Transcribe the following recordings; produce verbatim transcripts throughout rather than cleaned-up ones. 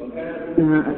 وكانها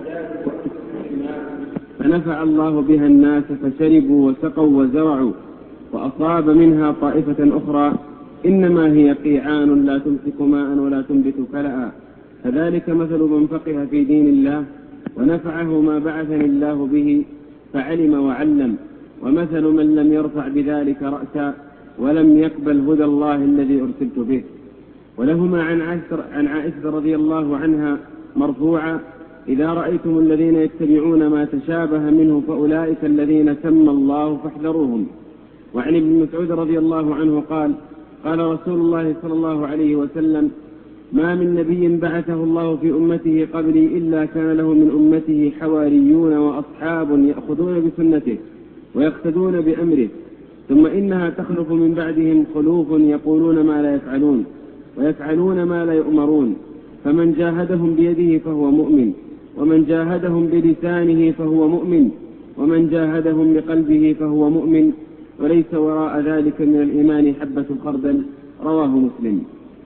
فنفع الله بها الناس فشربوا وسقوا وزرعوا، وأصاب منها طائفة أخرى إنما هي قيعان لا تمسك ماء ولا تنبت كلأ. فذلك مثل من فقه في دين الله ونفعه ما بعثني الله به فعلم وعلم، ومثل من لم يرفع بذلك رأسا ولم يقبل هدى الله الذي أرسلت به. ولهما عن عائشة رضي الله عنها مرفوعا: إذا رأيتم الذين يتبعون ما تشابه منه فأولئك الذين سمى الله فاحذروهم. وعن ابن مسعود رضي الله عنه قال: قال رسول الله صلى الله عليه وسلم: ما من نبي بعثه الله في أمته قبلي إلا كان له من أمته حواريون وأصحاب يأخذون بسنته ويقتدون بأمره، ثم إنها تخلف من بعدهم خلوف يقولون ما لا يفعلون ويفعلون ما لا يؤمرون، فمن جاهدهم بيده فهو مؤمن، ومن جاهدهم بلسانه فهو مؤمن، ومن جاهدهم بقلبه فهو مؤمن، وليس وراء ذلك من الإيمان حبة خردل. رواه مسلم.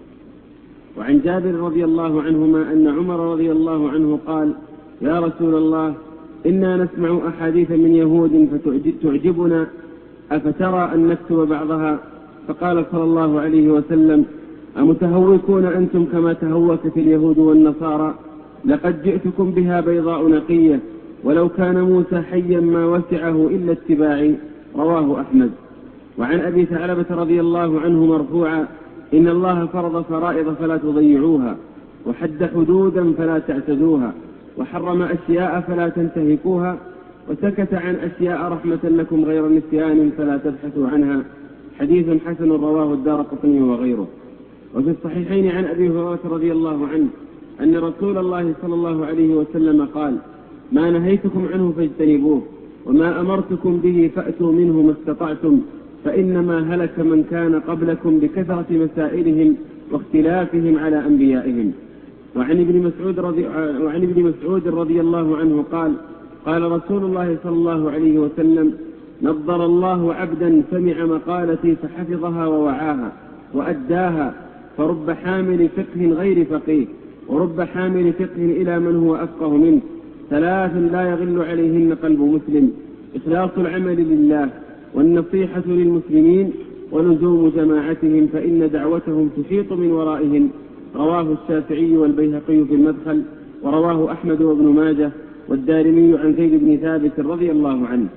وعن جابر رضي الله عنهما أن عمر رضي الله عنه قال: يا رسول الله، إنا نسمع أحاديث من يهود فتعجبنا، أفترى أن نكتب بعضها؟ فقال صلى الله عليه وسلم: أمتهوكون أنتم كما تهوكت اليهود والنصارى؟ لقد جئتكم بها بيضاء نقية، ولو كان موسى حيا ما وسعه إلا اتباعي. رواه أحمد. وعن أبي ثعلبة رضي الله عنه مرفوعا: إن الله فرض فرائض فلا تضيعوها، وحد حدودا فلا تعتدوها، وحرم أشياء فلا تنتهكوها، وسكت عن أشياء رحمة لكم غير نسيان فلا تبحثوا عنها. حديث حسن رواه الدارقطني وغيره. وفي الصحيحين عن أبي هريرة رضي الله عنه أن رسول الله صلى الله عليه وسلم قال: ما نهيتكم عنه فاجتنبوه، وما أمرتكم به فأتوا منه ما استطعتم، فإنما هلك من كان قبلكم بكثرة مسائلهم واختلافهم على أنبيائهم. وعن ابن مسعود رضي, وعن ابن مسعود رضي الله عنه قال: قال رسول الله صلى الله عليه وسلم: نضر الله عبدا سمع مقالتي فحفظها ووعاها وأداها، فرب حامل فقه غير فقيه، ورب حامل فقه إلى من هو أفقه منه، ثلاث لا يغل عليهن قلب مسلم: إخلاص العمل لله، والنصيحة للمسلمين، ولزوم جماعتهم، فإن دعوتهم تحيط من ورائهم. رواه الشافعي والبيهقي في المدخل، ورواه أحمد وابن ماجه والدارمي عن زيد بن ثابت رضي الله عنه.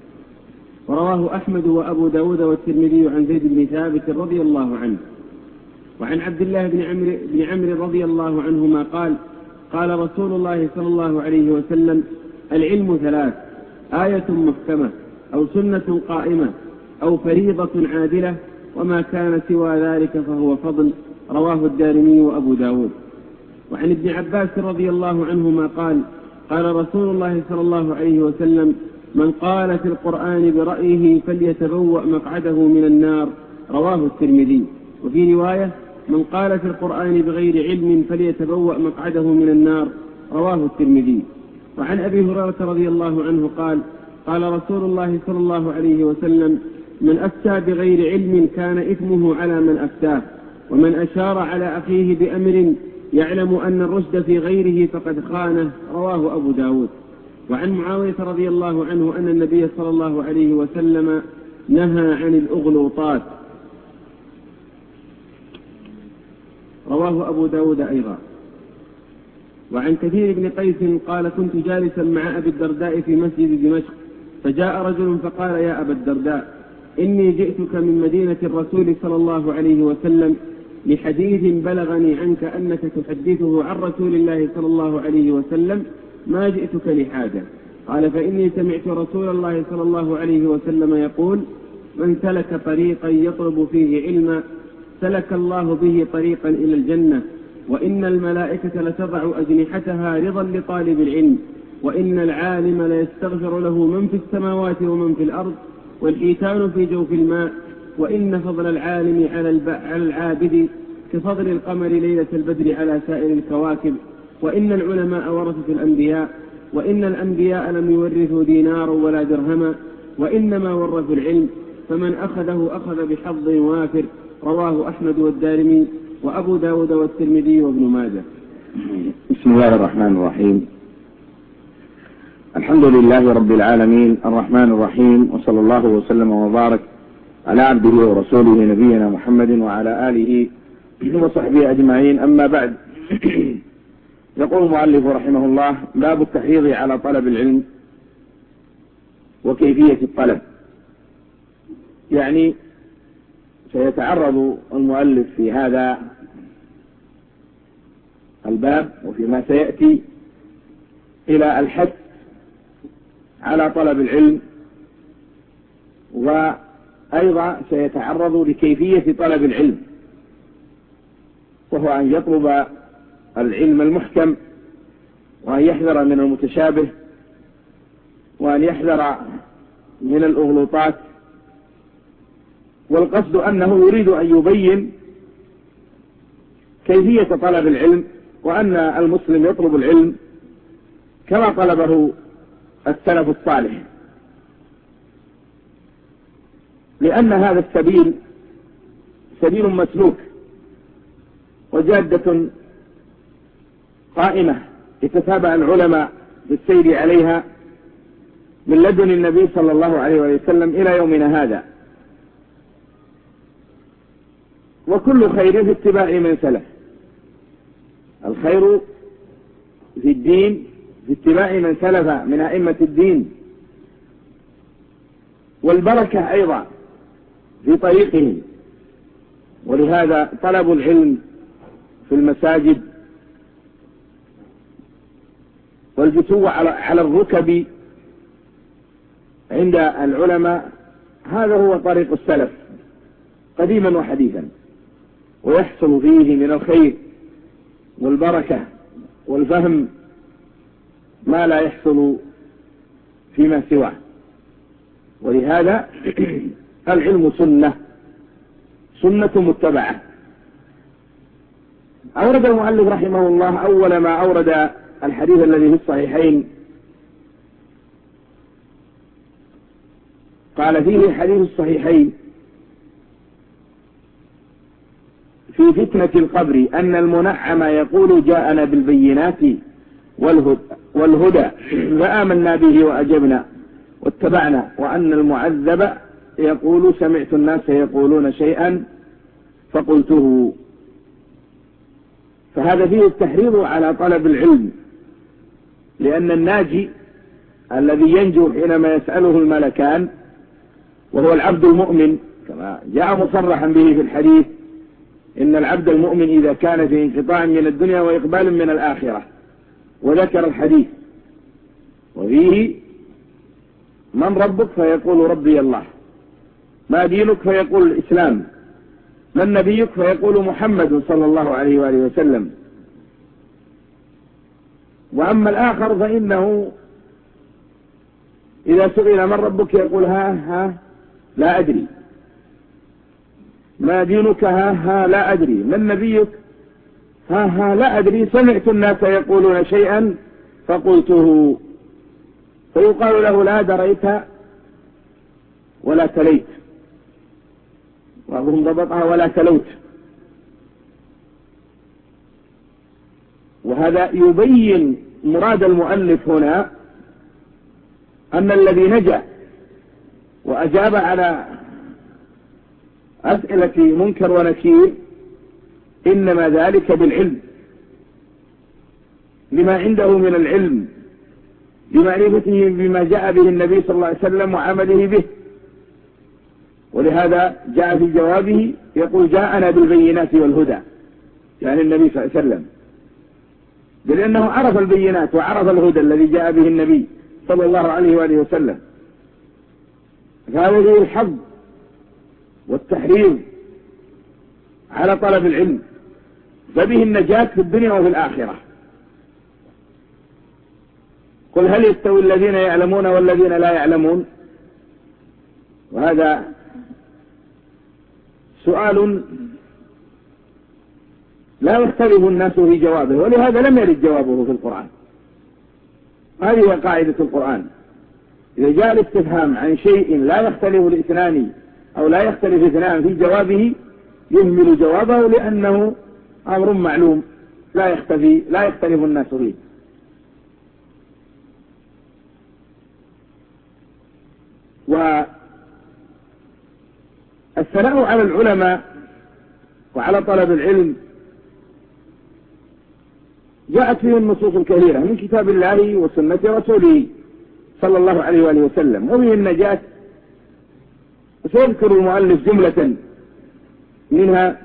ورواه أحمد وأبو داود والترمذي عن زيد بن ثابت رضي الله عنه. وعن عبد الله بن عمرو بن عمرو رضي الله عنهما قال: قال رسول الله صلى الله عليه وسلم: العلم ثلاث: آية محكمة، أو سنة قائمة، أو فريضة عادلة، وما كان سوى ذلك فهو فضل. رواه الدارمي وأبو داود. وعن ابن عباس رضي الله عنهما قال: قال رسول الله صلى الله عليه وسلم: من قال في القرآن برأيه فليتبوأ مقعده من النار. رواه الترمذي. وفي رواية: من قال في القرآن بغير علم فليتبوأ مقعده من النار. رواه الترمذي. وعن أبي هريرة رضي الله عنه قال: قال رسول الله صلى الله عليه وسلم: من أفتى بغير علم كان إثمه على من أفتاه، ومن أشار على أخيه بأمر يعلم أن الرشد في غيره فقد خانه. رواه أبو داود. وعن معاوية رضي الله عنه أن النبي صلى الله عليه وسلم نهى عن الأغلوطات. رواه أبو داود أيضا. وعن كثير بن قيس قال: كنت جالسا مع أبي الدرداء في مسجد دمشق، فجاء رجل فقال: يا أبا الدرداء، إني جئتك من مدينة الرسول صلى الله عليه وسلم لحديث بلغني عنك أنك تحدثه عن رسول الله صلى الله عليه وسلم، ما جئتك لحاجة. قال: فإني سمعت رسول الله صلى الله عليه وسلم يقول: من سلك طريقا يطلب فيه علما سلك الله به طريقا إلى الجنة، وإن الملائكة لتضع أجنحتها رضا لطالب العلم، وإن العالم ليستغفر له من في السماوات ومن في الأرض، والحيتان في جوف الماء، وإن فضل العالم على العابد كفضل القمر ليلة البدر على سائر الكواكب، وإن العلماء ورثة الأنبياء، وإن الأنبياء لم يورثوا دينارا ولا درهما، وإنما ورثوا العلم، فمن أخذه أخذ بحظ وافر. رواه أحمد والدارمي وأبو داود والترمذي وابن ماجه. بسم الله الرحمن الرحيم. الحمد لله رب العالمين الرحمن الرحيم، وصلى الله وسلم وبارك على عبده ورسوله نبينا محمد وعلى آله وصحبه أجمعين. أما بعد، يقول المؤلف رحمه الله: باب التحريض على طلب العلم وكيفية الطلب. يعني سيتعرض المؤلف في هذا الباب وفيما سيأتي إلى الحث على طلب العلم، وأيضا سيتعرض لكيفية طلب العلم، وهو أن يطلب العلم المحكم، وأن يحذر من المتشابه، وأن يحذر من الأغلوطات. والقصد أنه يريد أن يبين كيفية طلب العلم، وأن المسلم يطلب العلم كما طلبه السلف الصالح، لأن هذا السبيل سبيل مسلوك وجادة قائمة يتتابع العلماء بالسير عليها من لدن النبي صلى الله عليه وسلم إلى يومنا هذا، وكل خير في اتباع من سلف. الخير في الدين في اتباع من سلف من أئمة الدين، والبركة أيضا في طريقهم. ولهذا طلب العلم في المساجد والجثو على الركب عند العلماء، هذا هو طريق السلف قديما وحديثا، ويحصل فيه من الخير والبركة والفهم ما لا يحصل فيما سواه. ولهذا العلم سنة سنة متبعة. أورد المؤلف رحمه الله أول ما أورد الحديث الذي في الصحيحين، قال فيه حديث الصحيحين في فتنة القبر أن المنعم يقول: جاءنا بالبينات والهدى, والهدى فآمنا به وأجبنا واتبعنا، وأن المعذب يقول: سمعت الناس يقولون شيئا فقلته. فهذا فيه التحريض على طلب العلم، لأن الناجي الذي ينجو حينما يسأله الملكان وهو العبد المؤمن، كما جاء مصرحا به في الحديث: إن العبد المؤمن إذا كان في انقطاع من الدنيا وإقبال من الآخرة، وذكر الحديث وفيه: من ربك؟ فيقول: ربي الله. ما دينك؟ فيقول: الإسلام. من نبيك؟ فيقول: محمد صلى الله عليه وآله وسلم. وأما الآخر فإنه إذا سئل من ربك يقول: ها ها لا أدري. ما دينك؟ ها ها لا أدري. من نبيك؟ ها ها لا أدري. سمعت الناس يقولون شيئا فقلته. فيقال له: لا دريت ولا تليت. بعضهم ضبطها: ولا تلوت. وهذا يبين مراد المؤلف هنا، أن الذي نجا وأجاب على أسئلة منكر ونكير إنما ذلك بالعلم، لما عنده من العلم، بمعرفته بما جاء به النبي صلى الله عليه وسلم وعمله به. ولهذا جاء في جوابه يقول: جاءنا بالبينات والهدى، يعني النبي صلى الله عليه وسلم، لأنه عرف البينات وعرف الهدى الذي جاء به النبي صلى الله عليه وآله وسلم. فهذا فيه الحظ والتحريض على طلب العلم، فبه النجاة في الدنيا وفي الآخرة. قل هل يستوي الذين يعلمون والذين لا يعلمون؟ وهذا سؤال لا يختلف الناس في جوابه، ولهذا لم يرد جوابه في القرآن. هذه هي قاعدة القرآن: إذا جاء الاستفهام عن شيء لا يختلف الاثنان أو لا يختلف اثنان في جوابه يهمل جوابه، لأنه أمر معلوم لا يختفي لا يختلف الناس فيه. والثناء على العلماء وعلى طلب العلم جاءت فيه النصوص الكثيرة من كتاب الله وسنة رسوله صلى الله عليه وآله وسلم، ومن النجاة سيذكر المؤلف جملة منها: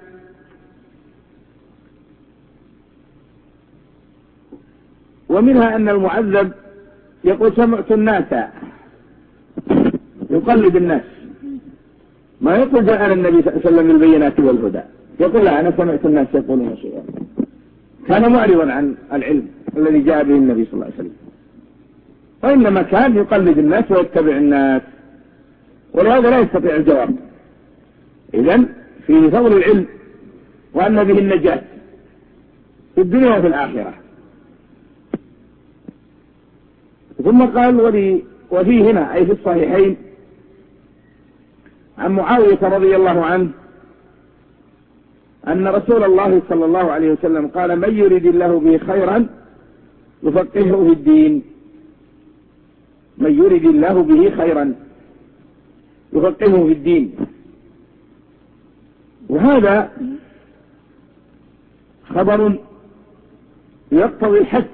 ومنها أن المعذب يقول سمعت الناس، يقلد الناس، ما يقول جاءنا النبي صلى الله عليه وسلم بالبينات والهدى، يقول لا أنا سمعت الناس يقولون شيئا. كان معرضا عن العلم الذي جاء به النبي صلى الله عليه وسلم، وإنما كان يقلد الناس ويتبع الناس، ولهذا لا يستطيع الجواب. إذن فيه فضل العلم وأن به النجاة في الدنيا وفي الآخرة. ثم قال: ولي وفيه هنا أي في الصحيحين عن معاوية رضي الله عنه أن رسول الله صلى الله عليه وسلم قال: من يريد الله به خيرا يفقهه في الدين. من يريد الله به خيرا يفقهه في الدين. وهذا خبر يقتضي الحث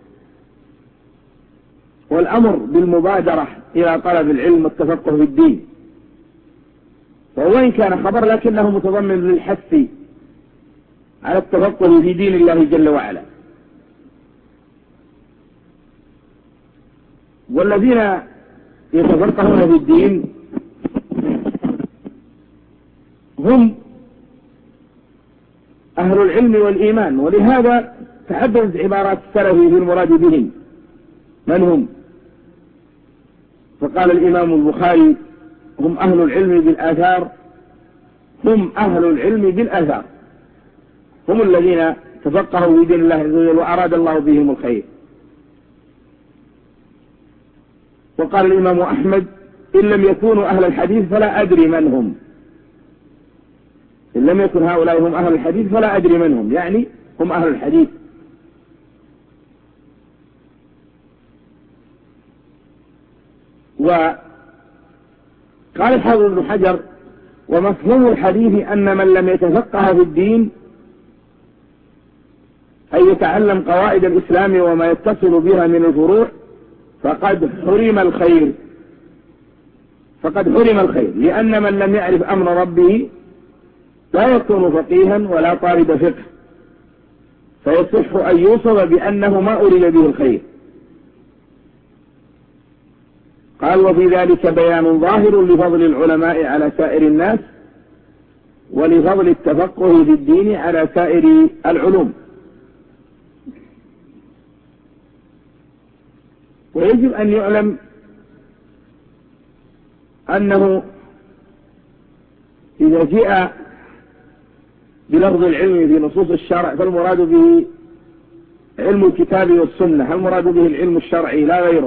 والأمر بالمبادرة إلى طلب العلم والتفقه في الدين، وإن كان خبر لكنه متضمن للحث على التفقه في دين الله جل وعلا. والذين يتفقهون في الدين هم أهل العلم والإيمان، ولهذا تحدثت عبارات السلف في المراد بهم من هم. فقال الإمام البخاري: هم أهل العلم بالآثار، هم أهل العلم بالآثار، هم الذين تفقهوا في دين الله عز وجل وأراد الله بهم الخير. وقال الإمام أحمد: إن لم يكونوا أهل الحديث فلا أدري من هم. إن لم يكن هؤلاء هم أهل الحديث فلا أدري من هم، يعني هم أهل الحديث. وقال الحافظ ابن حجر: ومفهوم الحديث أن من لم يتفقه في الدين أي يتعلم قواعد الإسلام وما يتصل بها من الفروع فقد حرم الخير، فقد حرم الخير، لأن من لم يعرف أمر ربه لا يكون فقيها ولا طالب فقه، فيصح أن يوصف بأنه ما أريد به الخير. قال: وفي ذلك بيان ظاهر لفضل العلماء على سائر الناس ولفضل التفقه في الدين على سائر العلوم. ويجب أن يعلم أنه إذا جاء بلفظ العلم في نصوص الشرع فالمراد به علم الكتاب والسنة، المراد به العلم الشرعي لا غيره.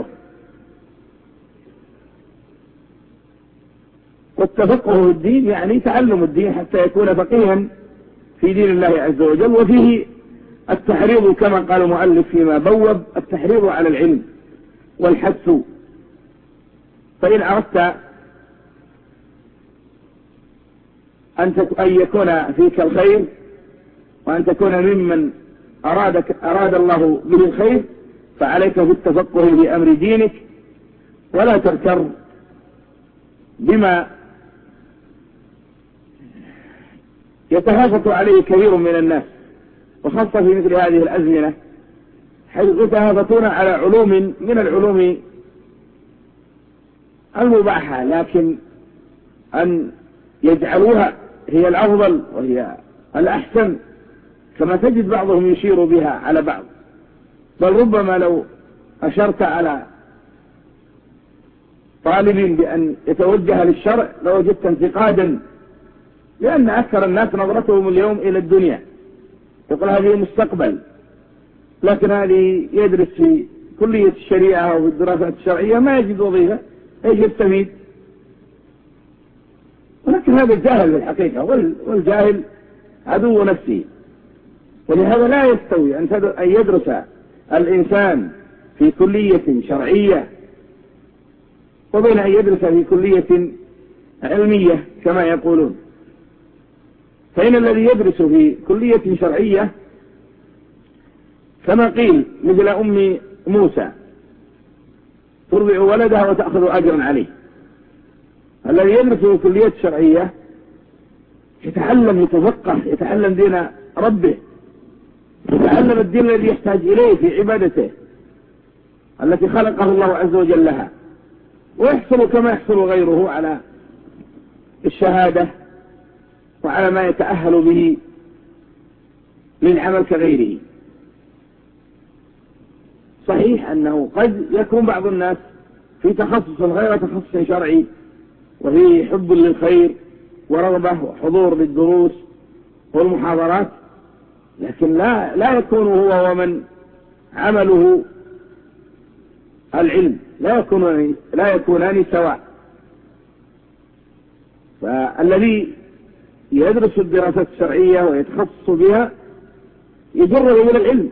والتفقه في الدين يعني تعلم الدين حتى يكون فقيها في دين الله عز وجل. وفيه التحريض كما قال المؤلف فيما بوب: التحريض على العلم والحث. فإن أردت أن يكون فيك الخير وأن تكون ممن أرادك أراد الله به الخير فعليك بالتفقه في أمر دينك، ولا تغتر بما يتهافت عليه كثير من الناس، وخاصة في مثل هذه الأزمنة حيث يتهافتون على علوم من العلوم المباحة، لكن أن يجعلوها هي الأفضل وهي الأحسن، كما تجد بعضهم يشير بها على بعض. بل ربما لو أشرت على طالب بأن يتوجه للشرع لوجدت انتقادا، لأن أكثر الناس نظرتهم اليوم إلى الدنيا، يقول هذه مستقبل، لكن هذه يدرس في كلية الشريعة أو في الدراسات الشرعية ما يجد وظيفة، ايش يستفيد؟ ولكن هذا الجاهل في الحقيقة، والجاهل عدو نفسه. ولهذا لا يستوي أن يدرس الإنسان في كلية شرعية وبين أن يدرس في كلية علمية كما يقولون. فإن الذي يدرس في كلية شرعية كما قيل مثل أم موسى ترضع ولدها وتأخذ أجرا عليه. الذي يدرس في كلية شرعية يتعلم يتفقه يتعلم دين ربه، يتعلم الدين الذي يحتاج إليه في عبادته التي خلقه الله عز وجل لها، ويحصل كما يحصل غيره على الشهادة وعلى ما يتأهل به للعمل كغيره. صحيح أنه قد يكون بعض الناس في تخصص غير تخصص شرعي وفي حب للخير ورغبة وحضور للدروس والمحاضرات، لكن لا لا يكون هو ومن عمله العلم لا يكونان لا يكونان سواء. فالذي يدرس الدراسات الشرعية ويتخصص بها يجره إلى العلم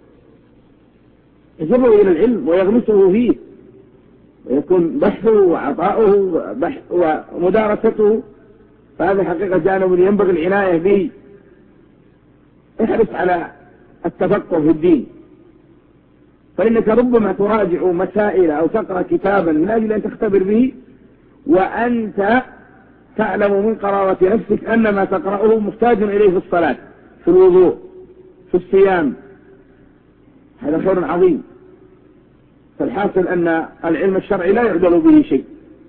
يجره إلى العلم ويغمسه فيه، ويكون بحثه وعطاؤه ومدارسته، فهذا حقيقة جانب ينبغي العناية به. احرص على التفقه في الدين، فإنك ربما تراجع مسائل أو تقرأ كتابا من أجل أن تختبر به وأنت تعلم من قرارة نفسك أن ما تقرأه محتاج إليه في الصلاة، في الوضوء، في الصيام. هذا خير عظيم. فالحاصل أن العلم الشرعي لا يعدل به شيء،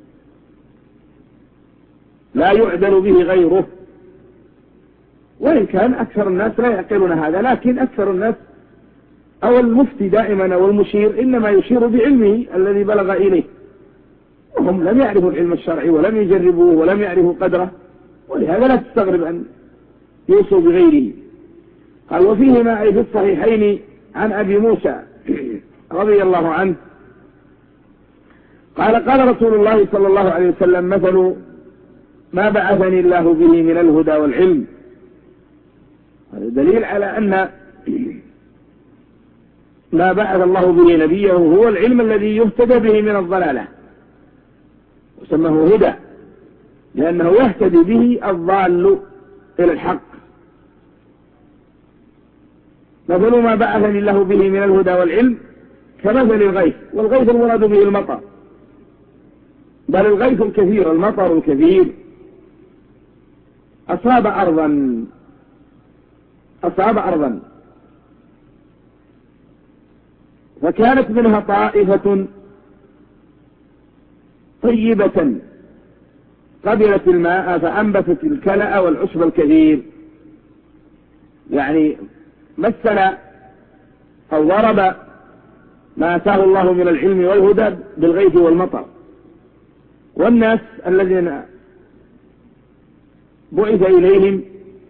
لا يعدل به غيره، وإن كان أكثر الناس لا يعقلون هذا، لكن أكثر الناس أو المفتي دائما أو المشير إنما يشير بعلمه الذي بلغ إليه، وهم لم يعرفوا العلم الشرعي ولم يجربوه ولم يعرفوا قدره، ولهذا لا تستغرب أن يوصوا بغيره. قال وفيهما أي في الصحيحين عن أبي موسى رضي الله عنه قال قال رسول الله صلى الله عليه وسلم مثل ما بعثني الله به من الهدى والعلم. هذا دليل على أن ما بعث الله به نبيه هو العلم الذي يهتدى به من الضلالة، وسماه هدى لأنه يهتدي به الضال إلى الحق. مثل ما بعثني الله به من الهدى والعلم كمثل الغيث، والغيث المراد به المطر، بل الغيث الكثير المطر الكثير أصاب أرضا أصاب أرضا فكانت منها طائفة طيبة قبلت الماء فأنبتت الكلأ والعشب الكثير. يعني مثل أو ضرب ما آتاه الله من العلم والهدى بالغيث والمطر. والناس الذين بعث إليهم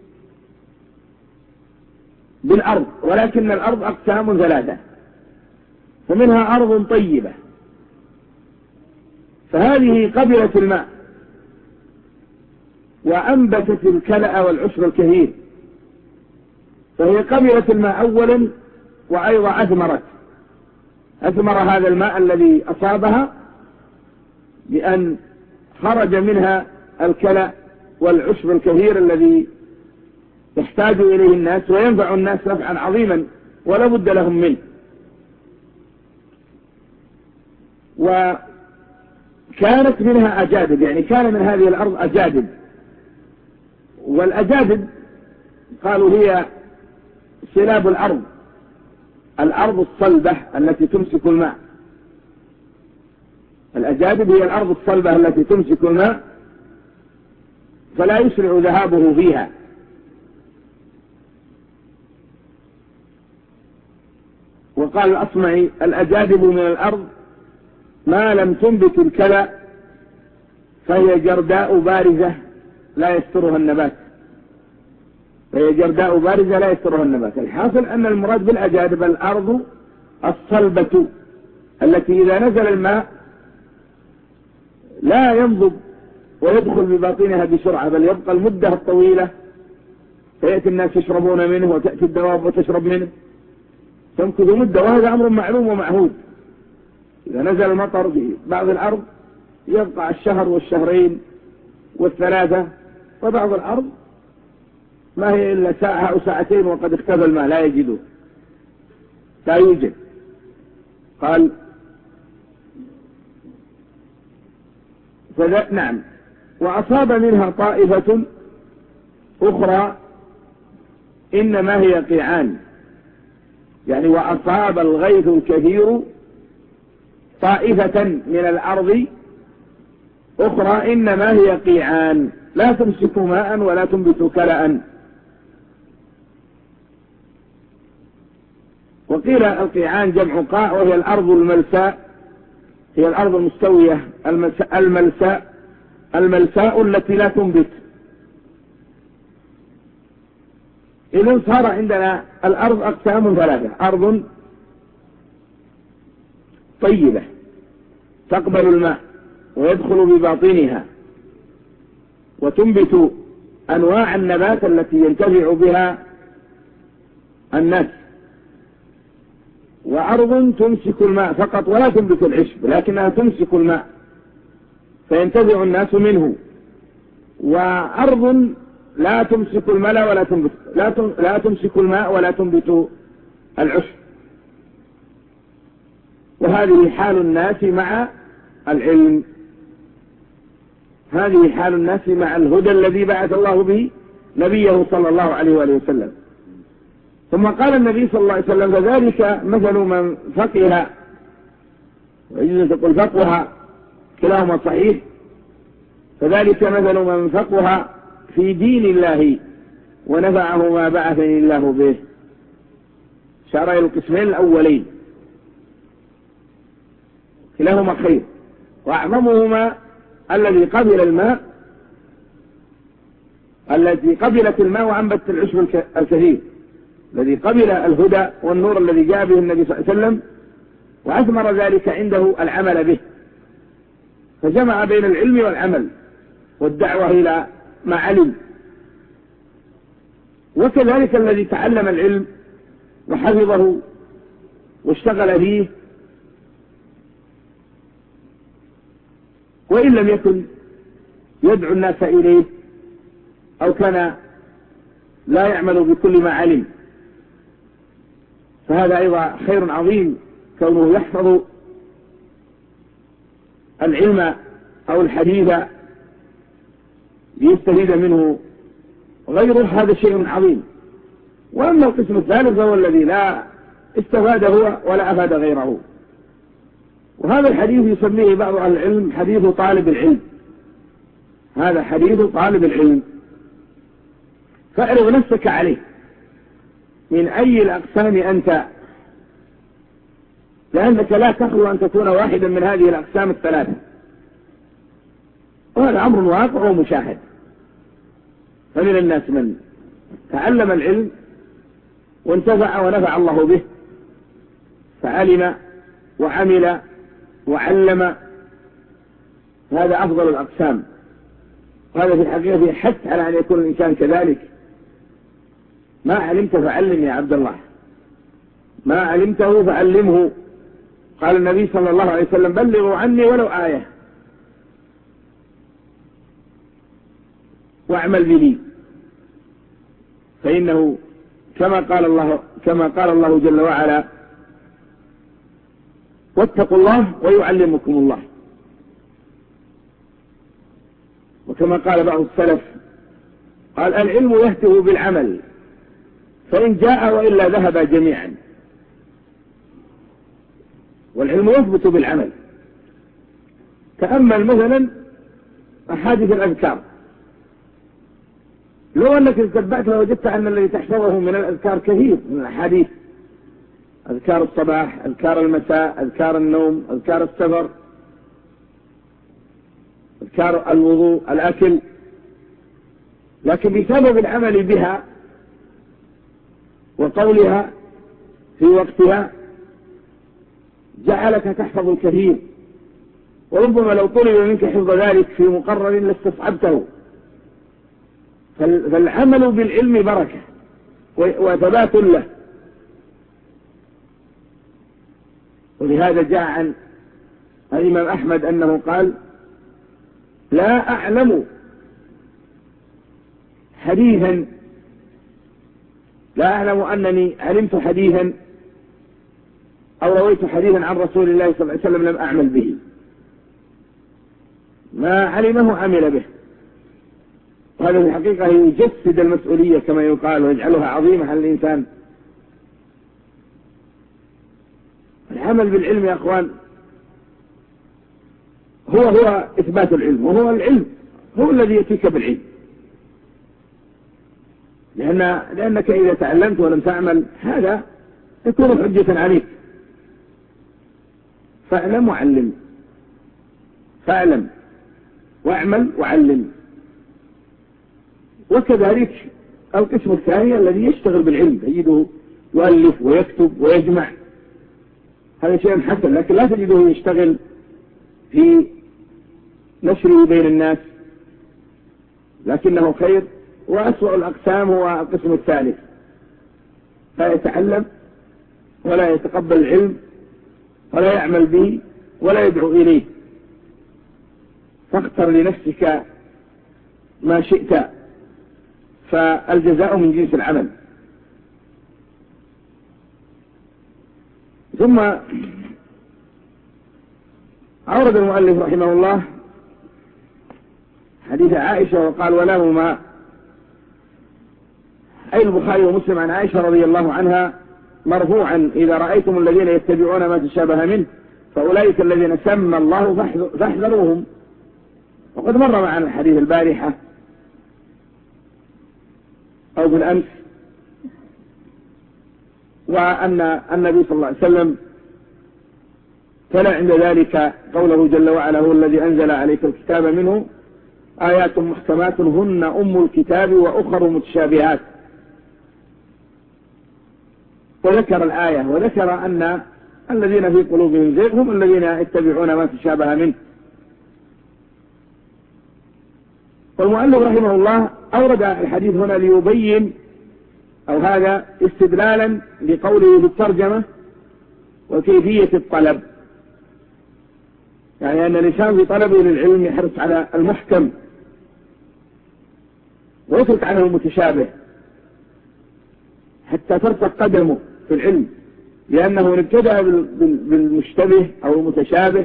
بالأرض، ولكن الأرض أقسام ثلاثة، فمنها أرض طيبة فهذه قبلت الماء وأنبتت الكلأ والعشب الكثير، فهي قبلت الماء أولا وأيضا أثمرت أثمر هذا الماء الذي أصابها بأن خرج منها الكلأ والعشب الكثير الذي يحتاج إليه الناس وينفع الناس نفعا عظيما ولا بد لهم منه. وكانت منها أجادب، يعني كان من هذه الأرض أجادب، والأجادب قالوا هي سلاب الأرض، الأرض الصلبة التي تمسك الماء. الأجادب هي الأرض الصلبة التي تمسك الماء فلا يسرع ذهابه فيها. وقال الأصمعي الأجادب من الأرض ما لم تنبت الكلى فهي جرداء بارزة لا يسترها النبات فهي جرداء بارزة لا يسترها النبات. الحاصل أن المراد بالأجادب الأرض الصلبة التي إذا نزل الماء لا ينضب ويدخل بباطنها بسرعة، بل يبقى المدة الطويلة فيأتي الناس يشربون منه وتأتي الدواب وتشرب منه، تمكث مدة، وهذا أمر معلوم ومعهود. إذا نزل المطر في بعض الأرض يبقى الشهر والشهرين والثلاثة، وبعض الأرض ما هي إلا ساعة أو ساعتين وقد اختفى الماء لا يجده، لا يوجد. قال فذا نعم، وأصاب منها طائفة أخرى إنما هي قيعان، يعني وأصاب الغيث الكثير طائفة من الأرض أخرى إنما هي قيعان لا تمسك ماء ولا تنبت كلأ. وقيل القيعان جمع قاع، وهي الأرض الملساء، هي الأرض المستوية الملساء الملساء التي لا تنبت. إذن صار عندنا الأرض أقسام ثلاثة: أرض طيبة تقبل الماء ويدخل بباطنها وتنبت أنواع النبات التي ينتفع بها الناس، وأرض تمسك الماء فقط ولا تنبت العشب لكنها تمسك الماء فينتفع الناس منه، وأرض لا تمسك الماء ولا تنبت لا لا تمسك الماء ولا تنبت العشب. وهذه حال الناس مع العلم، هذه حال الناس مع الهدى الذي بعث الله به نبيه صلى الله عليه وآله وسلم. ثم قال النبي صلى الله عليه وسلم: فذلك مثل من فقه، ويجوز تقول فقه، كلاهما صحيح، فذلك مثل من فقه في دين الله ونفعه ما بعثني الله به. شرع القسمين الأولين كلاهما خير، وأعظمهما الذي قبل الماء، الذي قبلت الماء وأنبت العشب الكثير، الذي قبل الهدى والنور الذي جاء به النبي صلى الله عليه وسلم، وأثمر ذلك عنده العمل به، فجمع بين العلم والعمل والدعوة إلى ما علم. وكذلك الذي تعلم العلم وحفظه واشتغل فيه، وإن لم يكن يدعو الناس إليه أو كان لا يعمل بكل ما علم، فهذا أيضا خير عظيم، كونه يحفظ العلم أو الحديث ليستفيد منه غيره، هذا شيء عظيم. وأما القسم الثالث هو الذي لا استفاد هو ولا أفاد غيره، وهذا الحديث يسميه بعض أهل العلم حديث طالب العلم. هذا حديث طالب العلم، فاعرض نفسك عليه من أي الأقسام أنت، لأنك لا تخلو أن تكون واحدا من هذه الأقسام الثلاثة، وهذا أمر واقع ومشاهد. فمن الناس من تعلم العلم وانتفع ونفع الله به، فعلم وعمل وعلم، هذا أفضل الأقسام. وهذا في الحقيقة حث على أن يكون الإنسان كذلك. ما علمت فعلم يا عبد الله، ما علمته فعلمه. قال النبي صلى الله عليه وسلم: بلغوا عني ولو آية واعمل به، فإنه كما قال الله كما قال الله جل وعلا: واتقوا الله ويعلمكم الله. وكما قال بعض السلف قال: العلم يهتف بالعمل، فإن جاء وإلا ذهب جميعا. والعلم يثبت بالعمل. تأمل مثلا أحاديث الأذكار، لو أنك استتبعت لوجدت أن الذي تحفظه من الأذكار كثير من الأحاديث: أذكار الصباح، أذكار المساء، أذكار النوم، أذكار السفر، أذكار الوضوء، الأكل. لكن بسبب العمل بها وقولها في وقتها جعلك تحفظ الكثير، وربما لو طلب منك حفظ ذلك في مقرر لاستصعبته. فالعمل بالعلم بركة وثبات له. ولهذا جاء عن الإمام أحمد أنه قال: لا أعلم حديثا لا أعلم أنني علمت حديثا أو رويت حديثا عن رسول الله صلى الله عليه وسلم لم أعمل به. ما علمه عمل به. وهذا في الحقيقة يجسد المسؤولية كما يقال ويجعلها عظيمة على الإنسان. العمل بالعلم يا أخوان هو هو إثبات العلم، وهو العلم هو الذي يأتيك بالعلم، لأن لأنك إذا تعلمت ولم تعمل هذا يكون حجة عليك. فاعلم وعلم، فاعلم واعمل وعلم. وكذلك القسم الثاني الذي يشتغل بالعلم تجده يؤلف ويكتب ويجمع، هذا شيء حسن، لكن لا تجده يشتغل في نشره بين الناس، لكنه خير. وأسوأ الأقسام هو القسم الثالث، لا يتعلم ولا يتقبل العلم ولا يعمل به ولا يدعو إليه. فاختر لنفسك ما شئت، فالجزاء من جنس العمل. ثم أورد المؤلف رحمه الله حديث عائشة وقال: ولهما أي البخاري ومسلم عن عائشة رضي الله عنها مرفوعا: إذا رأيتم الذين يتبعون ما تشابه منه فأولئك الذين سمى الله فاحذروهم. وقد مر معنا الحديث البارحة أو بالأمس، وأن النبي صلى الله عليه وسلم تلا عند ذلك قوله جل وعلا: هو الذي أنزل عليك الكتاب منه آيات محكمات هن أم الكتاب وأخر متشابهات. وذكر الآية وذكر أن الذين في قلوبهم زيغ هم الذين يتبعون ما تشابه منه. والمؤلف رحمه الله أورد الحديث هنا ليبين، أو هذا استدلالا لقوله في الترجمة وكيفية الطلب، يعني أن الإنسان في طلبه للعلم يحرص على المحكم ويترك عنه المتشابه حتى ترتق قدمه في العلم، لأنه ابتدأ بالمشتبه أو المتشابه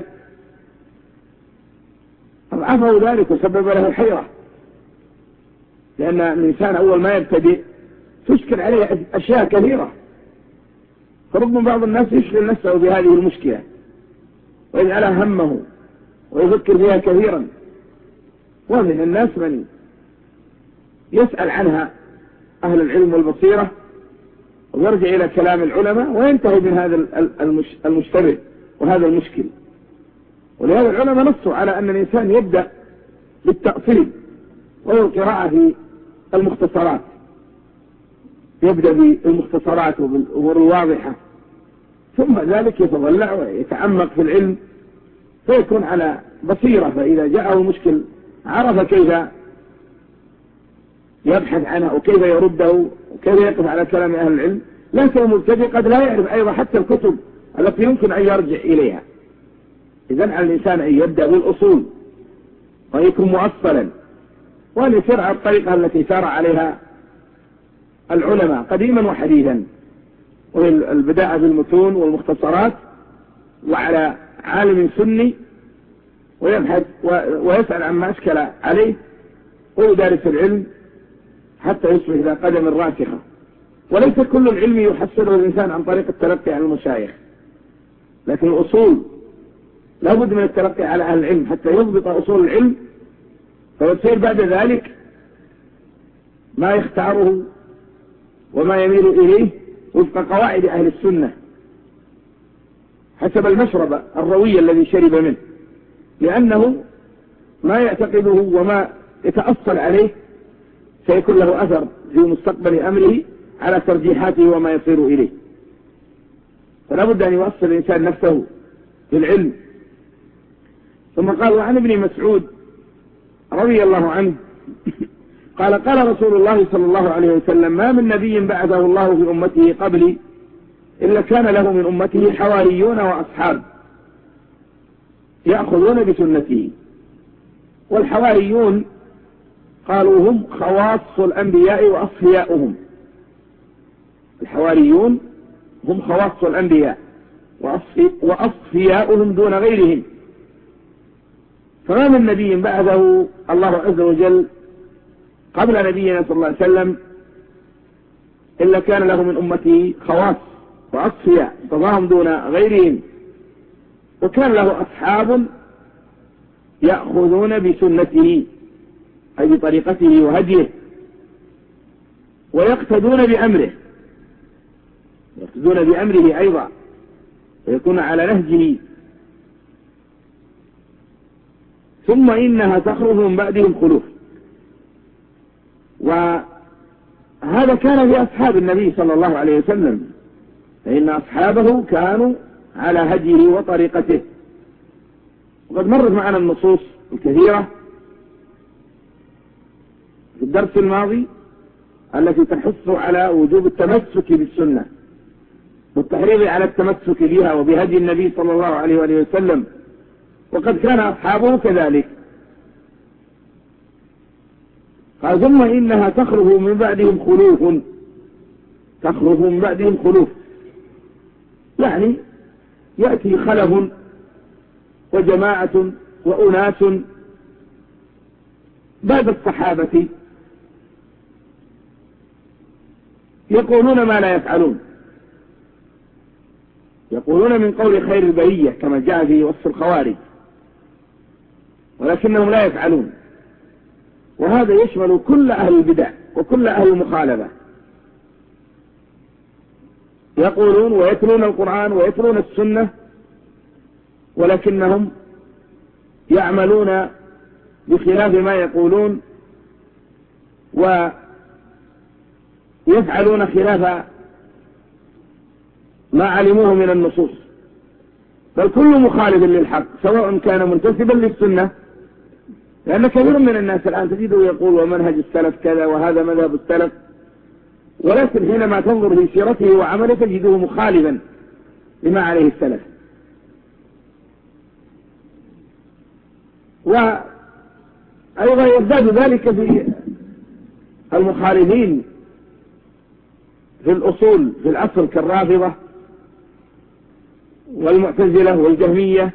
أضعفه ذلك وسبب له الحيرة، لأن الإنسان أول ما يبتدئ تشكل عليه أشياء كثيرة، فربما بعض الناس يشغل نفسه بهذه المشكلة ويجعلها همه ويفكر فيها كثيرا، ومن الناس من يسأل عنها أهل العلم والبصيرة ويرجع إلى كلام العلماء وينتهي من هذا المشتبه وهذا المشكل. ولهذا العلماء نصوا على أن الإنسان يبدأ بالتأصيل وهو القراءة في المختصرات، يبدأ بالمختصرات وبالأمور الواضحة، ثم ذلك يتضلع ويتعمق في العلم فيكون على بصيرة، فإذا جاءه المشكل عرف كيف يبحث عنه وكيف يرده وكيف يقف على كلام أهل العلم. لكن المبتدئ قد لا يعرف أيضا حتى الكتب التي يمكن أن يرجع إليها. إذن على الإنسان أن يبدأ بالأصول ويكون مؤصلا، وأن يسير على الطريقة التي سار عليها العلماء قديما وحديثا، وهي البداءة بالمتون والمختصرات وعلى عالم سني ويبحث ويسأل عما أشكل عليه ويدارس العلم حتى يصبح ذا قدم راسخة. وليس كل العلم يحصله الإنسان عن طريق التلقي عن المشايخ، لكن الأصول لا بد من التلقي على أهل العلم حتى يضبط أصول العلم، فيصير بعد ذلك ما يختاره وما يميل إليه وفق قواعد أهل السنة حسب المشرب الروي الذي شرب منه، لأنه ما يعتقده وما يتأصل عليه سيكون له أثر في مستقبل أمره على ترجيحاته وما يصير إليه. فلا بد أن يوصل الإنسان نفسه بالعلم. ثم قال: وعن ابن مسعود رضي الله عنه قال قال رسول الله صلى الله عليه وسلم: ما من نبي بعثه الله في أمته قبلي إلا كان له من أمته حواريون وأصحاب يأخذون بسنته. والحواريون قالوا هم خواص الأنبياء وأصفياؤهم. الحواريون هم خواص الأنبياء وأصفياؤهم دون غيرهم. فما من نبي بعثه الله عز وجل قبل نبينا صلى الله عليه وسلم إلا كان له من أمته خواص وأصفياء تضاهم دون غيرهم، وكان له أصحاب يأخذون بسنته أي بطريقته وهديه، ويقتدون بأمره يقتدون بأمره أيضا، ويكون على نهجه. ثم إنها تخرج من بعدهم خلوف. وهذا كان في أصحاب النبي صلى الله عليه وسلم، فإن أصحابه كانوا على هديه وطريقته. وقد مرت معنا النصوص الكثيرة في الدرس الماضي التي تحث على وجوب التمسك بالسنة والتحريض على التمسك بها وبهدي النبي صلى الله عليه وآله وسلم، وقد كان أصحابه كذلك. قال: ثم إنها تخرج من بعدهم خلوف تخرج من بعدهم خلوف يعني يأتي خلف وجماعة وأناس بعد الصحابة يقولون ما لا يفعلون، يقولون من قول خير البرية كما جاء في وصف الخوارج، ولكنهم لا يفعلون. وهذا يشمل كل أهل البدع وكل أهل المخالفة، يقولون ويتلون القرآن ويتلون السنة، ولكنهم يعملون بخلاف ما يقولون ويفعلون خلاف ما علموه من النصوص. بل كل مخالف للحق سواء كان منتسبا للسنة، لأن كثير من الناس الآن تجده يقول ومنهج السلف كذا وهذا مذهب السلف، ولكن حينما تنظر في سيرته وعمله تجده مخالفا لما عليه السلف. وأيضا يزداد ذلك في المخالفين في الأصول في الأصل كالرافضة والمعتزلة والجهمية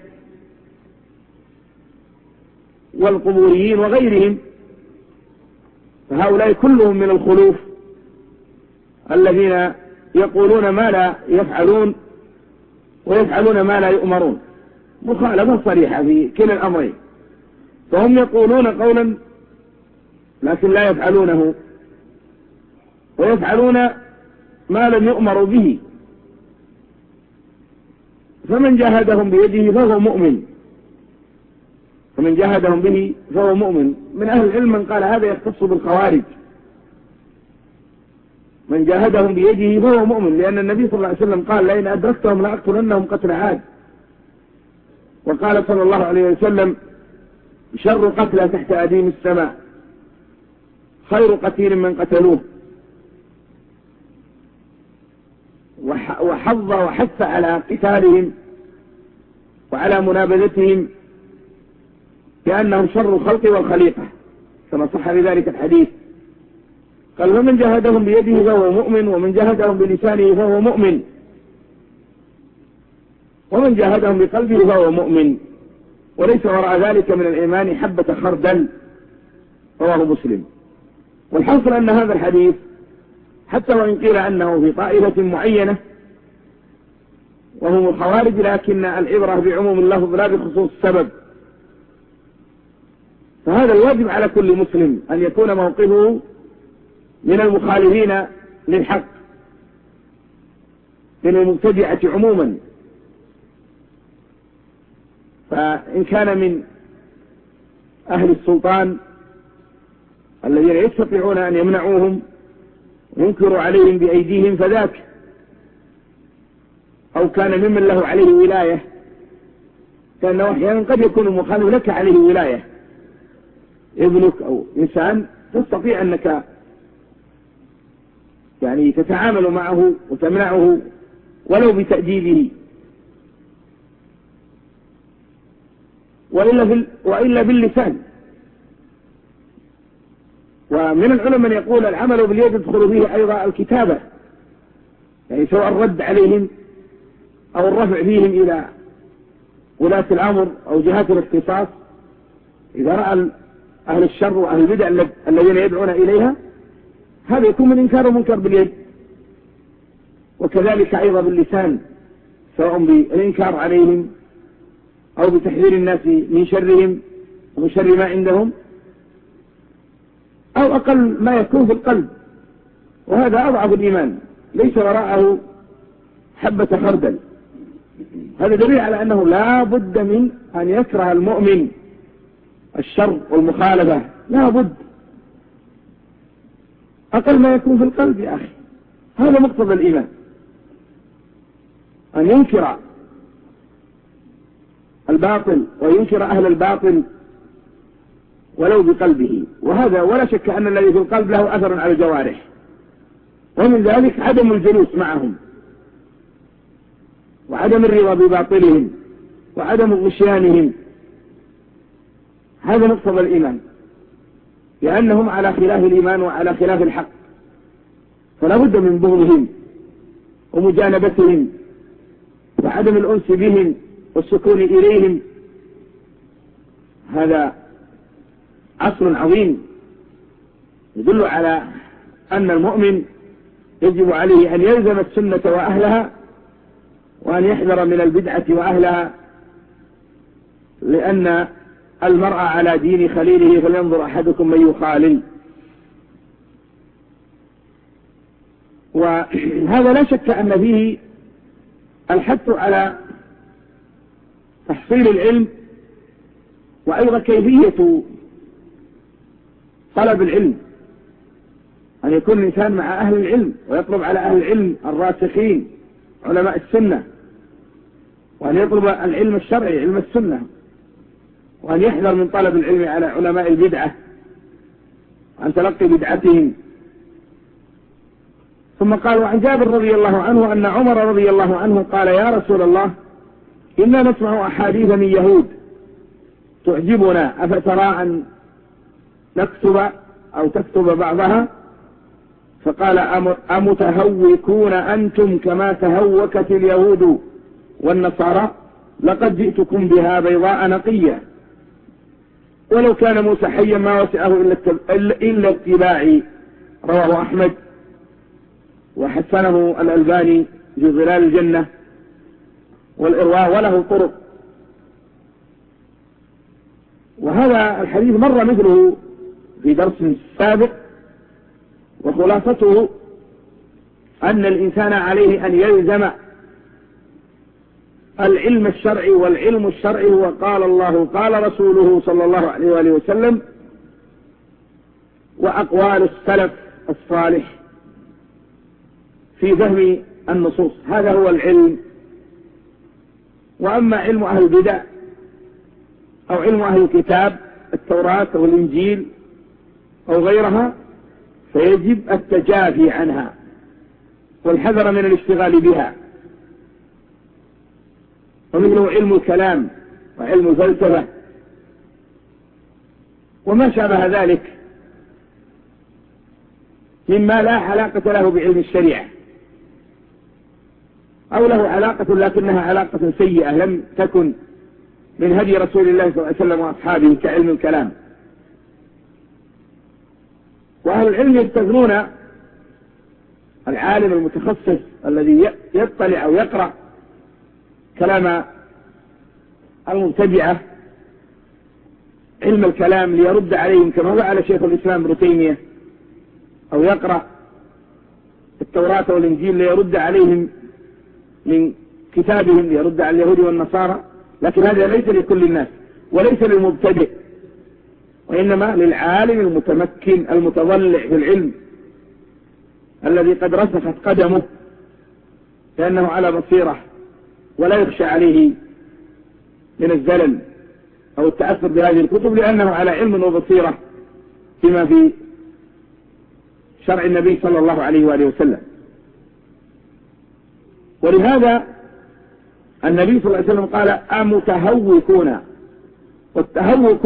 والقبوريين وغيرهم، فهؤلاء كلهم من الخلوف الذين يقولون ما لا يفعلون ويفعلون ما لا يؤمرون، مخالفة صريحة في كلا الأمرين. فهم يقولون قولا لكن لا يفعلونه، ويفعلون ما لم يؤمروا به. فمن جاهدهم بيده فهو مؤمن فمن جاهدهم به فهو مؤمن. من أهل العلم من قال هذا يختص بالخوارج، من جاهدهم بيده فهو مؤمن، لأن النبي صلى الله عليه وسلم قال: لئن أدركتهم لأقتلنهم قتل عاد. وقال صلى الله عليه وسلم: شر قتلى تحت أديم السماء خير قتيل من قتلوه. وحظ وحث على قتالهم وعلى منابذتهم لأنهم شر الخلق والخليقة كما صح بذلك الحديث. قال: ومن جاهدهم بيده فهو مؤمن، ومن جاهدهم بلسانه فهو مؤمن، ومن جاهدهم بقلبه فهو مؤمن، وليس وراء ذلك من الإيمان حبة خردل. رواه مسلم. والحاصل أن هذا الحديث حتى وإن قيل أنه في طائفة معينة وهم الخوارج، لكن العبرة بعموم اللفظ لا بخصوص السبب. فهذا الواجب على كل مسلم أن يكون موقفه من المخالفين للحق من المبتدعة عموما. فإن كان من أهل السلطان الذين يستطيعون أن يمنعوهم وينكروا عليهم بأيديهم فذاك، أو كان ممن له عليه ولاية، كأنه أحيانا قد يكون المخالف لك عليه ولاية، ابنك أو إنسان تستطيع أنك يعني تتعامل معه وتمنعه ولو بتأديبه، وإلا, في وإلا باللسان. ومن العلماء من يقول العمل باليد يدخل فيه أيضا الكتابة، يعني سواء الرد عليهم أو الرفع فيهم إلى ولاة الأمر أو جهات الاختصاص. إذا رأى أهل الشر وأهل البدع الذين يدعون إليها، هذا يكون من إنكار المنكر باليد. وكذلك أيضا باللسان، سواء بالإنكار عليهم أو بتحذير الناس من شرهم ومن شر ما عندهم، أو أقل ما يكون في القلب، وهذا أضعف الإيمان، ليس وراءه حبة خردل. هذا دليل على أنه لا بد من أن يكره المؤمن الشر والمخالفة، لا بد، أقل ما يكون في القلب يا أخي. هذا مقتضى الإيمان، أن ينكر الباطل وينكر أهل الباطل ولو بقلبه. وهذا ولا شك أن الذي في القلب له أثر على الجوارح، ومن ذلك عدم الجلوس معهم، وعدم الرضا بباطلهم، وعدم غشيانهم. هذا مقتضى الإيمان، لأنهم على خلاف الإيمان وعلى خلاف الحق، فلا بد من بغضهم ومجانبتهم وعدم الأنس بهم والسكون إليهم. هذا عصر عظيم يدل على أن المؤمن يجب عليه أن يلزم السنة وأهلها، وأن يحذر من البدعة وأهلها، لأن المرء على دين خليله فلينظر أحدكم من يخالل. وهذا لا شك أن فيه الحث على تحصيل العلم، وأيضا كيفية طلب العلم، أن يكون الإنسان مع أهل العلم ويطلب على أهل العلم الراسخين علماء السنة، وأن يطلب العلم الشرعي علم السنة، وأن يحذر من طلب العلم على علماء البدعة عن تلقي بدعتهم. ثم قال: وعن جابر رضي الله عنه أن عمر رضي الله عنه قال: يا رسول الله، إنا نسمع أحاديث من يهود تعجبنا، أفترى أن نكتب أو تكتب بعضها؟ فقال: أمتهوكون أنتم كما تهوكت اليهود والنصارى؟ لقد جئتكم بها بيضاء نقية، ولو كان موسى حيا ما وسعه إلا اتباعي. رواه أحمد وحسنه الألباني في ظلال الجنة والإرواء، وله طرق. وهذا الحديث مر مثله في درس سابق، وخلاصته أن الإنسان عليه أن يلزم العلم الشرعي، والعلم الشرعي هو قال الله قال رسوله صلى الله عليه وآله وسلم، وأقوال السلف الصالح في فهم النصوص. هذا هو العلم. وأما علم أهل البدع أو علم أهل الكتاب التوراة أو الإنجيل أو غيرها، فيجب التجافي عنها والحذر من الاشتغال بها. ومنه علم الكلام وعلم الفلسفة وما شابه ذلك مما لا علاقة له بعلم الشريعة، أو له علاقة لكنها علاقة سيئة لم تكن من هدي رسول الله صلى الله عليه وسلم وأصحابه، كعلم الكلام. وأهل العلم يستغنون العالم المتخصص الذي يطلع أو يقرأ كلام المبتدعة علم الكلام ليرد عليهم، كما فعل شيخ الإسلام ابن تيمية، أو يقرأ التوراة والإنجيل ليرد عليهم من كتابهم، ليرد على اليهود والنصارى. لكن هذا ليس لكل الناس وليس للمبتدئ، وإنما للعالم المتمكن المتضلع في العلم الذي قد رسخت قدمه، لأنه على بصيرة ولا يخشى عليه من الزلل أو التأثر بهذه الكتب، لأنه على علم وبصيرة فيما في شرع النبي صلى الله عليه وآله وسلم. ولهذا النبي صلى الله عليه وسلم قال أمتهوكون، والتهوك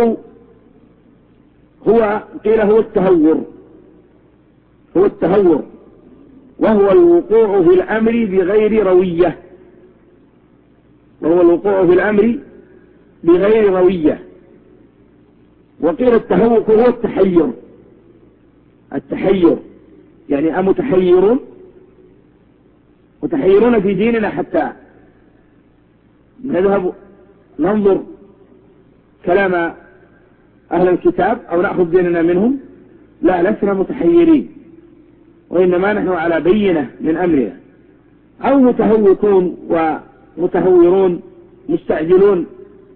هو قيل هو التهور هو التهور وهو الوقوع في الأمر بغير روية وهو الوقوع في الأمر بغير روية وقيل التهوك هو التحير التحير يعني أمتحيرون متحيرون في ديننا حتى نذهب ننظر كلام أهل الكتاب أو نأخذ ديننا منهم؟ لا، لسنا متحيرين، وإنما نحن على بينة من أمرنا. أو متهوكون ومتهورون مستعجلون،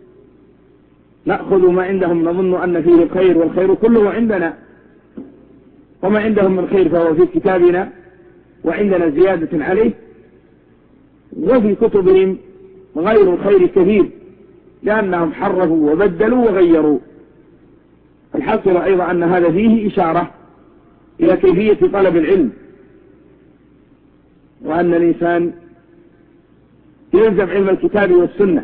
نأخذ ما عندهم نظن أن فيه الخير، والخير كله عندنا، وما عندهم من خير فهو في كتابنا وعندنا زيادة عليه، وفي كتبهم غير الخير كثير لأنهم حرفوا وبدلوا وغيروا. الحاصل أيضا أن هذا فيه إشارة إلى كيفية طلب العلم، وأن الإنسان يلزم علم الكتاب والسنة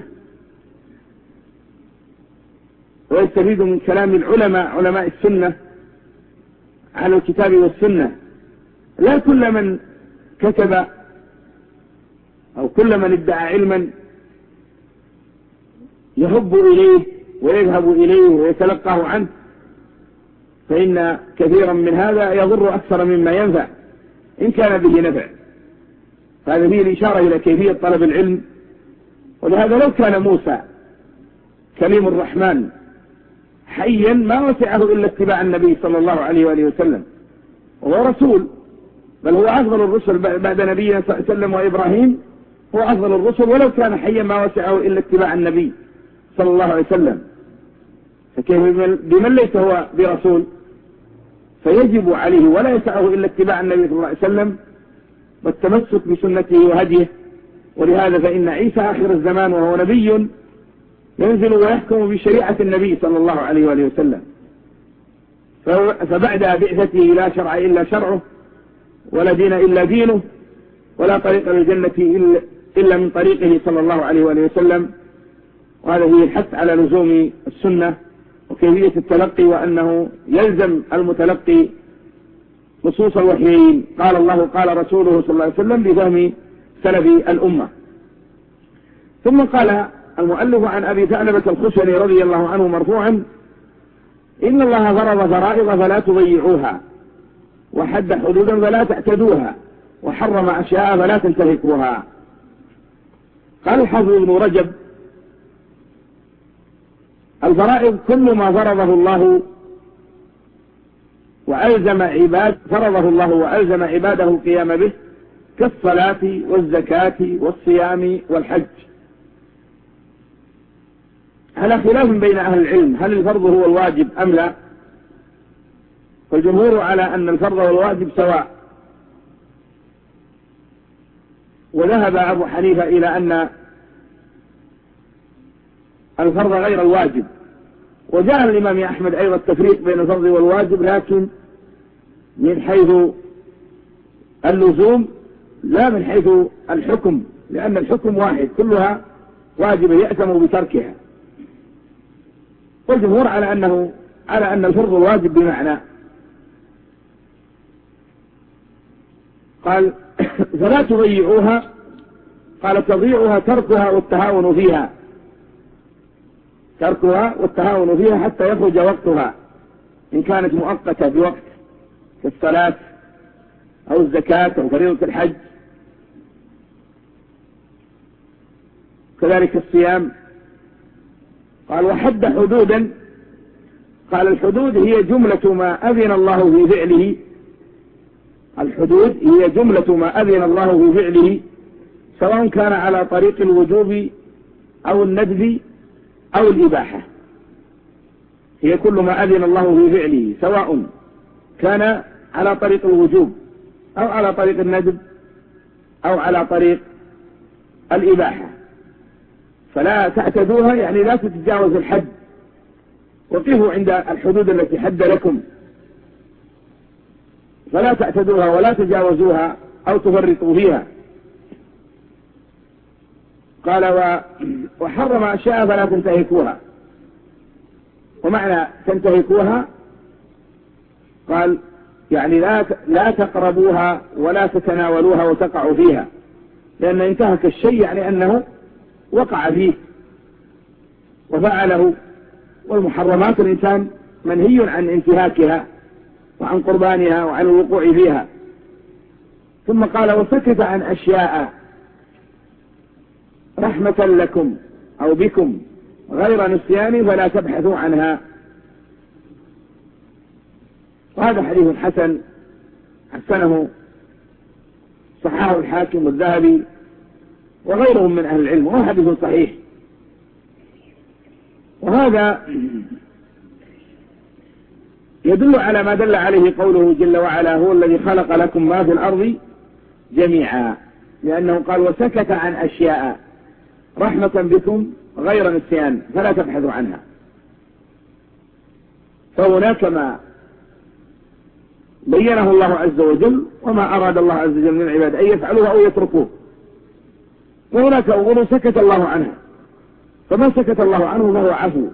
ويستفيد من كلام العلماء علماء السنة على الكتاب والسنة، لا كل من كتب أو كل من ادعى علما يهب إليه ويذهب إليه ويتلقاه عنه، فإن كثيرا من هذا يضر أكثر مما ينفع إن كان به نفع. هذا فيه الإشارة إلى كيفية طلب العلم. ولهذا لو كان موسى كليم الرحمن حيا ما وسعه إلا اتباع النبي صلى الله عليه وآله وسلم، وهو رسول، بل هو أفضل الرسل بعد نبينا صلى الله عليه وسلم وإبراهيم، هو أفضل الرسل، ولو كان حيا ما وسعه إلا اتباع النبي صلى الله عليه وسلم، فكيف بمن ليس هو برسول؟ فيجب عليه ولا يسعه إلا اتباع النبي صلى الله عليه وسلم والتمسك بسنته وهديه. ولهذا فإن عيسى آخر الزمان وهو نبي ينزل ويحكم بشريعة النبي صلى الله عليه وآله وسلم، فبعد بعثته لا شرع إلا شرعه، ولا دين إلا دينه، ولا طريق للجنة إلا من طريقه صلى الله عليه وآله وسلم. وهذا هي الحث على لزوم السنة وكيفية التلقي، وأنه يلزم المتلقي نصوص الوحيين قال الله قال رسوله صلى الله عليه وسلم بفهم سلف الأمة. ثم قال المؤلف عن أبي ثعلبة الخشني رضي الله عنه مرفوعا: إن الله فرض فرائض فلا تضيعوها، وحد حدودا فلا تعتدوها، وحرم أشياء فلا تنتهكوها. قال الحافظ ابن رجب: الفرائض كل ما فرضه الله وألزم عباد فرضه الله وألزم عباده القيام به، كالصلاة والزكاة والصيام والحج، على خلاف بين أهل العلم هل الفرض هو الواجب أم لا، فالجمهور على أن الفرض والواجب سواء، وذهب أبو حنيفة إلى أن الفرض غير الواجب، وجاء الإمام أحمد أيضا التفريق بين الفرض والواجب، لكن من حيث اللزوم لا من حيث الحكم، لأن الحكم واحد كلها واجب يأثم بتركها. والجمهور على أنه على أن الفرض الواجب بمعنى، قال فلا تضيعوها، قال تضيعها تركها والتهاون فيها، تركها والتهاون فيها حتى يخرج وقتها إن كانت مؤقتة بوقت كالصلاة أو الزكاة أو فريضة الحج، كذلك الصيام. قال وحد حدودا، قال الحدود هي جملة ما أذن الله في فعله، الحدود هي جملة ما أذن الله في فعله، سواء كان على طريق الوجوب أو الندب أو الإباحة، هي كل ما أذن الله في فعله، سواء كان على طريق الوجوب أو على طريق الندب أو على طريق الإباحة، فلا تعتدوها، يعني لا تتجاوز الحد، وقفوا عند الحدود التي حد لكم. فلا تعتدوها ولا تجاوزوها أو تفرطوا فيها. قال وحرم أشياء فلا تنتهكوها. ومعنى تنتهكوها قال يعني لا لا تقربوها ولا تتناولوها وتقعوا فيها، لأن انتهك الشيء يعني أنه وقع فيه وفعله. والمحرمات الإنسان منهي عن انتهاكها وعن قربانها وعن الوقوع فيها. ثم قال وسكت عن أشياء رحمة لكم أو بكم غير نسيان فلا تبحثوا عنها. وهذا حديث حسن حسنه صححه الحاكم والذهبي وغيرهم من أهل العلم، وهو حديث صحيح. وهذا يدل على ما دل عليه قوله جل وعلا هو الذي خلق لكم ما في الأرض جميعا، لأنه قال وسكت عن أشياء رحمة بكم غير نسيان فلا تبحثوا عنها. فهناك ما بينه الله عز وجل وما أراد الله عز وجل من عباده أن يفعلوه أو يتركوه، وهناك أمور سكت الله عنها، فما سكت الله عنه فهو عفو.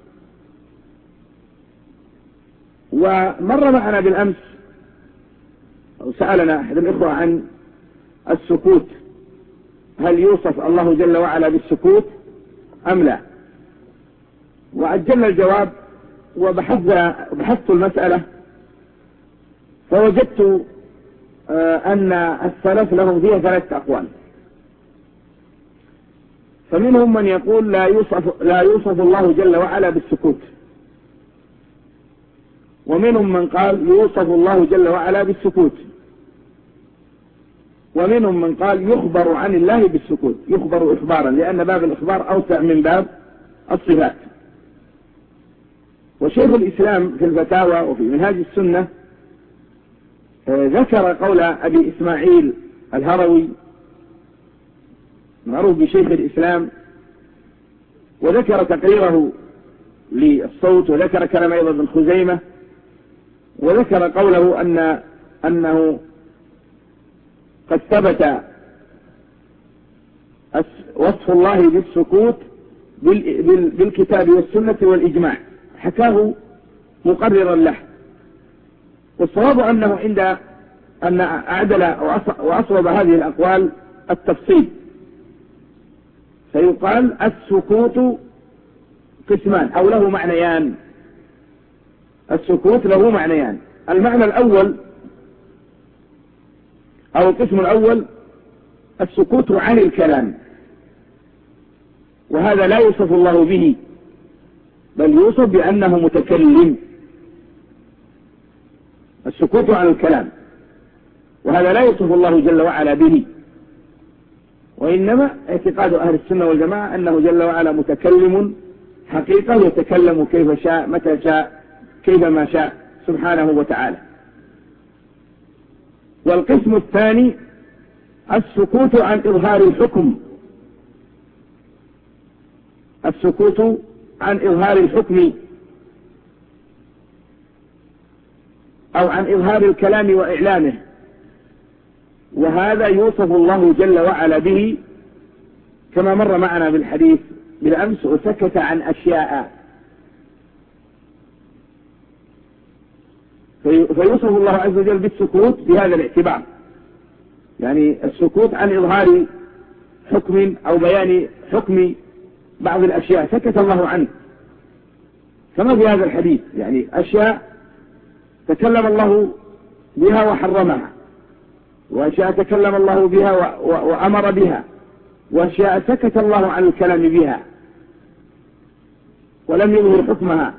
ومر معنا بالأمس أو سألنا أحد الإخوة عن السكوت، هل يوصف الله جل وعلا بالسكوت أم لا؟ وأجلنا الجواب وبحثت المسألة فوجدت أن السلف لهم فيها ثلاثة أقوال. فمنهم من يقول لا يوصف, لا يوصف الله جل وعلا بالسكوت، ومنهم من قال يوصف الله جل وعلا بالسكوت، ومنهم من قال يخبر عن الله بالسكوت، يخبر إخبارا، لأن باب الإخبار أوسع من باب الصفات. وشيخ الإسلام في الفتاوى وفي منهاج السنة ذكر قول أبي إسماعيل الهروي معروف بشيخ الإسلام، وذكر تقريره للصوت، وذكر كلام أيضا ابن خزيمة، وذكر قوله أن أنه قد ثبت وصف الله بالسكوت بالكتاب والسنة والإجماع، حكاه مقررا له. والصواب أنه عند أن أعدل وأصوب هذه الأقوال التفصيل، فيقال السكوت قسمان أو له معنيان. السكوت له معنيان، المعنى الأول أو القسم الأول السكوت عن الكلام، وهذا لا يوصف الله به بل يوصف بأنه متكلم. السكوت عن الكلام، وهذا لا يوصف الله جل وعلا به، وإنما اعتقاد أهل السنة والجماعة أنه جل وعلا متكلم حقيقة، يتكلم كيف شاء متى شاء كيفما شاء سبحانه وتعالى. والقسم الثاني السكوت عن إظهار الحكم، السكوت عن إظهار الحكم أو عن إظهار الكلام وإعلامه، وهذا يوصف الله جل وعلا به كما مر معنا بالحديث بالأمس وسكت عن أشياء. فيوصف الله عز وجل بالسكوت بهذا الاعتبار، يعني السكوت عن إظهار حكم أو بيان حكم بعض الأشياء سكت الله عنه، كما في هذا الحديث، يعني أشياء تكلم الله بها وحرمها، وأشياء تكلم الله بها وأمر بها، وأشياء سكت الله عن الكلام بها ولم يظهر حكمها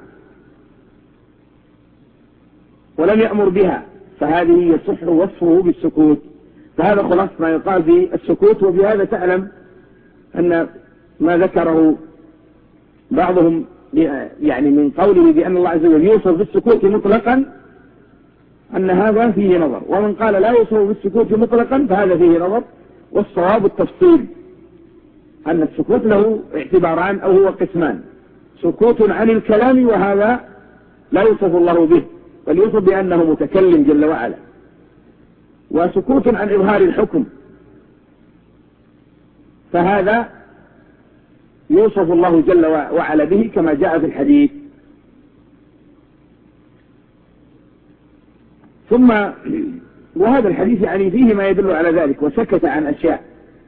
ولم يأمر بها، فهذه يصح وصفه بالسكوت. فهذا خلاص ما يقال في السكوت. وبهذا تعلم أن ما ذكره بعضهم يعني من قوله بأن الله عز وجل يوصف بالسكوت مطلقا أن هذا فيه نظر، ومن قال لا يوصف بالسكوت مطلقا فهذا فيه نظر. والصواب التفصيل أن السكوت له اعتباران أو هو قسمان: سكوت عن الكلام، وهذا لا يوصف الله به بل يوصف بأنه متكلم جل وعلا، وسكوت عن إظهار الحكم، فهذا يوصف الله جل وعلا به كما جاء في الحديث. ثم وهذا الحديث يعني فيه ما يدل على ذلك، وسكت عن أشياء،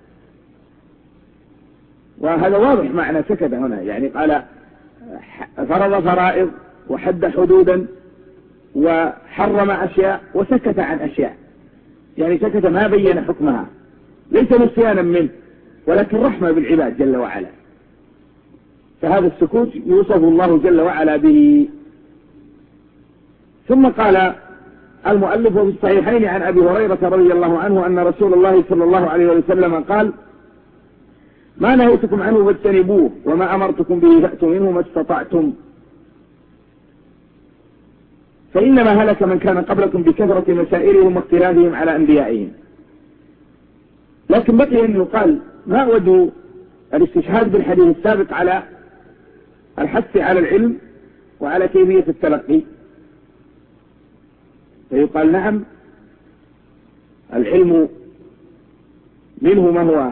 وهذا واضح معنى سكت هنا، يعني قال فرض فرائض وحد حدودا وحرم أشياء وسكت عن أشياء، يعني سكت ما بين حكمها، ليس نسيانا منه ولكن رحمة بالعباد جل وعلا. فهذا السكوت يوصف الله جل وعلا به. ثم قال المؤلف في الصحيحين عن أبي هريرة رضي الله عنه أن رسول الله صلى الله عليه وسلم قال: ما نهيتكم عنه فاجتنبوه وما أمرتكم به فأتوا منه ما استطعتم، فإنما هلك من كان قبلكم بكثرة مسائلهم واختلافهم على أنبيائهم. لكن بقي أن يقال ما وجه الاستشهاد بالحديث السابق على الحث على العلم وعلى كيفية التلقي؟ فيقال نعم، العلم منه ما هو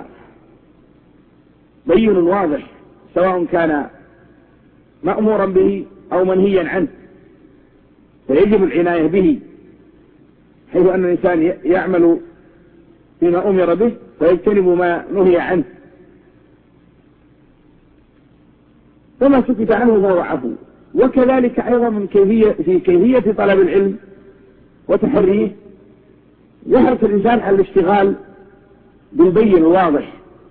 بين واضح سواء كان مأمورا به أو منهيا عنه، فيجب العناية به، حيث أن الإنسان يعمل فيما أمر به ويجتنب ما نهي عنه، وما سكت عنه فهو عفو. وكذلك أيضا من كيفية في كيفية طلب العلم وتحريه يحرص الإنسان على الاشتغال بالبين الواضح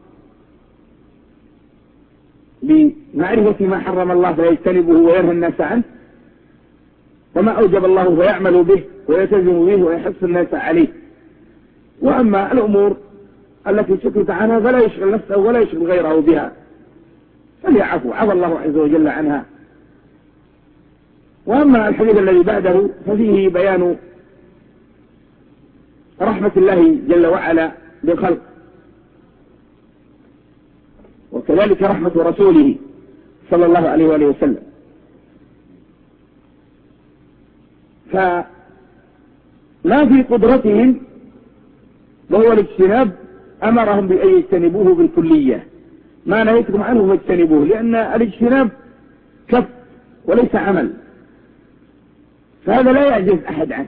بمعرفة ما حرم الله فيجتنبه وينهى الناس عنه، وما أوجب الله فيعمل به ويلتزم به ويحث الناس عليه. وأما الأمور التي سكت عنها فلا يشغل نفسه ولا يشغل غيره بها، فليعفو، عفى الله عز وجل عنها. وأما الحديث الذي بعده ففيه بيان رحمة الله جل وعلا بالخلق، وكذلك رحمة رسوله صلى الله عليه وآله وسلم. فما في قدرتهم وهو الاجتناب أمرهم بأن يجتنبوه بالكلية، ما نهيتكم عنه فاجتنبوه، لأن الاجتناب كف وليس عمل، فهذا لا يعجز أحد عنه.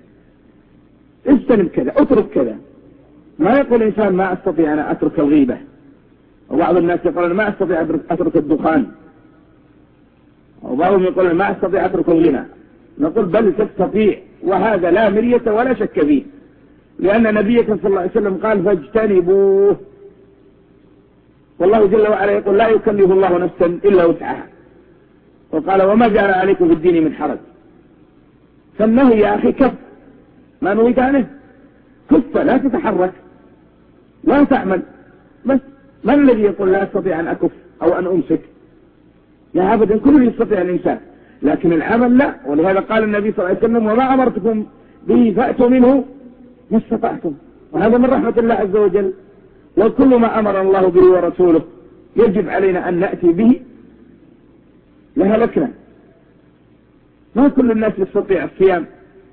اجتنب كذا، اترك كذا. ما يقول الإنسان ما أستطيع أن أترك الغيبة، وبعض الناس يقول ما أستطيع أترك الدخان، وبعضهم يقول ما أستطيع أترك الغنى. نقول بل تستطيع، وهذا لا مرية ولا شك فيه، لأن نبيك صلى الله عليه وسلم قال فاجتنبوه، والله جل وعلا يقول لا يكلف الله نفسا إلا وسعها، وقال وما جعل عليكم في الدين من حرج. فالنهي يا أخي كف، ما نهيت عنه كف، لا تتحرك لا تعمل. بس من الذي يقول لا أستطيع أن أكف أو أن أمسك؟ لا أبدا، كل يستطيع الإنسان، لكن العمل لا. ولهذا قال النبي صلى الله عليه وسلم وما أمرتكم به فأتوا منه ما استطعتم، وهذا من رحمة الله عز وجل. وكل ما أمر الله به ورسوله يجب علينا أن نأتي به لهلكنا. ما كل الناس يستطيع الصيام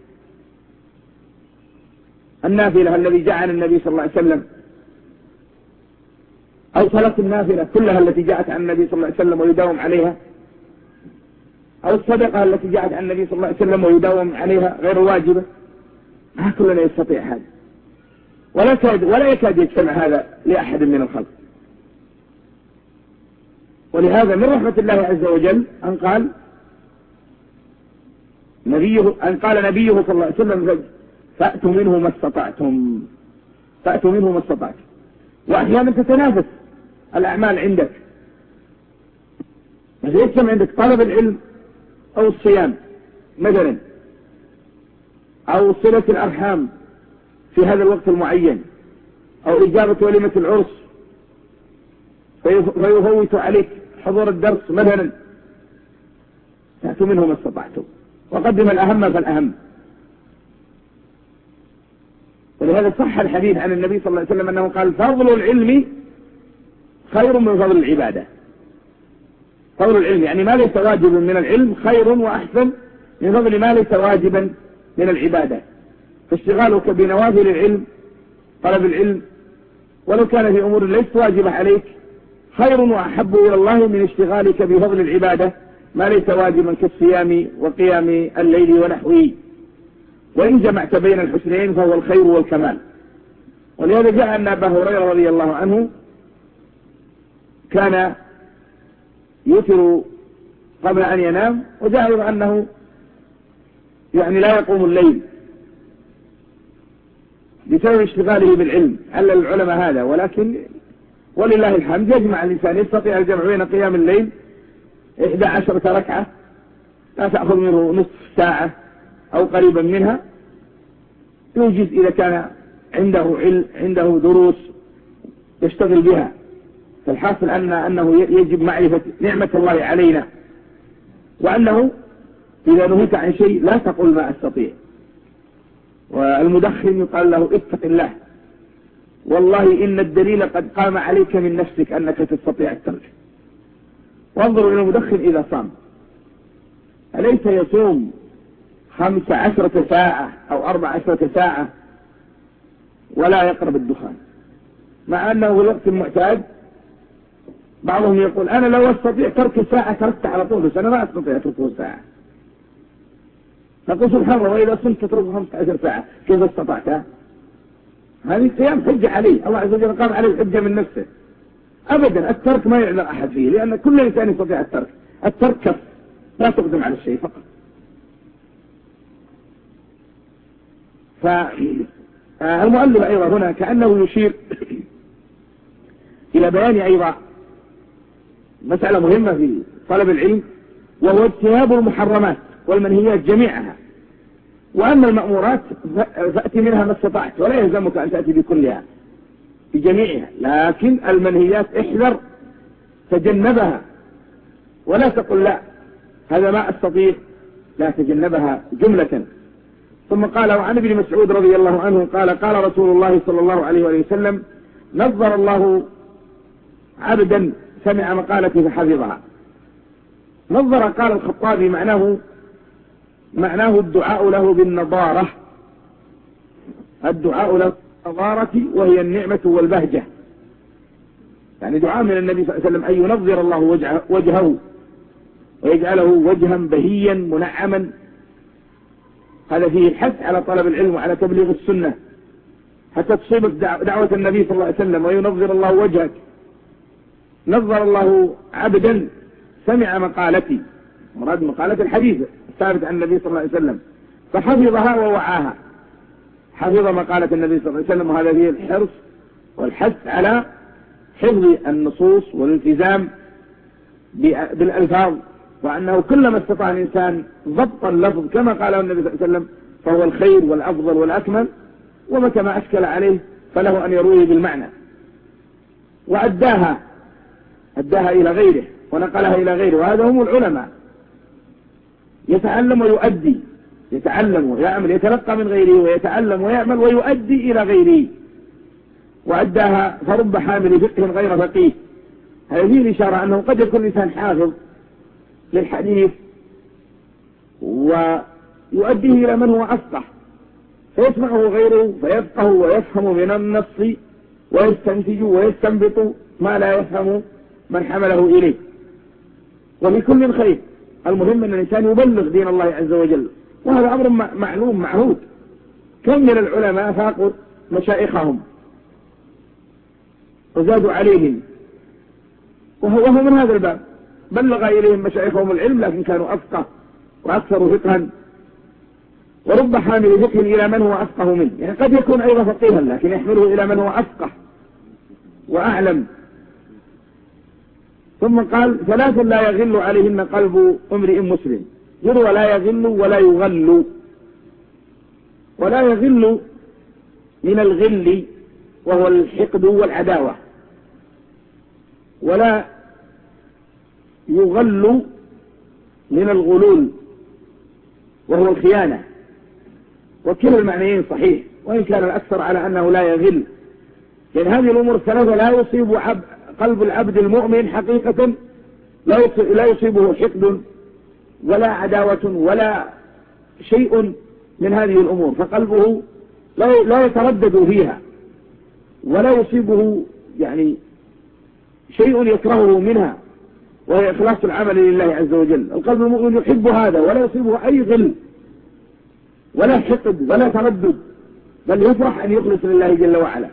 النافلة الذي جاء عن النبي صلى الله عليه وسلم، أو صلاة النافلة كلها التي جاءت عن النبي صلى الله عليه وسلم ويداوم عليها، أو الصدقة التي جاءت عن النبي صلى الله عليه وسلم ويداوم عليها غير واجبة. ما كلنا يستطيع هذا، ولا يكاد ولا يكاد يجتمع هذا لأحد من الخلق. ولهذا من رحمة الله عز وجل أن قال نبيه أن قال نبيه صلى الله عليه وسلم فأتوا منه ما استطعتم، فأتوا منه ما استطعتم. وأحيانا تتنافس الأعمال عندك، فيجتمع عندك طلب العلم أو الصيام مثلا، أو صلة الأرحام في هذا الوقت المعين، أو إجابة وليمة العرس فيفوت عليك حضور الدرس مثلا. فأتوا منه ما استطعتم، وقدم الأهم فالأهم. ولهذا صح الحديث عن النبي صلى الله عليه وسلم أنه قال فضل العلم خير من فضل العبادة. فضل العلم يعني ما ليس واجبا من العلم خير وأحسن من فضل ما ليس واجبا من العبادة. فاشتغالك بنوافل العلم طلب العلم ولو كان في أمور ليست واجبة عليك خير وأحب إلى الله من اشتغالك بفضل العبادة ما ليس واجبا كالصيام وقيام الليل ونحوه. وإن جمعت بين الحسنين فهو الخير والكمال. ولهذا جاء أن أبا هريرة رضي الله عنه كان يوتر قبل أن ينام، وجاء أنه يعني لا يقوم الليل بسبب اشتغاله بالعلم. علل العلماء هذا، ولكن ولله الحمد يجمع الإنسان، يستطيع الجمع بين قيام الليل إحدى عشرة ركعة لا تأخذ منه نصف ساعة أو قريبا منها، يوجد إذا كان عنده علم عنده دروس يشتغل بها. فالحاصل أن أنه يجب معرفة نعمة الله علينا، وأنه إذا نهيت عن شيء لا تقل ما أستطيع. والمدخن يقال له اتق الله، والله إن الدليل قد قام عليك من نفسك أنك تستطيع الترك. وانظروا إلى المدخن إذا صام، أليس يصوم خمس عشرة ساعة أو أربع عشرة ساعة ولا يقرب الدخان، مع أنه في الوقت المعتاد بعضهم يقول أنا لو أستطيع ترك ساعة تركت على طول، بس أنا ما أستطيع تركه ساعة. نقول سبحان الله، وإذا صمت تتركه خمسة عشر ساعة كيف استطعتها؟ هذه قيام حجة عليه، الله عز وجل قام عليه الحجة من نفسه. أبدا الترك ما يعذر أحد فيه، لأن كل إنسان يستطيع الترك. الترك كف، لا تقدم على الشيء فقط. فالمؤلف أيضا هنا كأنه يشير إلى بيان أيضا مسألة مهمة في طلب العلم، وهو اجتناب المحرمات والمنهيات جميعها. وأما المأمورات فأتي منها ما استطعت، ولا يلزمك أن تأتي بكلها بجميعها، لكن المنهيات احذر تجنبها، ولا تقل لا هذا ما أستطيع، لا تجنبها جملة. ثم قال: وعن ابن مسعود رضي الله عنه قال: قال رسول الله صلى الله عليه وسلم: نظر الله عبدا سمع مقالتي فحفظها. نظر قال الخطابي معناه معناه الدعاء له بالنظارة، الدعاء له بالنظارة وهي النعمة والبهجة، يعني دعاء من النبي صلى الله عليه وسلم أن ينظر الله وجهه, وجهه ويجعله وجها بهيا منعما. هذا فيه الحث على طلب العلم وعلى تبليغ السنة حتى تصيبك دعوة النبي صلى الله عليه وسلم وينظر الله وجهك. نظر الله عبدا سمع مقالتي، مراد مقالة الحديث الثابت عن النبي صلى الله عليه وسلم، فحفظها ووعاها. حفظ مقالة النبي صلى الله عليه وسلم، وهذا فيه الحرص والحث على حفظ النصوص والالتزام بالألفاظ، وأنه كلما استطاع الإنسان ضبط اللفظ كما قاله النبي صلى الله عليه وسلم فهو الخير والأفضل والأكمل، ومتى ما أشكل عليه فله أن يروي بالمعنى. وأداها أداها إلى غيره ونقلها إلى غيره، وهذا هم العلماء، يتعلم ويؤدي، يتعلم ويعمل، يتلقى من غيره ويتعلم ويعمل ويؤدي إلى غيره. وأداها فرب حامل فقه غير فقيه. هذه الإشارة أنه قد يكون الإنسان حافظ للحديث ويؤديه إلى من هو أفقه، فيسمعه غيره فيفقه ويفهم من النص ويستنتج ويستنبط ما لا يفهم من حمله إليه. ولكل خير، المهم أن الإنسان يبلغ دين الله عز وجل، وهذا أمر معلوم معهود. كم من العلماء فاقوا مشايخهم وزادوا عليهم، وهو من هذا الباب، بلغ إليهم مشايخهم العلم لكن كانوا أفقه وأكثر فقها. ورب حامل فقه إلى من هو أفقه منه، يعني قد يكون أيضا فقيها لكن يحمله إلى من هو أفقه وأعلم. ثم قال: ثلاث لا يغل عليهن قلب امرئ مسلم. يروى لا يغل ولا يغل. ولا يغل من الغل وهو الحقد والعداوة، ولا يغل من الغلول وهو الخيانة. وكلا المعنيين صحيح، وإن كان الأكثر على أنه لا يغل، لأن هذه الأمور الثلاثة لا يصيب عب قلب العبد المؤمن حقيقة، لا يصيبه حقد ولا عداوة ولا شيء من هذه الأمور، فقلبه لا لا يتردد فيها ولا يصيبه يعني شيء يكرهه منها، وهي إخلاص العمل لله عز وجل. القلب المؤمن يحب هذا ولا يصيبه أي غل ولا حقد ولا تردد، بل يفرح أن يخلص لله جل وعلا.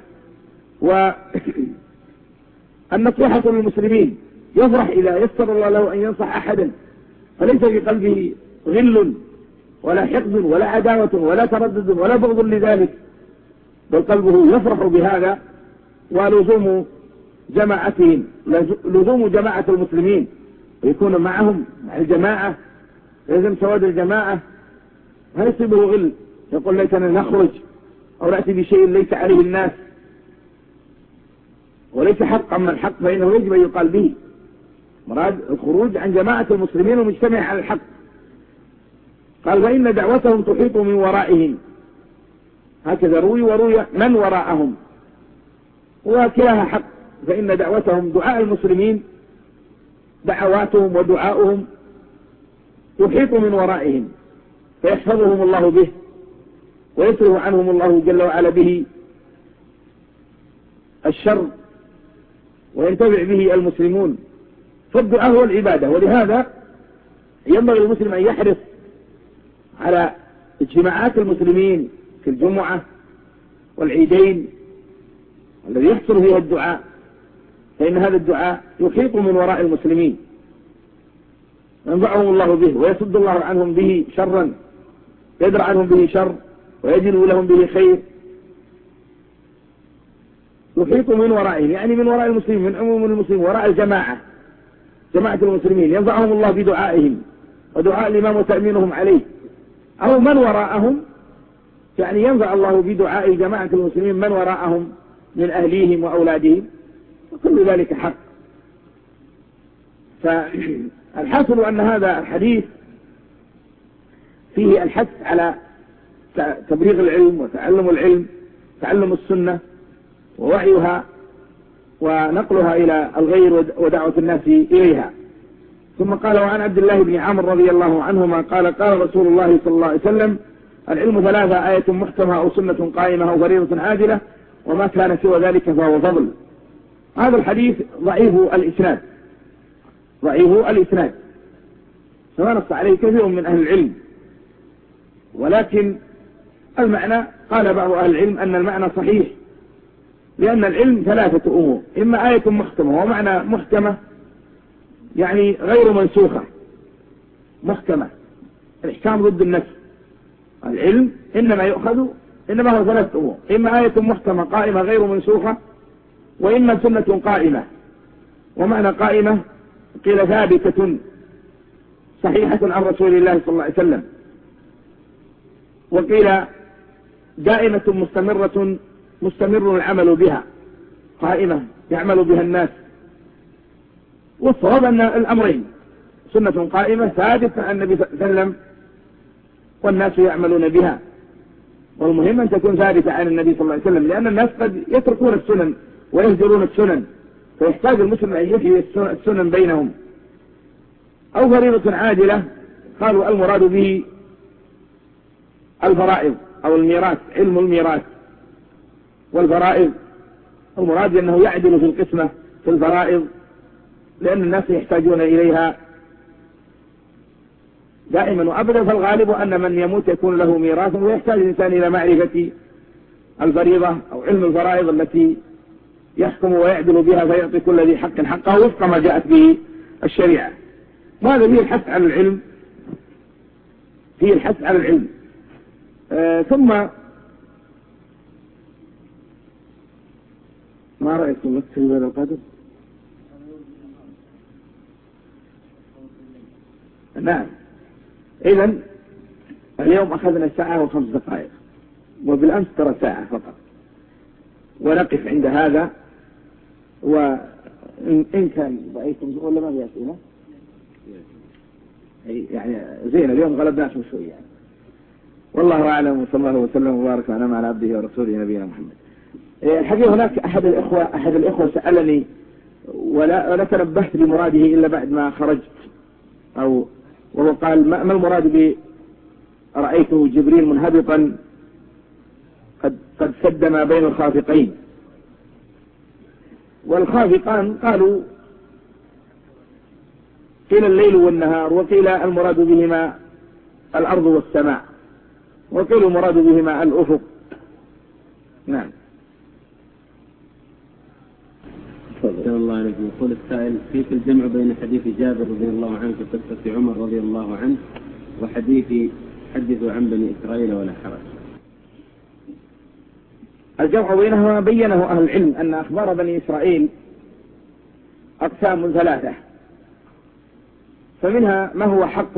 والنصيحة للمسلمين، يفرح إذا يسر الله له أن ينصح أحدا، فليس في قلبه غل ولا حقد ولا عداوة ولا تردد ولا بغض لذلك، بل قلبه يفرح بهذا. ولزوم جماعتهم، لزوم جماعة المسلمين ويكون معهم مع الجماعة، لازم سواد الجماعة، هل يصيبه غل يقول ليتنا نخرج أو نأتي بشيء ليس عليه الناس وليس حقا من الحق، فإنه يجب أن يقال به. مراد الخروج عن جماعة المسلمين ومجتمع على الحق. قال فإن دعوتهم تحيط من ورائهم، هكذا روي وروي من وراءهم، وكلاها حق. فإن دعوتهم، دعاء المسلمين، دعواتهم ودعاؤهم تحيط من ورائهم، فيحفظهم الله به ويصرف عنهم الله جل وعلا به الشر وينتفع به المسلمون. فالدعاء هو العبادة، ولهذا ينبغي المسلم أن يحرص على اجتماعات المسلمين في الجمعة والعيدين الذي يحصل فيها الدعاء، فإن هذا الدعاء يحيط من وراء المسلمين، ينفعهم الله به ويصد الله عنهم به شرا، يدرع عنهم به شر ويجلو لهم به خير. يحيط من ورائهم يعني من وراء المسلمين، من عموم المسلمين، وراء الجماعة، جماعة المسلمين، ينفعهم الله بدعائهم ودعاء الإمام وتأمينهم عليه. أو من وراءهم يعني ينفع الله بدعاء جماعة المسلمين من وراءهم من أهليهم وأولادهم، وكل ذلك حق. فالحاصل أن هذا الحديث فيه الحث على تبليغ العلم وتعلم العلم، تعلم السنة ووعيها ونقلها إلى الغير ودعوة الناس إليها. ثم قال وعن عبد الله بن عمرو رضي الله عنهما قال قال رسول الله صلى الله عليه وسلم العلم ثلاثة، آية محكمة أو سنة قائمة أو فريضة عادلة، وما كان سوى ذلك فهو فضل. هذا الحديث ضعيف الإسناد، ضعيف الإسناد فما نص عليه كثير من أهل العلم، ولكن المعنى قال بعض أهل العلم أن المعنى صحيح، لأن العلم ثلاثة أمور، إما آية محكمة، ومعنى محكمة يعني غير منسوخة، محكمة الإحكام ضد النفس. العلم إنما يؤخذ إنما هو ثلاثة أمور، إما آية محكمة قائمة غير منسوخة، وإما سنة قائمة. ومعنى قائمة قيل ثابتة صحيحة عن رسول الله صلى الله عليه وسلم، وقيل دائمة مستمرة مستمر العمل بها، قائمة يعمل بها الناس. والصواب أن الأمرين، سنة قائمة ثابتة عن النبي صلى الله عليه وسلم والناس يعملون بها، والمهم أن تكون ثابتة عن النبي صلى الله عليه وسلم، لأن الناس قد يتركون السنن ويهجرون السنن، فيحتاج المسلم أن يحيي السنن بينهم. أو فريضة عاجلة، قالوا المراد به الفرائض أو الميراث، علم الميراث والفرائض، المراد أنه يعدل في القسمة في الفرائض، لأن الناس يحتاجون إليها دائما وأبدا. فالغالب أن من يموت يكون له ميراث، ويحتاج الإنسان إلى معرفة الفريضة أو علم الفرائض التي يحكم ويعدل بها، فيعطي كل ذي حق حقه وفق ما جاءت به الشريعة. وهذا فيه الحث على العلم، فيه الحث على العلم. آه ثم ما رأيكم في هذا القدر؟ نعم. إذن اليوم أخذنا ساعة وخمس دقائق، وبالأمس ترى ساعة فقط، ونقف عند هذا. وإن كان رأيكم ولا ما في أسئلة يعني زين، اليوم غلبناكم شوي يعني. والله أعلم، وصلى الله وسلم وبارك على على عبده ورسوله نبينا محمد. الحقيقة هناك أحد الإخوة أحد الإخوة سألني ولا ولا تنبهت بمراده إلا بعد ما خرجت، أو وهو قال ما المراد ب رأيته جبريل منهبطا قد, قد سد ما بين الخافقين. والخافقان قالوا قيل الليل والنهار، وقيل المراد بهما الأرض والسماء، وقيل المراد بهما الأفق. نعم. صلى الله عليه وسلم. يقول السائل: كيف الجمع بين حديث جابر رضي الله عنه في قصة عمر رضي الله عنه وحديث حدثوا عن بني إسرائيل ولا حرج؟ الجمع بينهما بينه أهل العلم أن أخبار بني إسرائيل أقسام ثلاثة، فمنها ما هو حق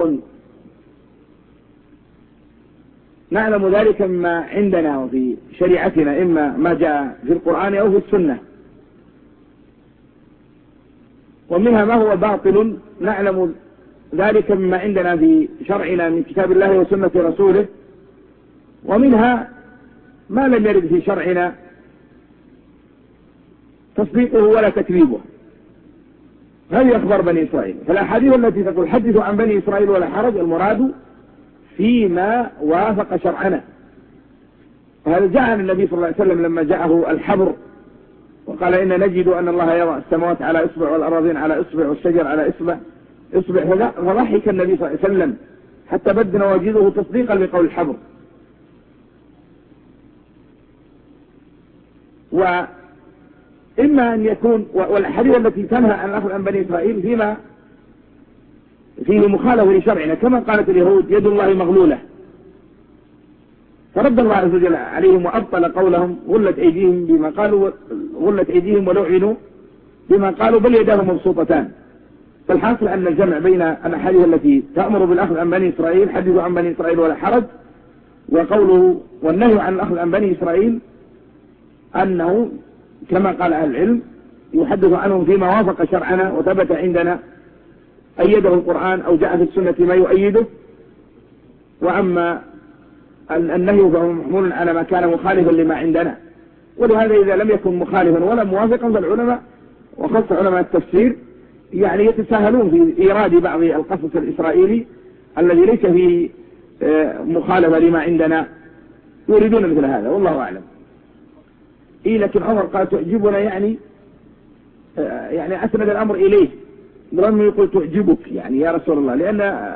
نعلم ذلك مما عندنا وفي شريعتنا، إما ما جاء في القرآن أو في السنة، ومنها ما هو باطل نعلم ذلك مما عندنا في شرعنا من كتاب الله وسنة رسوله، ومنها ما لم يرد في شرعنا تصديقه ولا تكذيبه. هذه أخبار بني إسرائيل. فالأحاديث التي تقول حدثوا عن بني إسرائيل ولا حرج المراد فيما وافق شرعنا. وهذا جاء عن النبي صلى الله عليه وسلم لما جاءه الحبر وقال: إن نجد أن الله يضع السماوات على إصبع والأراضين على إصبع والشجر على إصبع إصبع فضحك النبي صلى الله عليه وسلم حتى بد نواجذه تصديقا لقول الحبر. وإما أن يكون والحديث التي تنهى عن الأخذ عن بني إسرائيل فيما فيه مخالفة لشرعنا، كما قالت اليهود: يد الله مغلولة، فرد الله عز وجل عليهم وأبطل قولهم: غلت أيديهم بما قالوا غلت أيديهم ولعنوا بما قالوا بل يداه مبسوطتان. فالحاصل أن الجمع بين الأحاديث التي تأمر بالأخذ عن بني إسرائيل حدثوا عن بني إسرائيل ولا حرج، وقوله والنهي عن الأخذ عن بني إسرائيل أنه كما قال أهل العلم يحدث عنهم فيما وافق شرعنا وثبت عندنا أيده القرآن أو جاء في السنة ما يؤيده. وأما النهي فهو محمول على ما كان مخالفا لما عندنا. ولهذا إذا لم يكن مخالفا ولا موافقا فالعلماء وخاصة علماء التفسير يعني يتساهلون في إيراد بعض القصص الإسرائيلي الذي ليس فيه مخالفة لما عندنا، يريدون مثل هذا والله أعلم. إيه لكن عمر قال تعجبنا، يعني يعني أسند الأمر إليه لأنه يقول تعجبك يعني يا رسول الله، لأن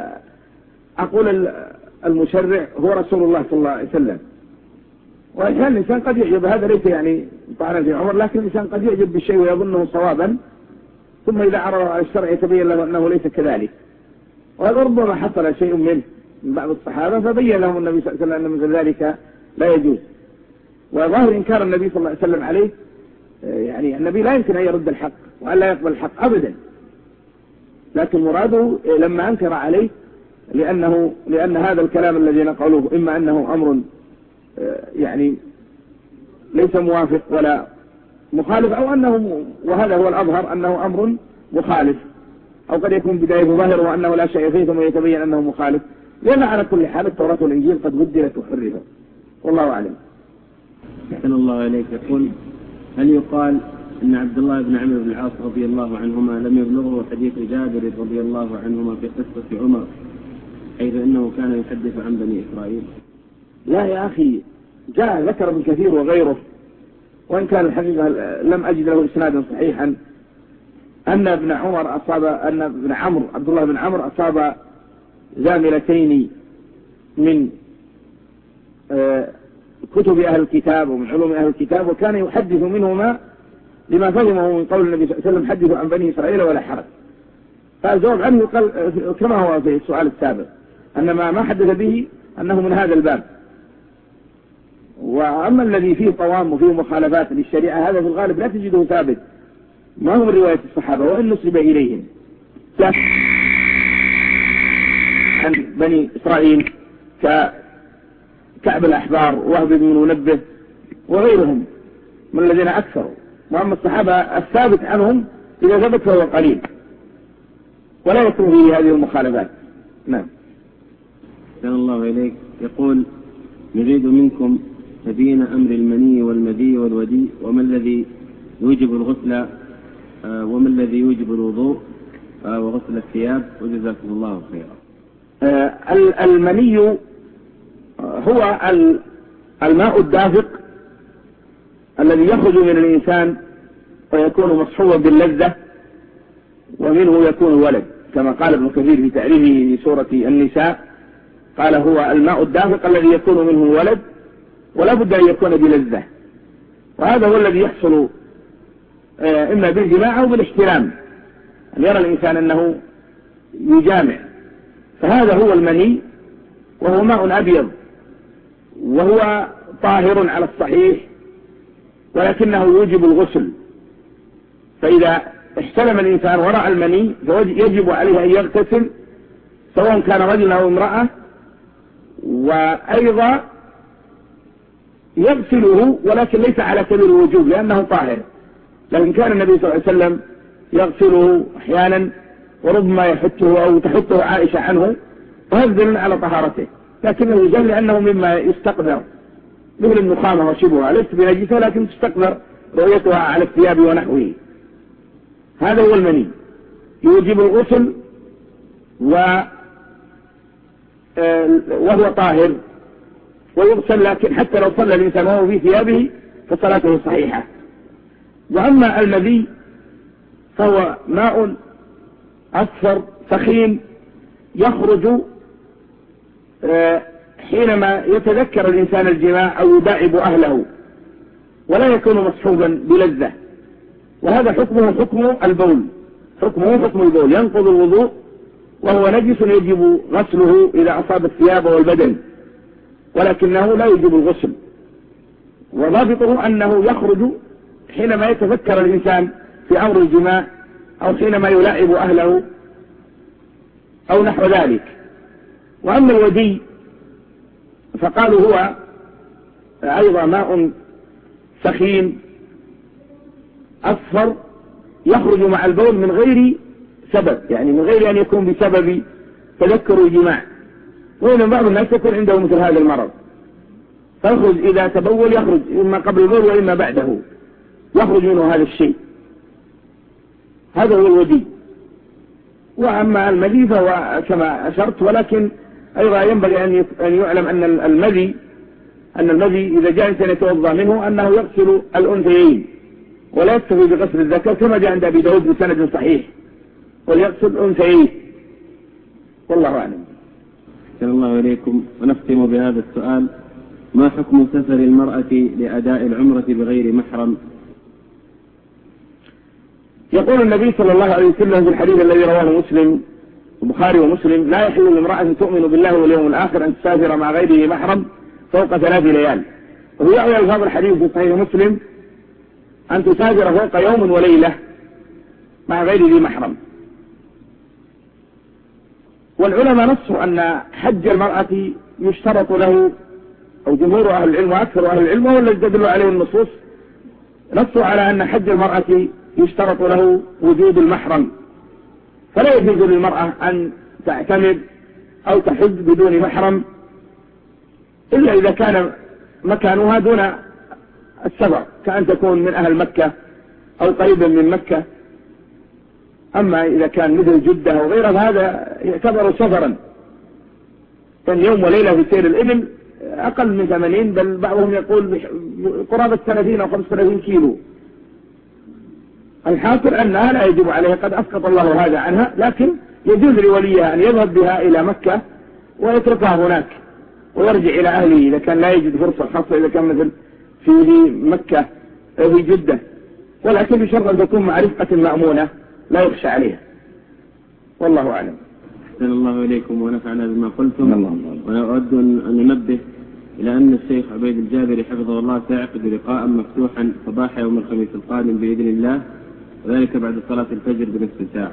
أقول المشرع هو رسول الله صلى الله عليه وسلم. وأحيانا الإنسان قد يعجب، هذا ليس يعني طعنا في عمر، لكن الإنسان قد يعجب بالشيء ويظنه صوابا ثم إذا عرض على الشرع يتبين له أنه ليس كذلك. وربما حصل شيء منه من بعض الصحابة فبين لهم النبي صلى الله عليه وسلم أن مثل ذلك لا يجوز. وظاهر إنكار النبي صلى الله عليه وسلم عليه يعني النبي لا يمكن أن يرد الحق وأن لا يقبل الحق أبدا، لكن مراده لما أنكر عليه لأنه لأن هذا الكلام الذي نقوله إما أنه أمر يعني ليس موافق ولا مخالف، أو أنه وهذا هو الأظهر أنه أمر مخالف، أو قد يكون بداية ظاهر وأنه لا شيء فيه ثم يتبين أنه مخالف، لأن على كل حال التوراة والإنجيل قد بدلت وحرفت والله أعلم. أحسن الله إليك. يقول: هل يقال أن عبد الله بن عمرو بن العاص رضي الله عنهما لم يبلغه حديث جابر رضي الله عنهما في قصة عمر حيث أنه كان يحدث عن بني إسرائيل؟ لا يا أخي، جاء ذكر ابن كثير وغيره، وإن كان الحقيقة لم أجد له إسنادا صحيحا، أن ابن عمر أصاب أن ابن عمرو عبد الله بن عمرو أصاب زاملتين من كتب أهل الكتاب ومن علوم أهل الكتاب، وكان يحدث منهما لما فهمه من قول النبي صلى الله عليه وسلم: حدثوا عن بني إسرائيل ولا حرج. فالجواب عنه قال كما هو في السؤال السابق، أن ما حدث به أنه من هذا الباب. وأما الذي فيه طوام وفيه مخالفات للشريعة هذا في الغالب لا تجده ثابت، ما هو من رواية الصحابة وإن نسب إليهم. عن بني إسرائيل ككعب الأحبار ووهب بن منبه وغيرهم من الذين أكثروا، وأما الصحابة الثابت عنهم إذا ثبت فهو قليل ولا يكون فيه هذه المخالفات. نعم. أحسن الله إليك. يقول: نريد منكم تبيين أمر المني والمذي والودي، وما الذي يوجب الغسل وما الذي يوجب الوضوء وغسل الثياب، وجزاكم الله خيرا. المني هو الماء الدافق الذي يخرج من الإنسان ويكون مصحوبا باللذة ومنه يكون ولد، كما قال ابن كثير في تعريفه لسورة النساء، قال هو الماء الدافق الذي يكون منه ولد ولا بد أن يكون بلذة، وهذا هو الذي يحصل إما بالجماع أو بالاحتلام، أن يرى الإنسان أنه يجامع، فهذا هو المني، وهو ماء أبيض وهو طاهر على الصحيح، ولكنه يوجب الغسل. فإذا احتلم الإنسان ورأى المني يجب عليه أن يغتسل سواء كان رجلا أو امرأة، وأيضا يغسله ولكن ليس على سبيل الوجوب لأنه طاهر، لكن كان النبي صلى الله عليه وسلم يغسله أحيانا وربما يحته أو تحته عائشة عنه، وهذا دليل على طهارته، لكنه يجب لأنه مما يستقدر مثل النخامة وشبهها، ليست بنجسة لكن تستقدر رؤيتها على الثياب ونحوه. هذا هو المني يوجب الغسل وهو طاهر ويغسل، لكن حتى لو صلى الإنسان وهو في ثيابه فصلاته صحيحة. وأما المذي فهو ماء أصفر سخين يخرج حينما يتذكر الإنسان الجماع أو يداعب أهله، ولا يكون مصحوبا بلذة، وهذا حكمه حكم البول، حكمه حكم البول، ينقض الوضوء وهو نجس يجب غسله إذا أصاب الثياب والبدن، ولكنه لا يجب الغسل. وضابطه أنه يخرج حينما يتذكر الإنسان في أمر الجماع أو حينما يلاعب أهله أو نحو ذلك. وأما الودي فقالوا هو أيضا ماء سخين أصفر يخرج مع البول من غير سبب، يعني من غير أن يكون بسبب تذكر الجماع، وإن بعض الناس يكون عنده مثل هذا المرض فيخرج إذا تبول يخرج إما قبل البول وإما بعده، يخرج منه هذا الشيء، هذا هو الودي. وأما المذي فهو كما أشرت، ولكن أيضا ينبغي أن يعلم أن المذي أن المذي إذا جاء إنسان يتوضأ منه أنه يغسل الأنثيين ولا يكتفي بغسل الذكر، كما جاء عند أبي داود بسند صحيح، وليغسل الأنثيين، والله أعلم. أحسن الله إليكم. ونختم بهذا السؤال: ما حكم سفر المرأة لأداء العمرة بغير محرم؟ يقول النبي صلى الله عليه وسلم في الحديث الذي رواه مسلم البخاري ومسلم: لا يحل لامرأة تؤمن بالله واليوم الآخر أن تسافر مع غيره محرم فوق ثلاث ليال. وهو يعي الفاظ الحديث في صحيح مسلم أن تسافر فوق يوم وليلة مع غير ذي محرم. والعلماء نصوا أن حج المرأة يشترط له، أو جمهور أهل العلم وأكثر أهل العلم وهو الذي تدل عليه النصوص، نصوا على أن حج المرأة يشترط له وجود المحرم، فلا يجوز للمرأة أن تعتمر أو تحج بدون محرم إلا إذا كان مكانها دون السفر، كأن تكون من أهل مكة أو قريبا من مكة. أما إذا كان مثل جدة أو غيرها فهذا يعتبر سفرا، كان يوم وليلة في سير الإبل أقل من ثمانين، بل بعضهم يقول قرابة ثلاثين أو خمسة وثلاثين كيلو. الحاصل أنها لا يجب عليها، قد أسقط الله هذا عنها، لكن يجوز لوليها أن يذهب بها إلى مكة ويتركها هناك ويرجع إلى أهله إذا كان لا يجد فرصة، خاصة إذا كان مثل في مكة أو في جدة، ولكن بشرط أن تكون مع رفقة مأمونة لا يخشى عليها، والله أعلم. أحسن الله إليكم ونفعنا بما قلتم. ونود أن ننبه إلى أن الشيخ عبيد الجابري حفظه الله سيعقد لقاء مفتوحا صباح يوم الخميس القادم بإذن الله، وذلك بعد صلاة الفجر بنصف ساعة.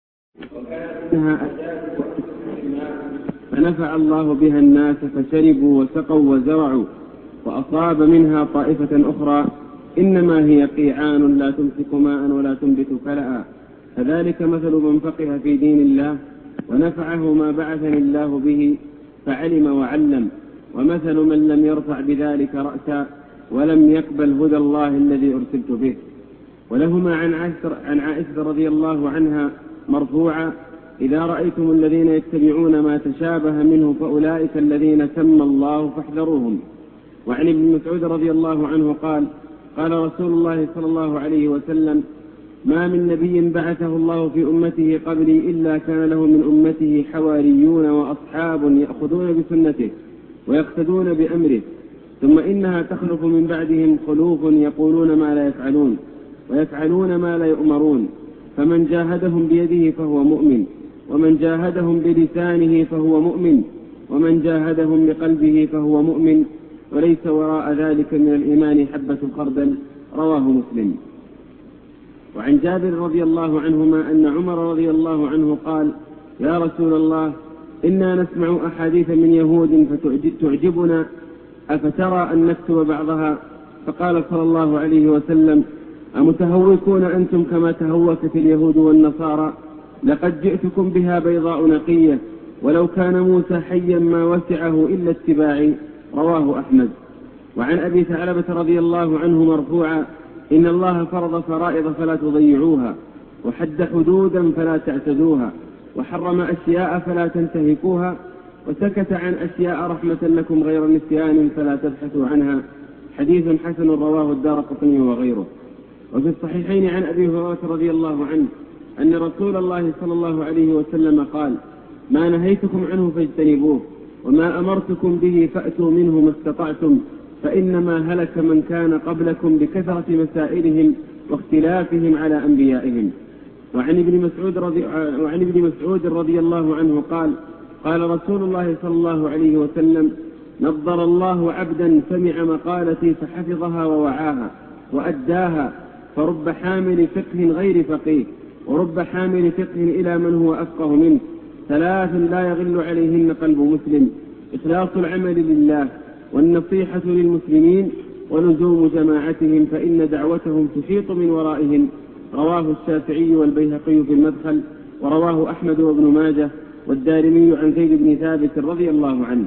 فنفع الله بها الناس فشربوا وسقوا وزرعوا، وأصاب منها طائفة أخرى إنما هي قيعان لا تمسك ماء ولا تنبت كلأ. فذلك مثل من فقه في دين الله ونفعه ما بعثني الله به فعلم وعلم، ومثل من لم يرفع بذلك رأسا ولم يقبل هدى الله الذي أرسلت به. ولهما عن عائشة, عن عائشة رضي الله عنها مرفوعا: إذا رأيتم الذين يتبعون ما تشابه منه فأولئك الذين سمى الله فاحذروهم. وعن ابن مسعود رضي الله عنه قال قال رسول الله صلى الله عليه وسلم ما من نبي بعثه الله في أمته قبلي إلا كان له من أمته حواريون وأصحاب يأخذون بسنته ويقتدون بأمره ثم إنها تخلف من بعدهم خلوف يقولون ما لا يفعلون ويفعلون ما لا يؤمرون فمن جاهدهم بيده فهو مؤمن ومن جاهدهم بلسانه فهو مؤمن ومن جاهدهم بقلبه فهو مؤمن وليس وراء ذلك من الإيمان حبة خردل. رواه مسلم. وعن جابر رضي الله عنهما أن عمر رضي الله عنه قال يا رسول الله إنا نسمع أحاديث من يهود فتعجبنا أفترى أن نكتب بعضها؟ فقال صلى الله عليه وسلم أمتهوكون أنتم كما تهوكت اليهود والنصارى؟ لقد جئتكم بها بيضاء نقية ولو كان موسى حيا ما وسعه إلا اتباعي. رواه أحمد. وعن أبي ثعلبة رضي الله عنه مرفوعا إن الله فرض فرائض فلا تضيعوها وحد حدودا فلا تعتدوها وحرم أشياء فلا تنتهكوها وسكت عن أشياء رحمة لكم غير نسيان فلا تبحثوا عنها. حديث حسن رواه الدارقطني وغيره. وفي الصحيحين عن أبي هريرة رضي الله عنه أن رسول الله صلى الله عليه وسلم قال ما نهيتكم عنه فاجتنبوه وما أمرتكم به فأتوا منه ما استطعتم فإنما هلك من كان قبلكم بكثرة مسائلهم واختلافهم على أنبيائهم. وعن ابن مسعود رضي, وعن ابن مسعود رضي الله عنه قال قال رسول الله صلى الله عليه وسلم نضر الله عبدا سمع مقالتي فحفظها ووعاها وأداها فرب حامل فقه غير فقيه ورب حامل فقه إلى من هو أفقه منه ثلاث لا يغل عليهن قلب مسلم إخلاص العمل لله والنصيحة للمسلمين ولزوم جماعتهم فإن دعوتهم تحيط من ورائهم. رواه الشافعي والبيهقي في المدخل ورواه أحمد وابن ماجه والدارمي عن زيد بن ثابت رضي الله عنه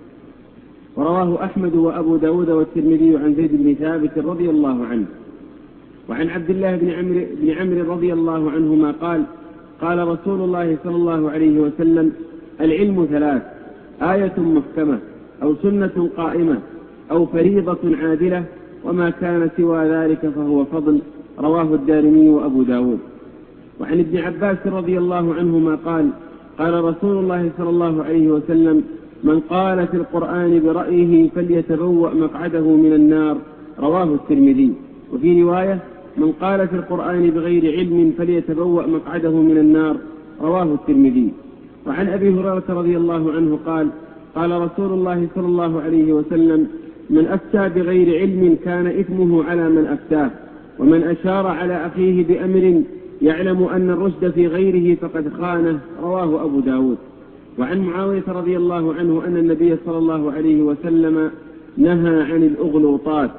ورواه أحمد وأبو داود والترمذي عن زيد بن ثابت رضي الله عنه. وعن عبد الله بن عمرو بن عمرو رضي الله عنهما قال قال رسول الله صلى الله عليه وسلم العلم ثلاث آية محكمة أو سنة قائمة أو فريضة عادلة وما كان سوى ذلك فهو فضل. رواه الدارمي وأبو داود. وعن ابن عباس رضي الله عنهما قال قال رسول الله صلى الله عليه وسلم من قال في القرآن برأيه فليتبوأ مقعده من النار. رواه الترمذي. وفي رواية من قال في القرآن بغير علم فليتبوأ مقعده من النار. رواه الترمذي. وعن أبي هريرة رضي الله عنه قال قال رسول الله صلى الله عليه وسلم من أفتى بغير علم كان إثمه على من أفتاه ومن أشار على أخيه بأمر يعلم أن الرشد في غيره فقد خانه. رواه أبو داود. وعن معاوية رضي الله عنه أن النبي صلى الله عليه وسلم نهى عن الأغلوطات.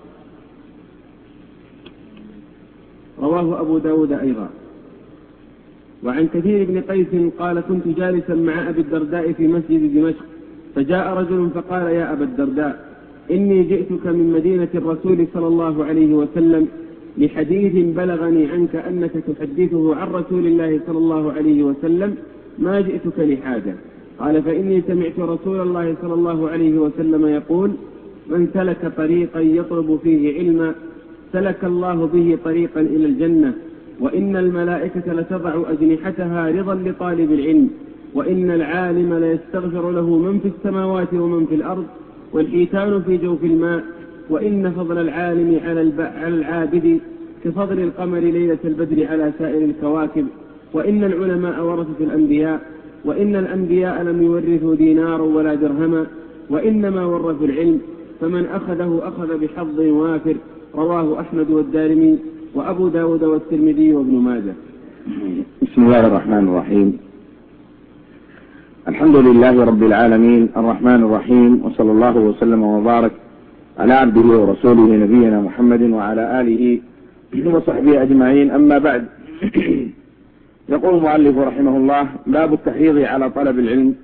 رواه أبو داود أيضا. وعن كثير بن قيس قال كنت جالسا مع أبي الدرداء في مسجد دمشق فجاء رجل فقال يا أبا الدرداء إني جئتك من مدينة الرسول صلى الله عليه وسلم لحديث بلغني عنك أنك تحدثه عن رسول الله صلى الله عليه وسلم ما جئتك لحاجة. قال فإني سمعت رسول الله صلى الله عليه وسلم يقول من سلك طريقا يطلب فيه علما سلك الله به طريقا إلى الجنة وإن الملائكة لتضع أجنحتها رضا لطالب العلم وإن العالم ليستغفر له من في السماوات ومن في الأرض والحيتان في جوف الماء وإن فضل العالم على العابد كفضل القمر ليلة البدر على سائر الكواكب وإن العلماء ورثة الأنبياء وإن الأنبياء لم يورثوا دينارا ولا درهما وإنما ورثوا العلم فمن أخذه أخذ بحظ وافر. رواه أحمد والدارمي وأبو داود والترمذي وابن ماجه. بسم الله الرحمن الرحيم. الحمد لله رب العالمين الرحمن الرحيم وصلى الله وسلم وبارك على عبده ورسوله نبينا محمد وعلى آله وصحبه أجمعين. أما بعد يقول المؤلف رحمه الله باب التحريض على طلب العلم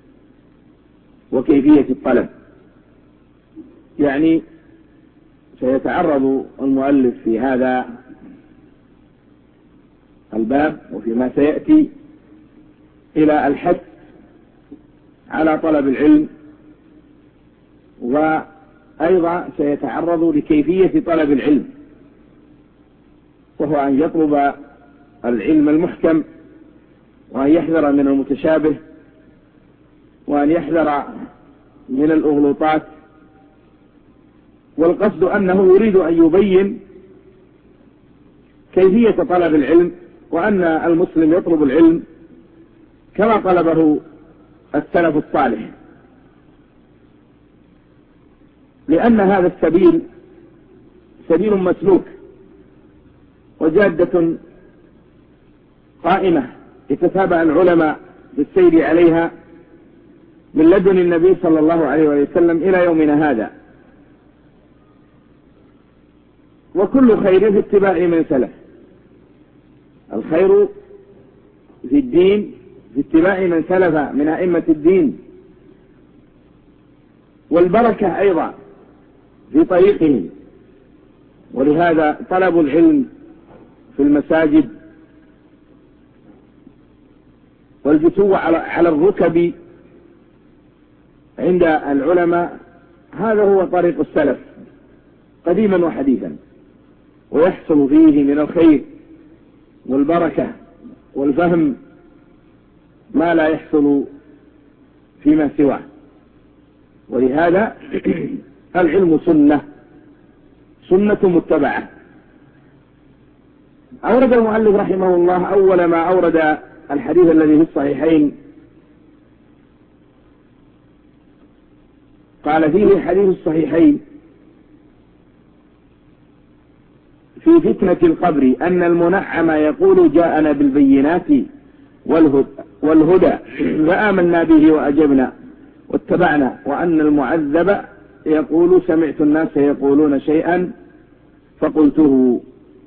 وكيفية الطلب. يعني سيتعرض المؤلف في هذا الباب وفيما سيأتي إلى الحث على طلب العلم أيضا سيتعرض لكيفية طلب العلم، وهو أن يطلب العلم المحكم، وأن يحذر من المتشابه، وأن يحذر من الأغلوطات. والقصد أنه يريد أن يبين كيفية طلب العلم، وأن المسلم يطلب العلم كما طلبه السلف الصالح، لأن هذا السبيل سبيل مسلوك وجادة قائمة يتتابع العلماء بالسير عليها من لدن النبي صلى الله عليه وسلم إلى يومنا هذا، وكل خير في اتباع من سلف. الخير في الدين في اتباع من سلف من أئمة الدين، والبركة أيضا في طريقهم. ولهذا طلب العلم في المساجد والجثو على الركب عند العلماء هذا هو طريق السلف قديما وحديثا، ويحصل فيه من الخير والبركة والفهم ما لا يحصل فيما سواه. ولهذا العلم سنة سنة متبعة. أورد المؤلف رحمه الله أول ما أورد الحديث الذي في الصحيحين، قال فيه حديث الصحيحين في فتنة القبر أن المنعم يقول جاءنا بالبينات والهدى فآمنا به وأجبنا واتبعنا، وأن المعذب يقول سمعت الناس يقولون شيئا فقلته.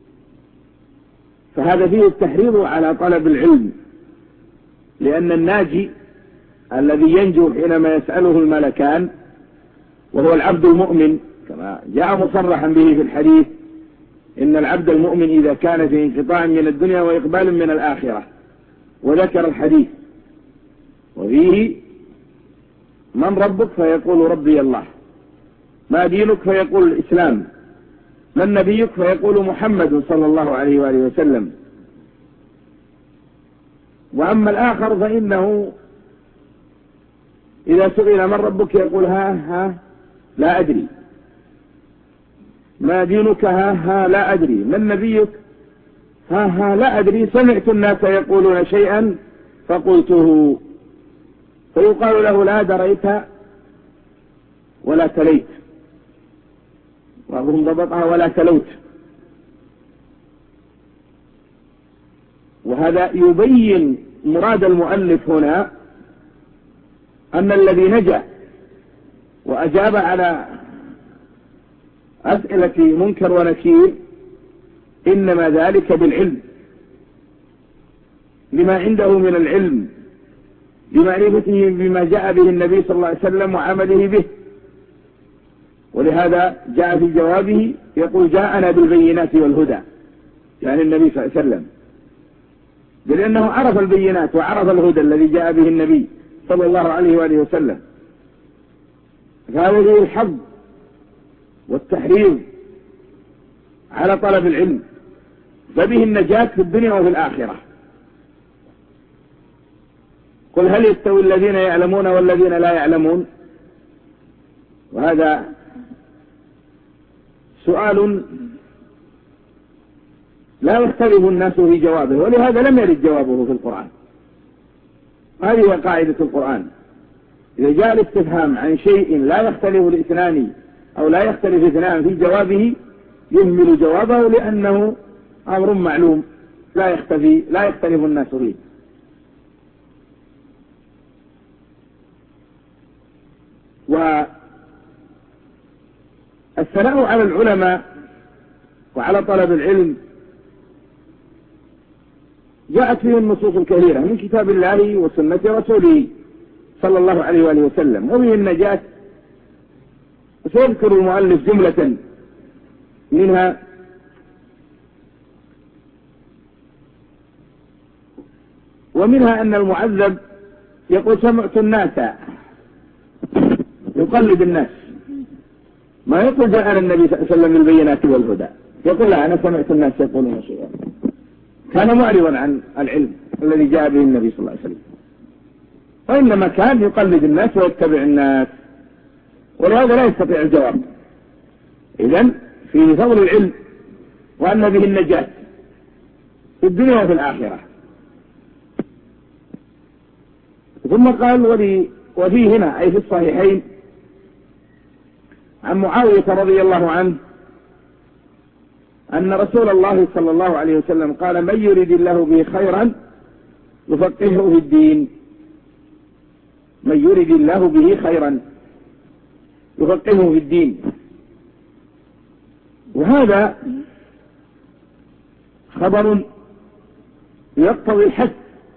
فهذا فيه التحريض على طلب العلم، لأن الناجي الذي ينجو حينما يسأله الملكان وهو العبد المؤمن، كما جاء مصرحا به في الحديث إن العبد المؤمن إذا كان في انقطاع من الدنيا وإقبال من الآخرة، وذكر الحديث وفيه من ربك فيقول ربي الله، ما دينك فيقول الإسلام، من نبيك فيقول محمد صلى الله عليه وآله وسلم. وأما الآخر فإنه إذا سئل من ربك يقول ها ها لا أدري، ما دينك ها ها لا أدري، من نبيك ها ها لا أدري، سمعت الناس يقولون شيئا فقلته، فيقال له لا دريت ولا تليت، بعضهم ضبطها ولا تلوت. وهذا يبين مراد المؤلف هنا أن الذي نجا وأجاب على أسئلة منكر ونكير إنما ذلك بالعلم، لما عنده من العلم بمعرفته بما جاء به النبي صلى الله عليه وسلم وعمله به. ولهذا جاء في جوابه يقول جاءنا بالبينات والهدى، يعني النبي صلى الله عليه وسلم، لأنه عرف البينات وعرف الهدى الذي جاء به النبي صلى الله عليه وآله وسلم. فهذا فيه الحظ والتحريض على طلب العلم، فبه النجاة في الدنيا وفي الآخرة. قل هل يستوي الذين يعلمون والذين لا يعلمون؟ وهذا سؤال لا يختلف الناس في جوابه، ولهذا لم يرد جوابه في القرآن. هذه هي قاعدة القرآن، إذا جاء الاستفهام عن شيء لا يختلف الاثنان أو لا يختلف اثنان في جوابه يهمل جوابه، لأنه أمر معلوم لا يختفي لا يختلف الناس فيه. والثناء على العلماء وعلى طلب العلم جاءت فيه النصوص الكثيرة من كتاب الله وسنة رسوله صلى الله عليه وآله وسلم، وبه النجاة. سيذكر المؤلف جملة منها ومنها أن المعذب يقول سمعت الناس، يقلد الناس، ما يقول جاءنا النبي صلى الله عليه وسلم بالبينات والهدى، يقول لا أنا سمعت الناس يقولون شيئا. كان معرضا عن العلم الذي جاء به النبي صلى الله عليه وسلم، وإنما كان يقلد الناس ويتبع الناس، ولهذا لا يستطيع الجواب. إذن فيه فضل العلم وأن به النجاة في الدنيا وفي الآخرة. ثم قال ولي وفيه هنا أي في الصحيحين عن معاوية رضي الله عنه أن رسول الله صلى الله عليه وسلم قال من يريد الله به خيرا يفقهه في الدين، من يريد الله به خيرا يفقهه في الدين. وهذا خبر يقتضي الحث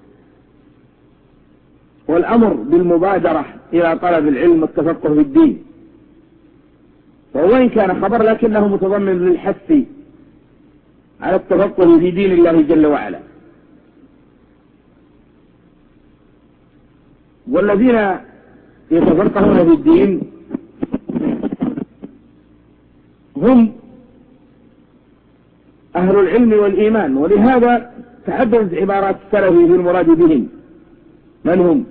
والأمر بالمبادرة إلى طلب العلم والتفقه في الدين، وإن كان خبر لكنه متضمن للحث على التفقه في دين الله جل وعلا. والذين يتفقهون في الدين هم أهل العلم والإيمان، ولهذا تعددت عبارات السلف في المراد بهم من هم.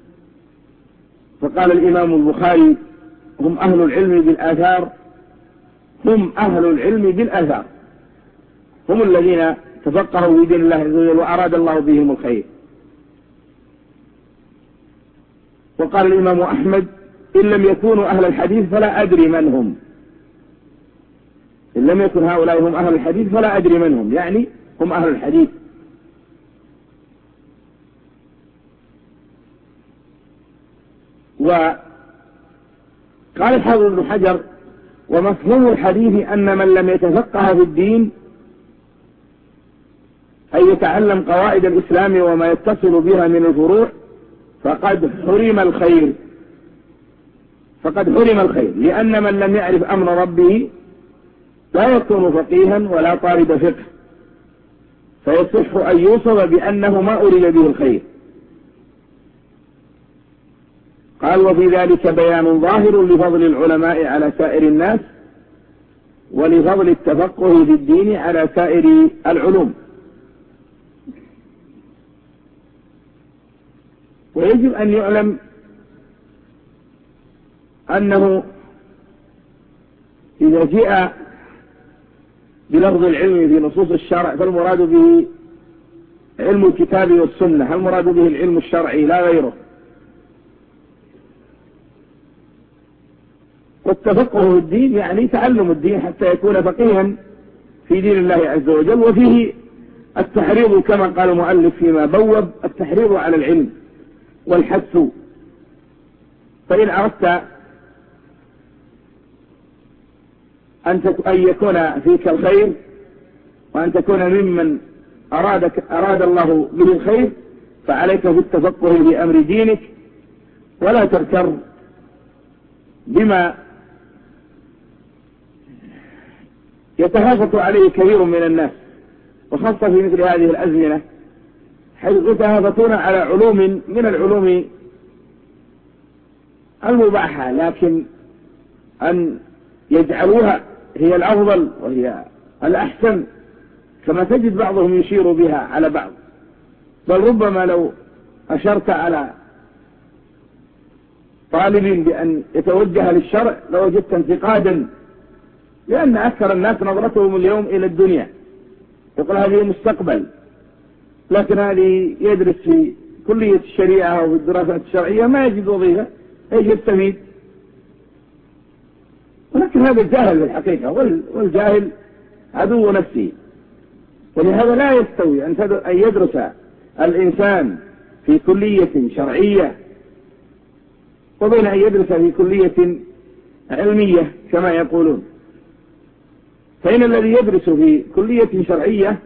فقال الإمام البخاري هم أهل العلم بالآثار، هم أهل العلم بالآثار، هم الذين تفقهوا في دين الله عز وجل وأراد الله بهم الخير. وقال الإمام أحمد إن لم يكونوا أهل الحديث فلا أدري من هم، إن لم يكن هؤلاء هم أهل الحديث فلا أدري من هم، يعني هم أهل الحديث. وقال الحافظ ابن حجر ومفهوم الحديث أن من لم يتفقه في الدين أي يتعلم قواعد الإسلام وما يتصل بها من الفروع فقد حرم الخير، فقد حرم الخير، لأن من لم يعرف أمر ربه لا يكون فقيها ولا طالب فقه، فيصح أن يوصف بأنه ما أريد به الخير. قال وفي ذلك بيان ظاهر لفضل العلماء على سائر الناس ولفضل التفقه في الدين على سائر العلوم. ويجب أن يعلم أنه إذا جاء بلفظ العلم في نصوص الشرع فالمراد به علم الكتاب والسنة، المراد به العلم الشرعي لا غيره. والتفقه في الدين يعني تعلم الدين حتى يكون فقيها في دين الله عز وجل. وفيه التحريض كما قال المؤلف فيما بوب، التحريض على العلم والحث. فإن أردت أن يكون فيك الخير وأن تكون ممن أرادك أراد الله به الخير فعليك بالتفقه في أمر دينك، ولا تغتر بما يتهافت عليه كثير من الناس، وخاصة في مثل هذه الأزمنة حيث يتهافتون على علوم من العلوم المباحة، لكن أن يجعلوها هي الأفضل وهي الأحسن، كما تجد بعضهم يشير بها على بعض. بل ربما لو أشرت على طالب بأن يتوجه للشرع لوجدت انتقادا، لأن أكثر الناس نظرتهم اليوم إلى الدنيا، يقول هذه مستقبل، لكن هذه يدرس في كلية الشريعة أو في الدراسات الشرعية ما يجد وظيفة، ايش يستفيد؟ ولكن هذا الجاهل بالحقيقة، والجاهل عدو نفسه. ولهذا لا يستوي أن يدرس الإنسان في كلية شرعية وبين أن يدرس في كلية علمية كما يقولون. فإن الذي يدرس في كلية شرعية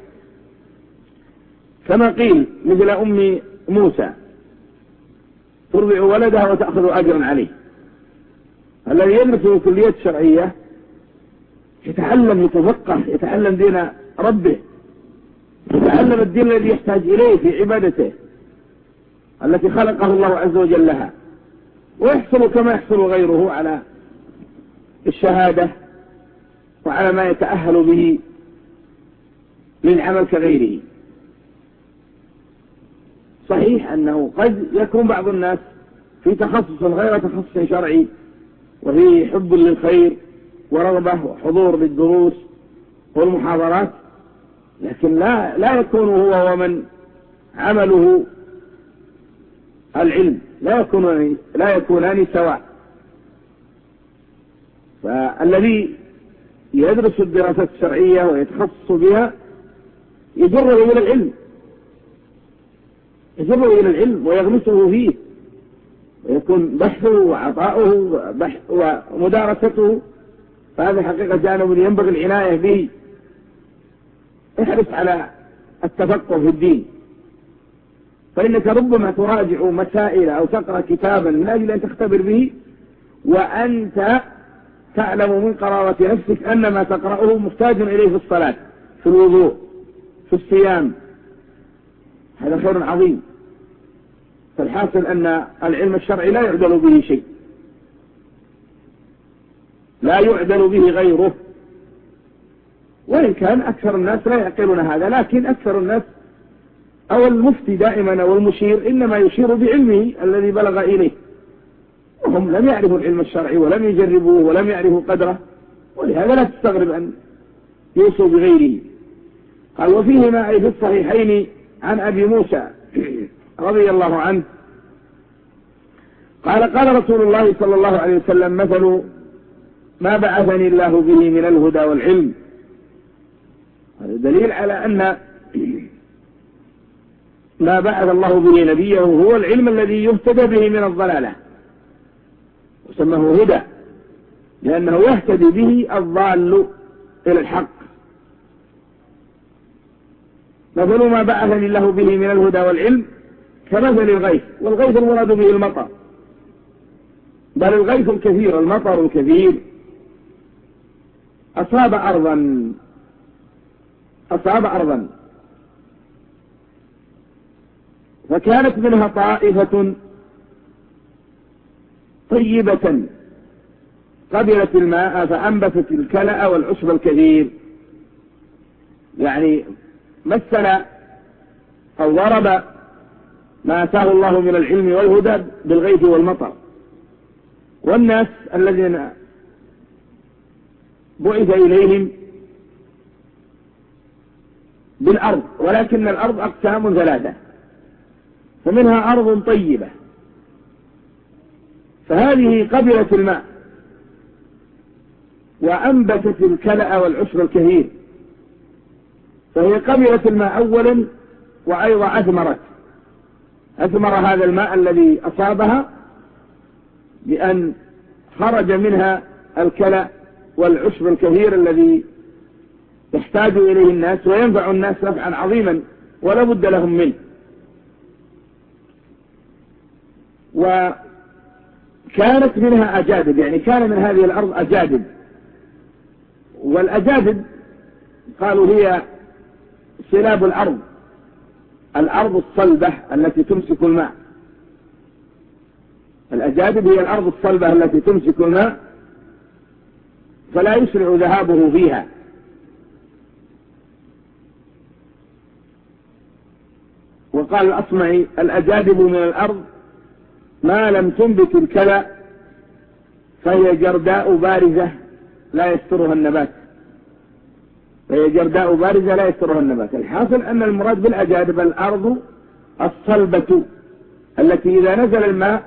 كما قيل مثل أم موسى ترضع ولدها وتأخذ أجرا عليه، الذي يدرس في كلية شرعية يتعلم يتفقه يتعلم دين ربه، يتعلم الدين الذي يحتاج إليه في عبادته التي خلقه الله عز وجل لها، ويحصل كما يحصل غيره على الشهادة وعلى ما يتأهل به للعمل كغيره. صحيح أنه قد يكون بعض الناس في تخصص غير تخصص شرعي وفي حب للخير ورغبة وحضور للدروس والمحاضرات، لكن لا لا يكون هو ومن عمله العلم لا يكونان لا يكونان سواء. فالذي يدرس الدراسات الشرعية ويتخصص بها يجره إلى العلم يجره إلى العلم ويغمسه فيه، ويكون بحثه وعطاؤه ومدارسته، فهذا حقيقة جانب ينبغي العناية به. احرص على التفقه في الدين، فإنك ربما تراجع مسائل أو تقرأ كتابا من أجل أن تختبر به وأنت تعلم من قرارة نفسك أن ما تقرأه محتاج إليه في الصلاة، في الوضوء، في الصيام. هذا خير عظيم. فالحاصل أن العلم الشرعي لا يعدل به شيء، لا يعدل به غيره، وإن كان أكثر الناس لا يعقلون هذا، لكن أكثر الناس أو المفتي دائما أو المشير إنما يشير بعلمه الذي بلغ إليه، وهم لم يعرفوا العلم الشرعي ولم يجربوه ولم يعرفوا قدره، ولهذا لا تستغرب أن يوصوا بغيره. قال وفيهما أي في الصحيحين عن أبي موسى رضي الله عنه قال قال رسول الله صلى الله عليه وسلم مثل ما بعثني الله به من الهدى والعلم. هذا دليل على أن ما بعث الله به نبيه هو العلم الذي يهتدى به من الضلالة، وسمه هدى لأنه يهتدي به الضال إلى الحق. مثل ما بعثني الله به من الهدى والعلم كمثل الغيث، والغيث المراد به المطر، بل الغيث الكثير المطر الكثير أصاب أرضا أصاب أرضا فكانت منها طائفة طيبة قبلت الماء فأنبتت الكلأ والعشب الكثير. يعني مثل أو ضرب ما آتاه الله من العلم والهدى بالغيث والمطر. والناس الذين بعث إليهم بالأرض، ولكن الأرض أقسام ثلاثة، فمنها أرض طيبة فهذه قبلت الماء وأنبتت الكلأ والعشب الكثير، فهي قبلت الماء أولا وأيضا أثمرت أثمر هذا الماء الذي أصابها بأن خرج منها الكلأ والعشب الكثير الذي يحتاج إليه الناس وينفع الناس نفعا عظيما ولا بد لهم منه. وكانت منها أجادب، يعني كان من هذه الأرض أجادب، والأجادب قالوا هي سلاب الأرض، الأرض الصلبة التي تمسك الماء. الأجادب هي الأرض الصلبة التي تمسك الماء فلا يسرع ذهابه فيها. وقال الأصمعي الأجادب من الأرض ما لم تنبت الكلى فهي جرداء بارزة لا يسترها النبات فهي جرداء بارزة لا يسترها النبات. الحاصل أن المراد بالأجادب الأرض الصلبة التي إذا نزل الماء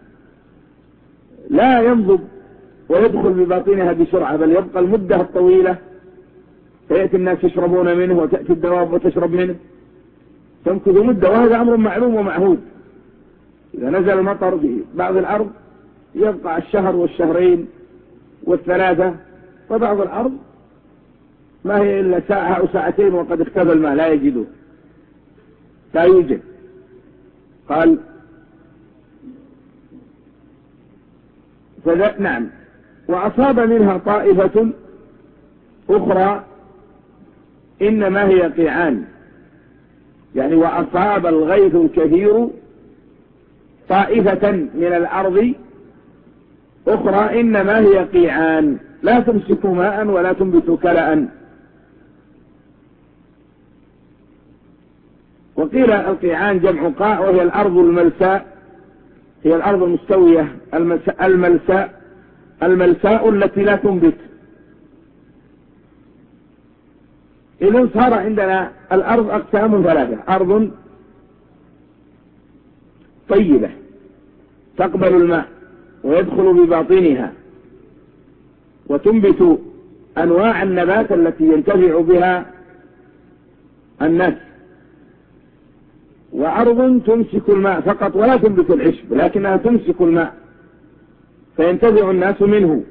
لا ينضب ويدخل بباطنها بسرعة، بل يبقى المدة الطويلة فيأتي الناس يشربون منه وتأتي الدواب وتشرب منه، تمكث مدة، وهذا أمر معلوم ومعهود. إذا نزل المطر في بعض الأرض يبقى الشهر والشهرين والثلاثة، وبعض الأرض ما هي إلا ساعة أو ساعتين وقد اختفى الماء لا يجده لا يوجد. قال فذا نعم وأصاب منها طائفة أخرى إنما هي قيعان، يعني وأصاب الغيث الكثير طائفة من الأرض أخرى إنما هي قيعان لا تمسك ماء ولا تنبت كلأ. وقيل القيعان جمع قاع، وهي الأرض الملساء، هي الأرض المستوية الملساء الملساء التي لا تنبت. إذن صار عندنا الأرض أقسام ثلاثة: أرض طيبة تقبل الماء ويدخل بباطنها وتنبت أنواع النبات التي ينتفع بها الناس، وأرض تمسك الماء فقط ولا تنبت العشب لكنها تمسك الماء فينتفع الناس منه،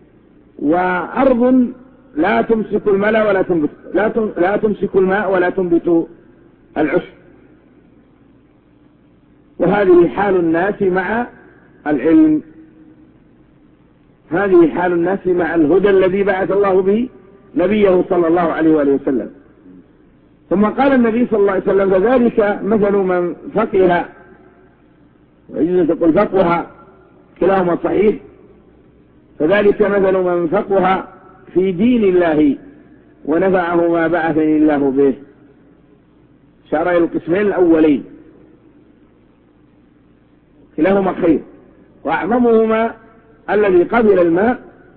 وأرض لا تمسك الماء ولا تنبت لا لا تمسك الماء ولا تنبت العشب. وهذه حال الناس مع العلم، هذه حال الناس مع الهدى الذي بعث الله به نبيه صلى الله عليه وآله وسلم. ثم قال النبي صلى الله عليه وسلم: فذلك مثل من فقه، ويجوز تقول فقه، كلاهما صحيح، فذلك مثل من فقه في دين الله ونفعه ما بعثني الله به. شار إلى القسمين الأولين، كلاهما خير، وأعظمهما الذي قبل الماء،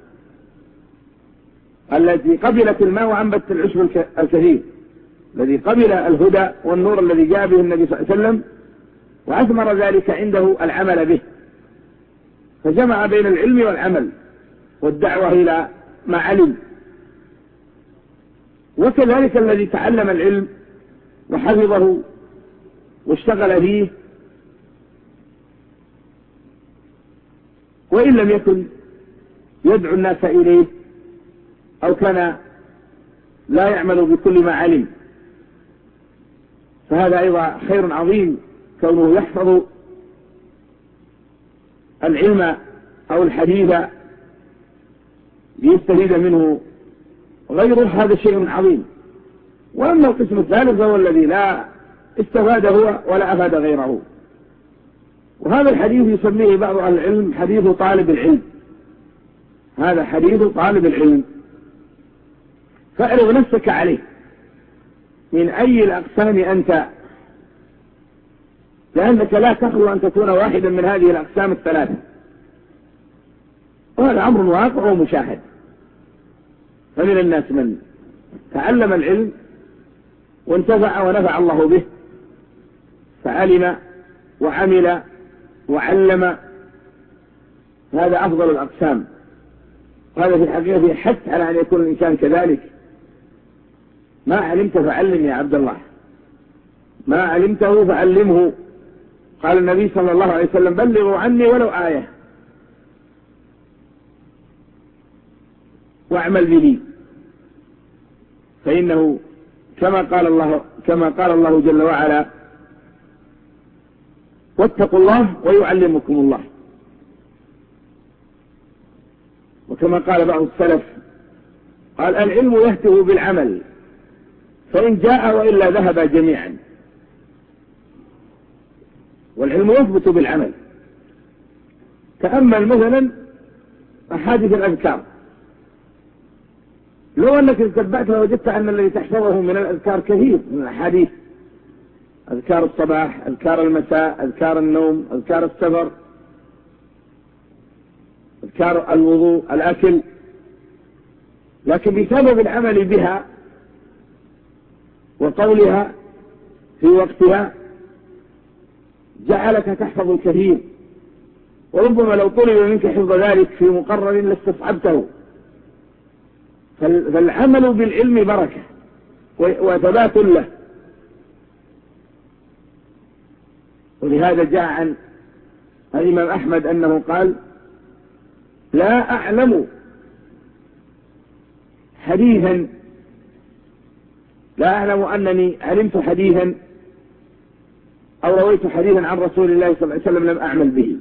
الذي قبلت الماء وأنبت العشب الكثير، الذي قبل الهدى والنور الذي جاء به النبي صلى الله عليه وسلم وأثمر ذلك عنده العمل به، فجمع بين العلم والعمل والدعوة إلى ما علم. وكذلك الذي تعلم العلم وحفظه واشتغل فيه، وإن لم يكن يدعو الناس إليه أو كان لا يعمل بكل ما علم، فهذا أيضا خير عظيم، كونه يحفظ العلم أو الحديث ليستفيد منه غيره، هذا شيء عظيم. وأما القسم الثالث هو الذي لا استفاد هو ولا أفاد غيره، وهذا الحديث يسميه بعض أهل العلم حديث طالب العلم. هذا حديث طالب العلم، فاعرض نفسك عليه من أي الأقسام أنت، لأنك لا تخلو أن تكون واحدا من هذه الأقسام الثلاثة، وهذا أمر واقع ومشاهد. فمن الناس من تعلم العلم وانتفع ونفع الله به، فعلم وعمل وعلم، هذا أفضل الأقسام. وهذا في الحقيقة حث على أن يكون الإنسان كذلك. ما علمت فعلم يا عبد الله، ما علمته فعلمه. قال النبي صلى الله عليه وسلم: بلغوا عني ولو آية واعمل به، فإنه كما قال الله كما قال الله جل وعلا: واتقوا الله ويعلمكم الله. وكما قال بعض السلف قال: العلم يهتف بالعمل، فإن جاء وإلا ذهب جميعا. والعلم يثبت بالعمل. تأمل مثلا أحاديث الأذكار، لو أنك تتبعت لوجدت أن الذي تحفظه من الأذكار كثير من الأحاديث: أذكار الصباح، أذكار المساء، أذكار النوم، أذكار السفر، أذكار الوضوء، الأكل. لكن بسبب العمل بها وقولها في وقتها جعلك تحفظ الكثير، وربما لو طلب منك حفظ ذلك في مقرر لاستصعبته. فالعمل بالعلم بركة وثبات له. ولهذا جاء عن الإمام أحمد أنه قال: لا أعلم حديثا لا أعلم أنني علمت حديثا أو رويت حديثا عن رسول الله صلى الله عليه وسلم لم أعمل به.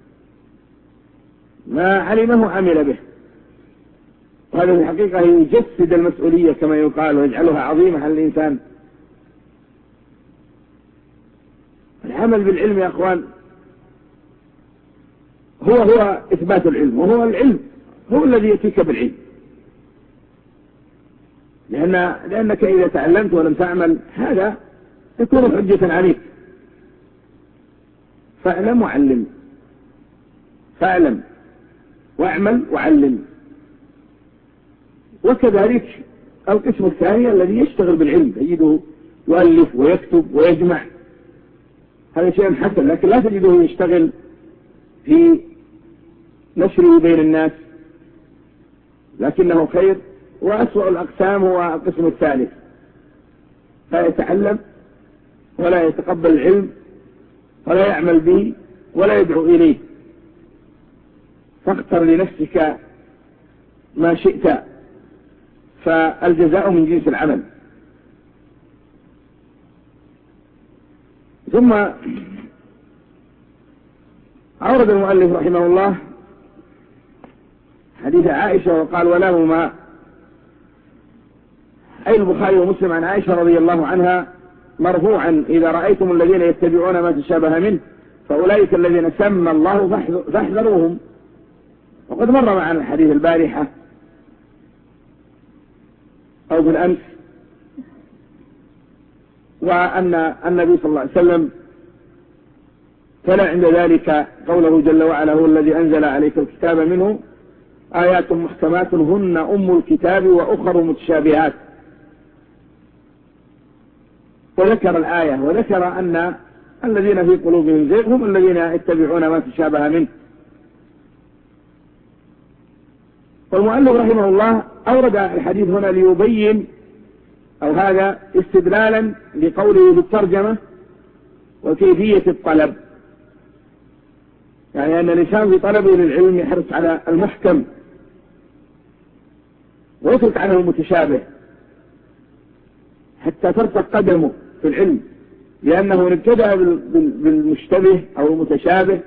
ما علمه عمل به. وهذا في الحقيقة يجسد المسؤولية كما يقال ويجعلها عظيمة على الإنسان. العمل بالعلم يا أخوان هو هو إثبات العلم، وهو العلم هو الذي يأتيك بالعلم، لأن لأنك إذا تعلمت ولم تعمل هذا يكون حجة عليك. فاعلم وعلم، فاعلم واعمل وعلم. وكذلك القسم الثاني الذي يشتغل بالعلم، تجده يؤلف ويكتب ويجمع، هذا شيء حسن، لكن لا تجده يشتغل في نشره بين الناس، لكنه خير. وأسوأ الأقسام هو القسم الثالث، لا يتعلم ولا يتقبل العلم ولا يعمل به ولا يدعو إليه. فاختر لنفسك ما شئت، فالجزاء من جنس العمل. ثم أورد المؤلف رحمه الله حديث عائشة وقال: ولهما، أي البخاري ومسلم، عن عائشة رضي الله عنها مرفوعا: إذا رأيتم الذين يتبعون ما تشابه منه فأولئك الذين سمى الله فاحذروهم. وقد مر معنا الحديث البارحة أو بالأمس، وأن النبي صلى الله عليه وسلم تلا عند ذلك قوله جل وعلا: هو الذي أنزل عليك الكتاب منه آيات محكمات هن أم الكتاب وأخر متشابهات. وذكر الآية، وذكر أن الذين في قلوبهم زيغ هم الذين يتبعون ما تشابه منه. والمؤلف رحمه الله أورد الحديث هنا ليبين، أو هذا استدلالا لقوله في الترجمة وكيفية الطلب، يعني أن الإنسان في طلبه للعلم يحرص على المحكم ويترك عنه المتشابه حتى ترتق قدمه في العلم، لأنه إن ابتدأ بالمشتبه أو المتشابه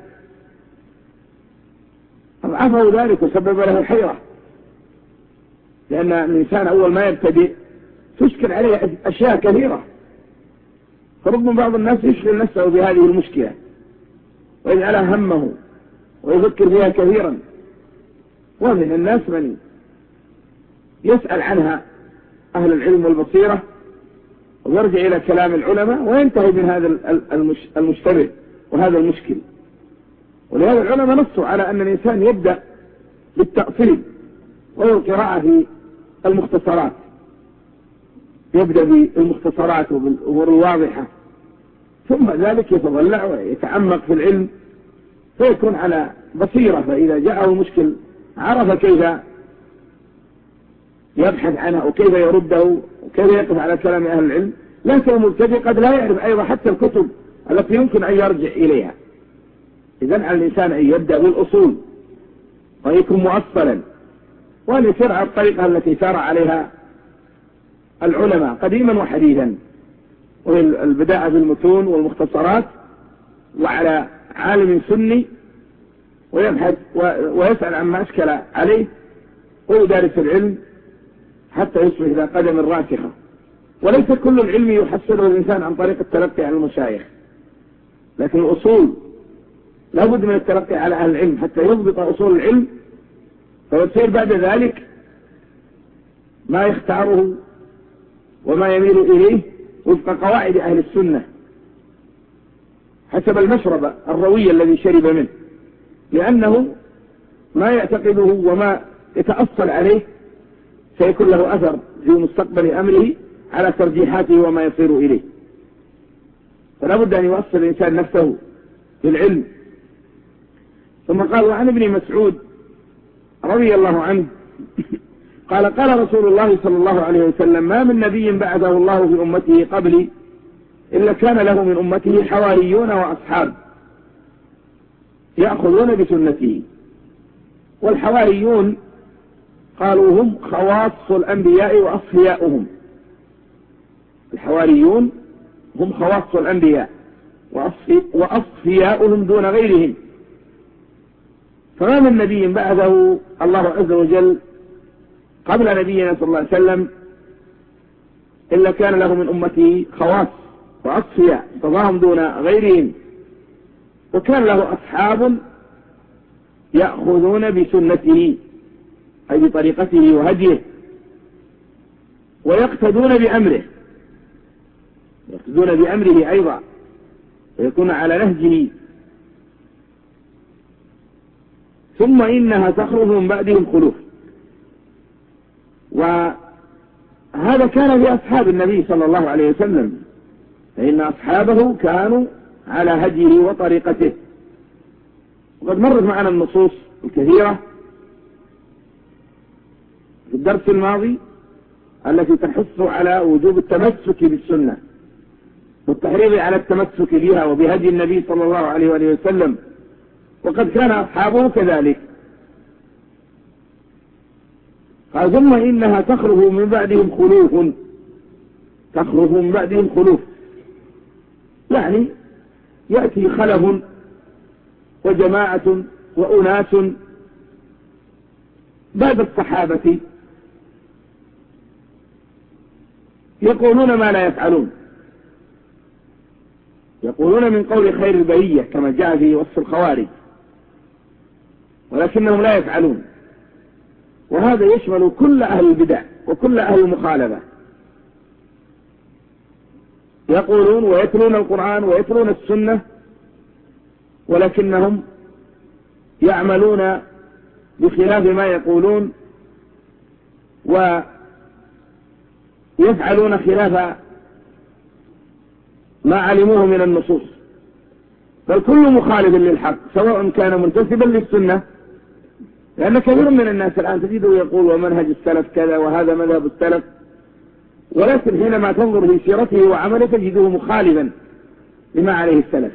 أضعفه ذلك وسبب له الحيرة، لأن الإنسان أول ما يبتدئ تشكل عليه أشياء كثيرة، فربما بعض الناس يشغل نفسه بهذه المشكلة ويجعلها همه ويفكر فيها كثيرا، ومن الناس من يسأل عنها أهل العلم والبصيرة ويرجع إلى كلام العلماء وينتهي من هذا المشتبه وهذا المشكل. ولهذا العلماء نصوا على أن الإنسان يبدأ بالتأصيل وهو القراءة في المختصرات، يبدأ بالمختصرات وبالأمور الواضحة، ثم ذلك يتضلع ويتعمق في العلم فيكون على بصيرة، فإذا جاءه مشكل عرف كيف يبحث عنه وكيف يرده وكيف يقف على كلام أهل العلم. لكن المبتدئ قد لا يعرف أيضا حتى الكتب التي يمكن أن يرجع إليها. إذن على الإنسان أن يبدأ بالأصول ويكون مؤصلا، وأن يسير على الطريقة التي سار عليها العلماء قديما وحديثا، والبداءة بالمتون والمختصرات وعلى عالم سني ويبحث ويسأل عما أشكل عليه ويدارس العلم حتى يصبح إلى قدم راسخة. وليس كل العلم يحصله الإنسان عن طريق التلقي عن المشايخ، لكن الأصول لا بد من التلقي على أهل العلم حتى يضبط أصول العلم، فيصير بعد ذلك ما يختاره وما يميل إليه وفق قواعد أهل السنة حسب المشرب الروي الذي شرب منه، لأنه ما يعتقده وما يتأصل عليه سيكون له أثر في مستقبل أمره على ترجيحاته وما يصير إليه. فلا بد أن يوصل الإنسان نفسه بالعلم. ثم قال: وعن ابن مسعود رضي الله عنه قال: قال رسول الله صلى الله عليه وسلم: ما من نبي بعثه الله في أمته قبلي إلا كان له من أمته حواريون وأصحاب يأخذون بسنته. والحواريون قالوا هم خواص الأنبياء وأصفياؤهم، الحواريون هم خواص الأنبياء وأصفياؤهم دون غيرهم. فما من نبي بعثه الله عز وجل قبل نبينا صلى الله عليه وسلم إلا كان له من أمته خواص وأصفياء تضاهم دون غيرهم، وكان له أصحاب يأخذون بسنته أي بطريقته وهديه، ويقتدون بأمره يقتدون بأمره أيضا، ويكون على نهجه. ثم إنها تخرج من بعدهم خلوف. وهذا كان في أصحاب النبي صلى الله عليه وسلم، فإن أصحابه كانوا على هديه وطريقته. وقد مرت معنا النصوص الكثيرة في الدرس الماضي التي تحث على وجوب التمسك بالسنة والتحريض على التمسك بها وبهدي النبي صلى الله عليه وآله وسلم، وقد كان أصحابه كذلك. قال ثم إنها تخرج من بعدهم خلوف تخرج من بعدهم خلوف يعني يأتي خلف وجماعة وأناس بعد الصحابة يقولون ما لا يفعلون، يقولون من قول خير البرية كما جاء في وصف الخوارج، ولكنهم لا يفعلون. وهذا يشمل كل أهل البدع وكل أهل المخالفة، يقولون ويتلون القرآن ويتلون السنة ولكنهم يعملون بخلاف ما يقولون ويفعلون خلاف ما علموه من النصوص. بل كل مخالف للحق سواء كان منتسبا للسنة، لأن كثير من الناس الآن تجده يقول ومنهج السلف كذا وهذا مذهب السلف، ولكن حينما تنظر في سيرته وعمله تجده مخالفا لما عليه السلف.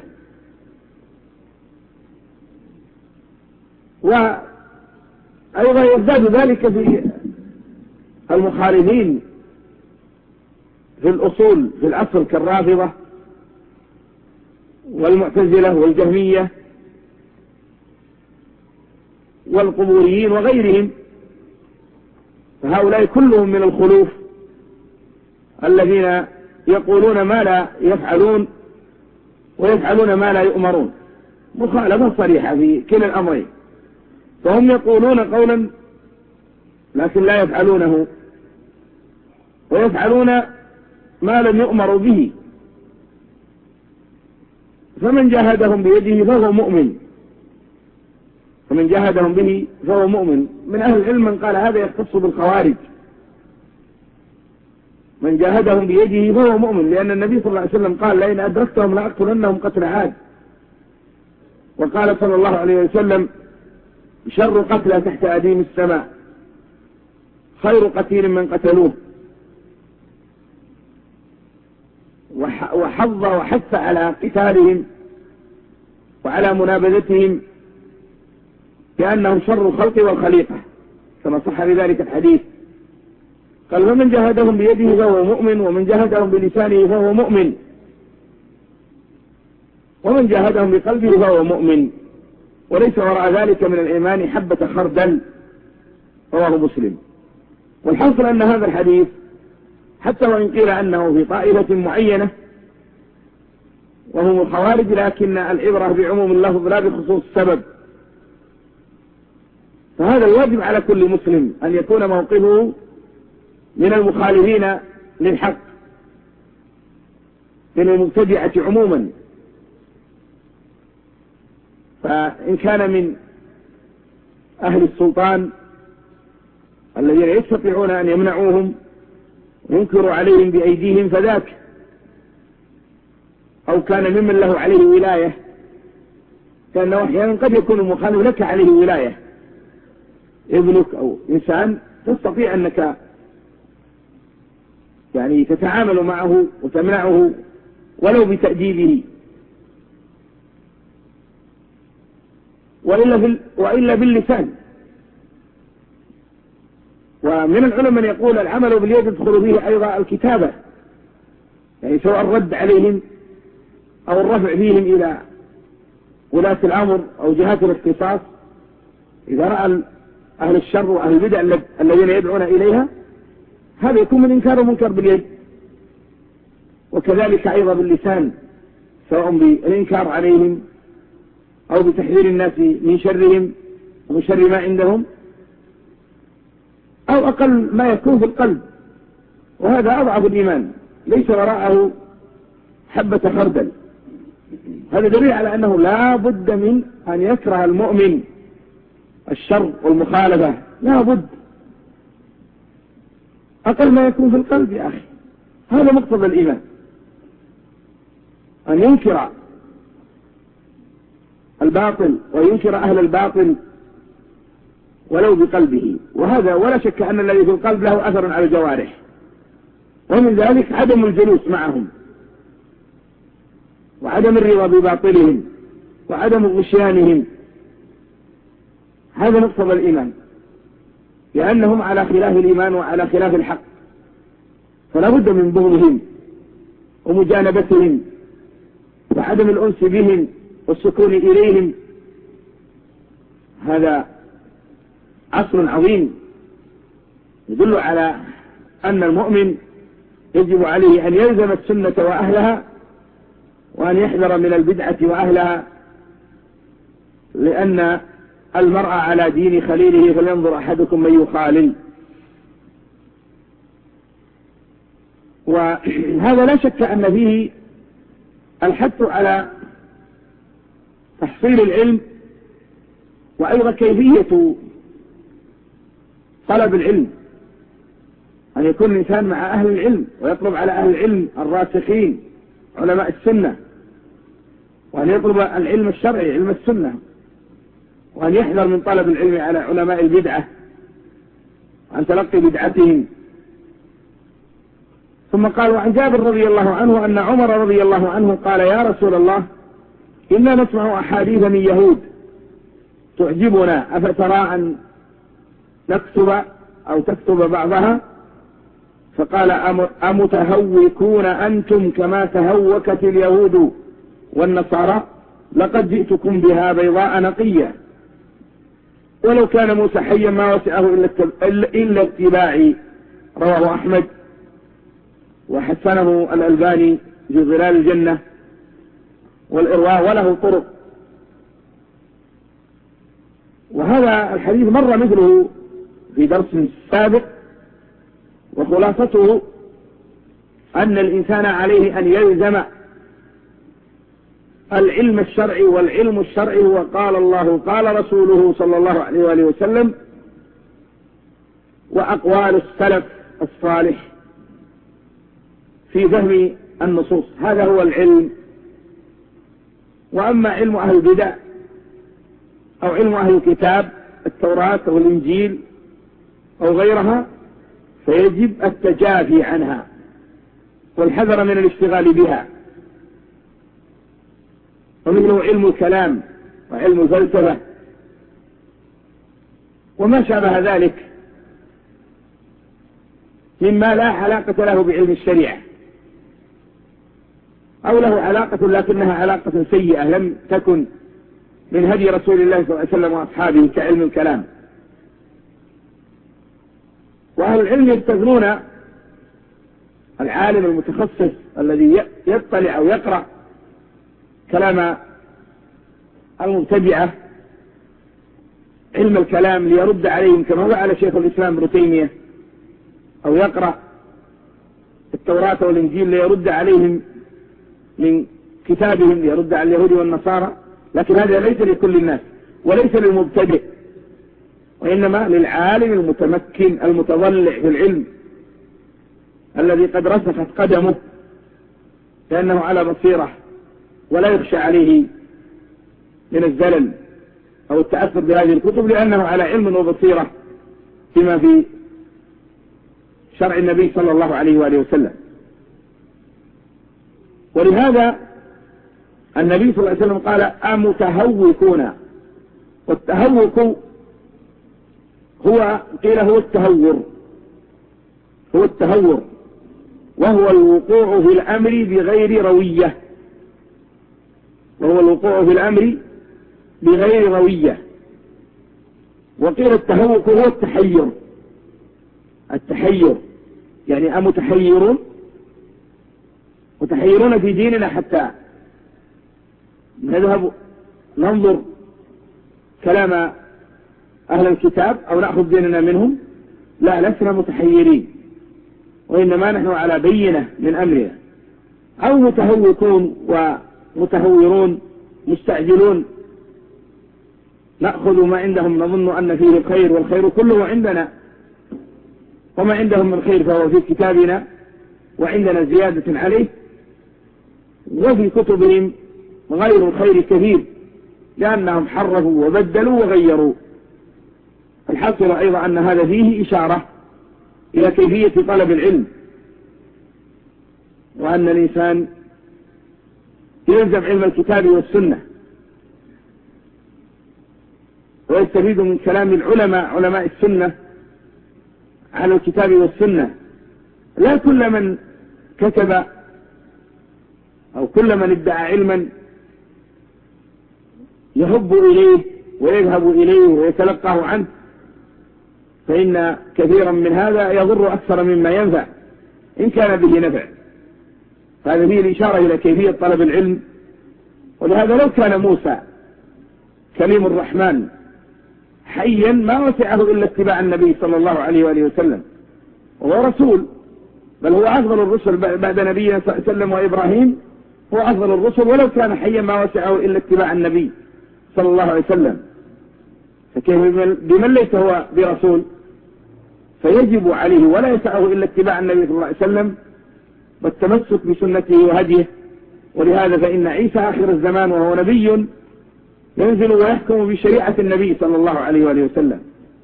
وأيضا يزداد ذلك في المخالفين في الأصول في الأصل كالرافضة والمعتزلة والجهمية والقبوريين وغيرهم، فهؤلاء كلهم من الخلوف الذين يقولون ما لا يفعلون ويفعلون ما لا يؤمرون، مخالفة صريحة في كلا الأمرين. فهم يقولون قولا لكن لا يفعلونه، ويفعلون ما لم يؤمروا به. فمن جاهدهم بيده فهو مؤمن فمن جاهدهم به فهو مؤمن. من أهل العلم من قال هذا يختص بالخوارج، من جاهدهم بيده فهو مؤمن، لأن النبي صلى الله عليه وسلم قال لئن أدركتهم لأقتلنهم قتل عاد. وقال صلى الله عليه وسلم شر قتلى تحت أديم السماء خير قتيل من قتلوه. وحظ وحث على قتالهم وعلى منابذتهم كأنهم شر الخلق والخليقة كما صح بذلك الحديث. قال ومن جاهدهم بيده فهو مؤمن، ومن جاهدهم بلسانه فهو مؤمن، ومن جاهدهم بقلبه فهو مؤمن، وليس وراء ذلك من الإيمان حبة خردل. رواه مسلم. والحاصل أن هذا الحديث حتى وإن قيل أنه في طائفة معينة وهم الخوارج، لكن العبرة بعموم اللفظ لا بخصوص السبب. فهذا الواجب على كل مسلم أن يكون موقفه من المخالفين للحق من المبتدعة عموما. فإن كان من أهل السلطان الذين يستطيعون أن يمنعوهم وينكروا عليهم بأيديهم فذاك، أو كان ممن له عليه ولاية، كأنه أحيانا قد يكون المخالف لك عليه ولاية، ابنك أو إنسان تستطيع أنك يعني تتعامل معه وتمنعه ولو بتأديبه، وإلا, وإلا باللسان. ومن العلماء من يقول العمل باليد يدخل فيه أيضا الكتابة، يعني سواء الرد عليهم أو الرفع فيهم إلى ولاة الأمر أو جهات الاختصاص. إذا رأى أهل الشر وأهل البدع الذين يدعون إليها هذا يكون من إنكار المنكر باليد، وكذلك أيضا باللسان، سواء بالإنكار عليهم أو بتحذير الناس من شرهم وشر ما عندهم، أو أقل ما يكون في القلب، وهذا أضعف الإيمان، ليس وراءه حبة خردل. هذا دليل على أنه لا بد من أن يكره المؤمن الشر والمخالفة، لا بد، أقل ما يكون في القلب يا أخي. هذا مقتضى الإيمان، أن ينكر الباطل وينكر أهل الباطل ولو بقلبه، وهذا ولا شك أن الذي في القلب له أثر على الجوارح، ومن ذلك عدم الجلوس معهم، وعدم الرضا بباطلهم، وعدم غشيانهم. هذا مقتضى الإيمان، لأنهم على خلاف الإيمان وعلى خلاف الحق، فلا بد من بغضهم ومجانبتهم وعدم الأنس بهم والسكون إليهم. هذا عصر عظيم يدل على أن المؤمن يجب عليه أن يلزم السنة وأهلها، وأن يحذر من البدعة وأهلها، لأن المرء على دين خليله فلينظر أحدكم من يخالل. وهذا لا شك أن فيه الحث على تحصيل العلم، وأيضا كيفية طلب العلم، أن يكون الإنسان مع أهل العلم ويطلب على أهل العلم الراسخين علماء السنة، وأن يطلب العلم الشرعي علم السنة، وأن يحذر من طلب العلم على علماء البدعة وأن تلقي بدعتهم. ثم قال: وعن جابر رضي الله عنه أن عمر رضي الله عنه قال: يا رسول الله، إنا نسمع أحاديث من يهود تعجبنا، أفترى أن نكتب أو تكتب بعضها؟ فقال: أمتهوكون أنتم كما تهوكت اليهود والنصارى؟ لقد جئتكم بها بيضاء نقية، ولو كان موسى حيا ما وسعه إلا اتباعي. رواه أحمد وحسنه الألباني في ظلال الجنة والإرواء، وله طرق. وهذا الحديث مر مثله في درس سابق، وخلاصته أن الإنسان عليه أن يلزم العلم الشرعي، والعلم الشرعي هو قال الله قال رسوله صلى الله عليه وآله وسلم، وأقوال السلف الصالح في فهم النصوص. هذا هو العلم. وأما علم أهل البدع أو علم أهل الكتاب التوراة أو الإنجيل أو غيرها، فيجب التجافي عنها والحذر من الاشتغال بها، ومنه علم الكلام وعلم الفلسفة وما شابه ذلك مما لا علاقة له بعلم الشريعة، أو له علاقة لكنها علاقة سيئة لم تكن من هدي رسول الله صلى الله عليه وسلم وأصحابه، كعلم الكلام. وأهل العلم يبتغون العالم المتخصص الذي يطلع أو يقرأ كلام المبتدعة علم الكلام ليرد عليهم، كما فعل شيخ الإسلام ابن تيمية، أو يقرأ التوراة والإنجيل ليرد عليهم من كتابهم، ليرد على اليهود والنصارى. لكن هذا ليس لكل الناس وليس للمبتدئ، وإنما للعالم المتمكن المتضلع في العلم الذي قد رسخت قدمه لأنه على بصيرة ولا يخشى عليه من الزلل أو التأثر بهذه الكتب، لأنه على علم وبصيرة فيما في شرع النبي صلى الله عليه وآله وسلم. ولهذا النبي صلى الله عليه وسلم قال: أمتهوكون. والتهوك هو قيل هو التهور هو التهور وهو الوقوع في الأمر بغير روية وهو الوقوع في الأمر بغير روية وقيل التهوك هو التحير التحير يعني أمتحيرون متحيرون في ديننا حتى نذهب ننظر كلام أهل الكتاب أو نأخذ ديننا منهم، لا، لسنا متحيرين، وإنما نحن على بينة من أمرنا، أو متهوكون ومتهورون مستعجلون نأخذ ما عندهم نظن أن فيه الخير، والخير كله عندنا، وما عندهم من خير فهو في كتابنا وعندنا زيادة عليه، وفي كتبهم غير الخير كثير لأنهم حرفوا وبدلوا وغيروا. الحاصل أيضا أن هذا فيه إشارة إلى كيفية طلب العلم، وأن الإنسان يلزم علم الكتاب والسنة ويستفيد من كلام العلماء علماء السنة على الكتاب والسنة، لا كل من كتب أو كل من ادعى علما يهب إليه ويذهب إليه ويتلقاه عنه، فإن كثيرا من هذا يضر أكثر مما ينفع إن كان به نفع. هذا فيه الإشارة إلى كيفية طلب العلم. ولهذا لو كان موسى كليم الرحمن حيا ما وسعه إلا اتباع النبي صلى الله عليه وآله وسلم، وهو رسول، بل هو أفضل الرسل بعد نبينا صلى الله عليه وسلم وإبراهيم، هو أفضل الرسل، ولو كان حيا ما وسعه إلا اتباع النبي صلى الله عليه وسلم، فكيف بمن ليس هو برسول؟ فيجب عليه ولا يسعه إلا اتباع النبي صلى الله عليه وسلم والتمسك بسنته وهديه. ولهذا فإن عيسى آخر الزمان وهو نبي ينزل ويحكم بشريعة النبي صلى الله عليه وآله وسلم،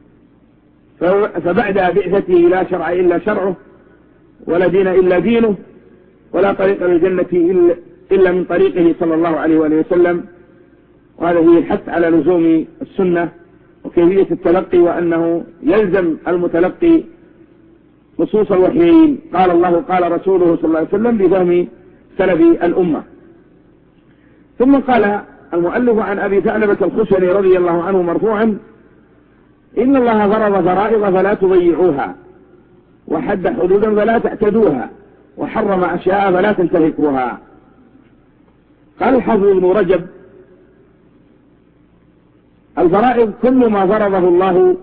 فبعد بعثته لا شرع إلا شرعه، ولا دين إلا دينه، ولا طريق للجنة إلا من طريقه صلى الله عليه وآله وسلم. وهذا هي الحث على لزوم السنة وكيفية التلقي، وأنه يلزم المتلقي نصوص الوحيين، قال الله قال رسوله صلى الله عليه وسلم، بفهم سلف الأمة. ثم قال المؤلف عن أبي ثعلبة الخشني رضي الله عنه مرفوعا: إن الله فرض فرائض فلا تضيعوها، وحد حدودا فلا تعتدوها، وحرم أشياء فلا تنتهكوها. قال الحافظ ابن رجب: الفرائض كل ما فرضه الله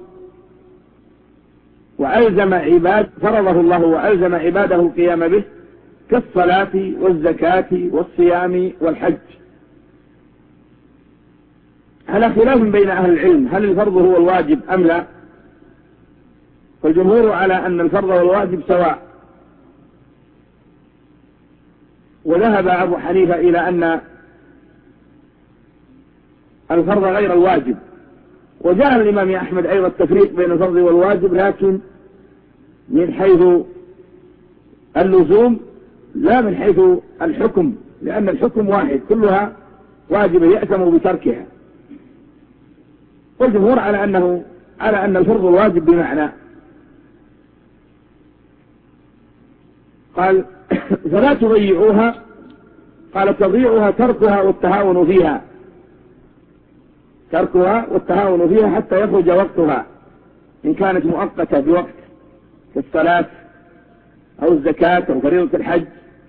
وألزم عباد فرضه الله وألزم عباده القيام به، كالصلاة والزكاة والصيام والحج. على خلاف بين أهل العلم هل الفرض هو الواجب أم لا، فالجمهور على أن الفرض والواجب سواء، وذهب أبو حنيفة إلى أن الفرض غير الواجب، وجاء الإمام أحمد أيضا التفريق بين الفرض والواجب، لكن من حيث اللزوم لا من حيث الحكم، لأن الحكم واحد كلها واجب يأثم بتركها. والجمهور على أنه على أن الفرض الواجب بمعنى، قال: فلا تضيعوها، قال: تضيعها تركها والتهاون فيها، تركها والتهاون فيها حتى يخرج وقتها إن كانت مؤقتة بوقت، كالصلاة أو الزكاة أو فريضة الحج،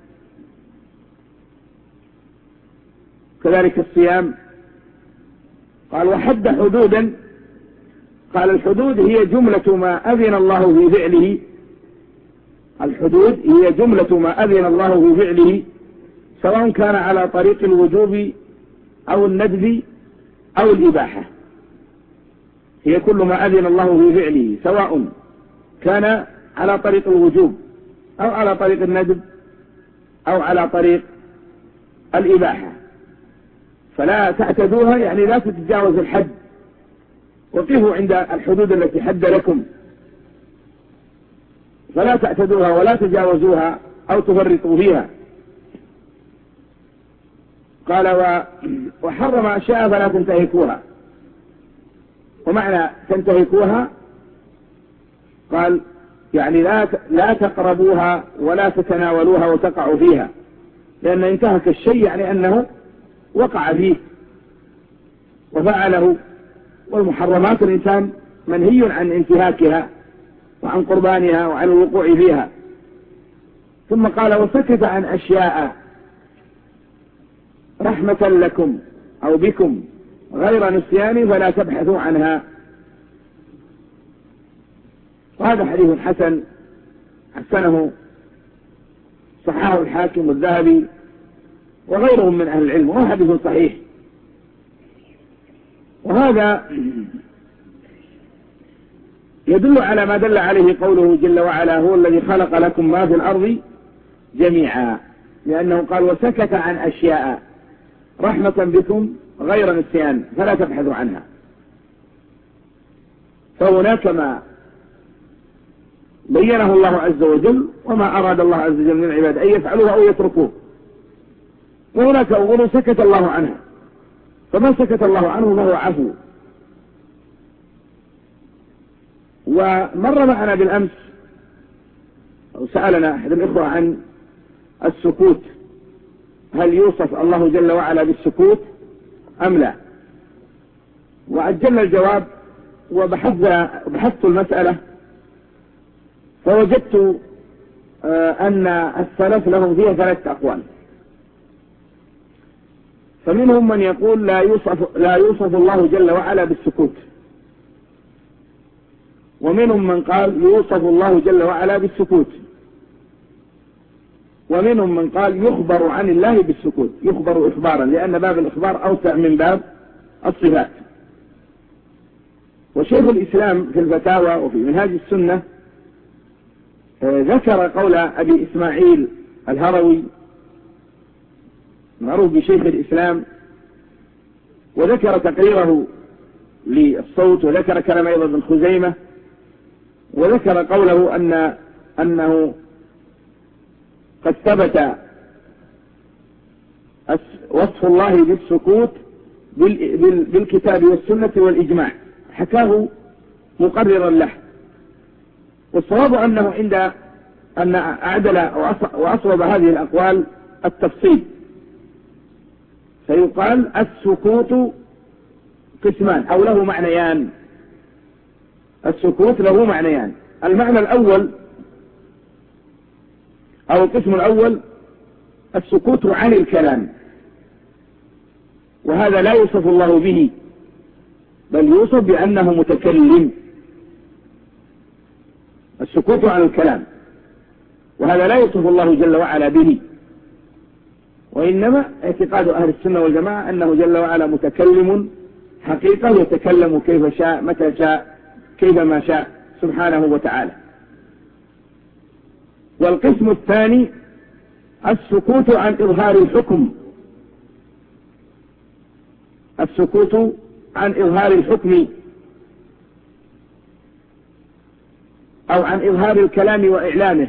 كذلك الصيام. قال: وحد حدودا، قال: الحدود هي جملة ما أذن الله في فعله، الحدود هي جملة ما أذن الله في فعله، سواء كان على طريق الوجوب أو الندب أو الإباحة، هي كل ما أذن الله في فعله، سواء كان على طريق الوجوب أو على طريق الندب أو على طريق الإباحة، فلا تعتدوها، يعني لا تتجاوز الحد، وقفوا عند الحدود التي حد لكم، فلا تعتدوها ولا تجاوزوها أو تفرطوا فيها. قال: وحرم أشياء فلا تنتهكوها. ومعنى تنتهكوها قال يعني لا لا تقربوها ولا تتناولوها وتقعوا فيها، لأن انتهك الشيء يعني أنه وقع فيه وفعله، والمحرمات الإنسان منهي عن انتهاكها وعن قربانها وعن الوقوع فيها. ثم قال: وسكت عن أشياء رحمة لكم أو بكم غير نسيان فلا تبحثوا عنها. وهذا حديث حسن حسنه صححه الحاكم والذهبي وغيرهم من أهل العلم، وهو حديث صحيح. وهذا يدل على ما دل عليه قوله جل وعلا: هو الذي خلق لكم ما في الأرض جميعا، لأنه قال: وسكت عن أشياء رحمة بكم غير نسيان فلا تبحثوا عنها. فهناك ما بينه الله عز وجل وما أراد الله عز وجل من العباد أن يفعلوه أو يتركوه، وهناك أمور سكت الله عنها، فما سكت الله عنه فهو عفو. ومر معنا بالأمس أو سألنا أحد الإخوة عن السكوت، هل يوصف الله جل وعلا بالسكوت أم لا؟ وعجلنا الجواب وبحثت المسألة فوجدت أن السلف لهم فيها ثلاثة أقوال. فمنهم من يقول لا يوصف, لا يوصف الله جل وعلا بالسكوت، ومنهم من قال يوصف الله جل وعلا بالسكوت، ومنهم من قال يخبر عن الله بالسكوت، يخبر إخبارا، لأن باب الإخبار أوسع من باب الصفات. وشيخ الإسلام في الفتاوى وفي منهاج السنة ذكر قول أبي إسماعيل الهروي معروف بشيخ الإسلام، وذكر تقريره للصوت، وذكر كلام أيضا ابن خزيمة، وذكر قوله أن أنه قد ثبت وصف الله بالسكوت بالكتاب والسنة والإجماع، حكاه مقررا له. والصواب أنه عند أن أعدل وأصوب هذه الأقوال التفصيل، فيقال السكوت قسمان أو له معنيان. السكوت له معنيان: المعنى الأول أو القسم الأول السكوت عن الكلام، وهذا لا يوصف الله به، بل يوصف بأنه متكلم. السكوت عن الكلام، وهذا لا يوصف الله جل وعلا به، وإنما اعتقاد أهل السنة والجماعة أنه جل وعلا متكلم حقيقة، يتكلم كيف شاء متى شاء كيفما شاء سبحانه وتعالى. والقسم الثاني السكوت عن إظهار الحكم، السكوت عن إظهار الحكم أو عن إظهار الكلام وإعلامه،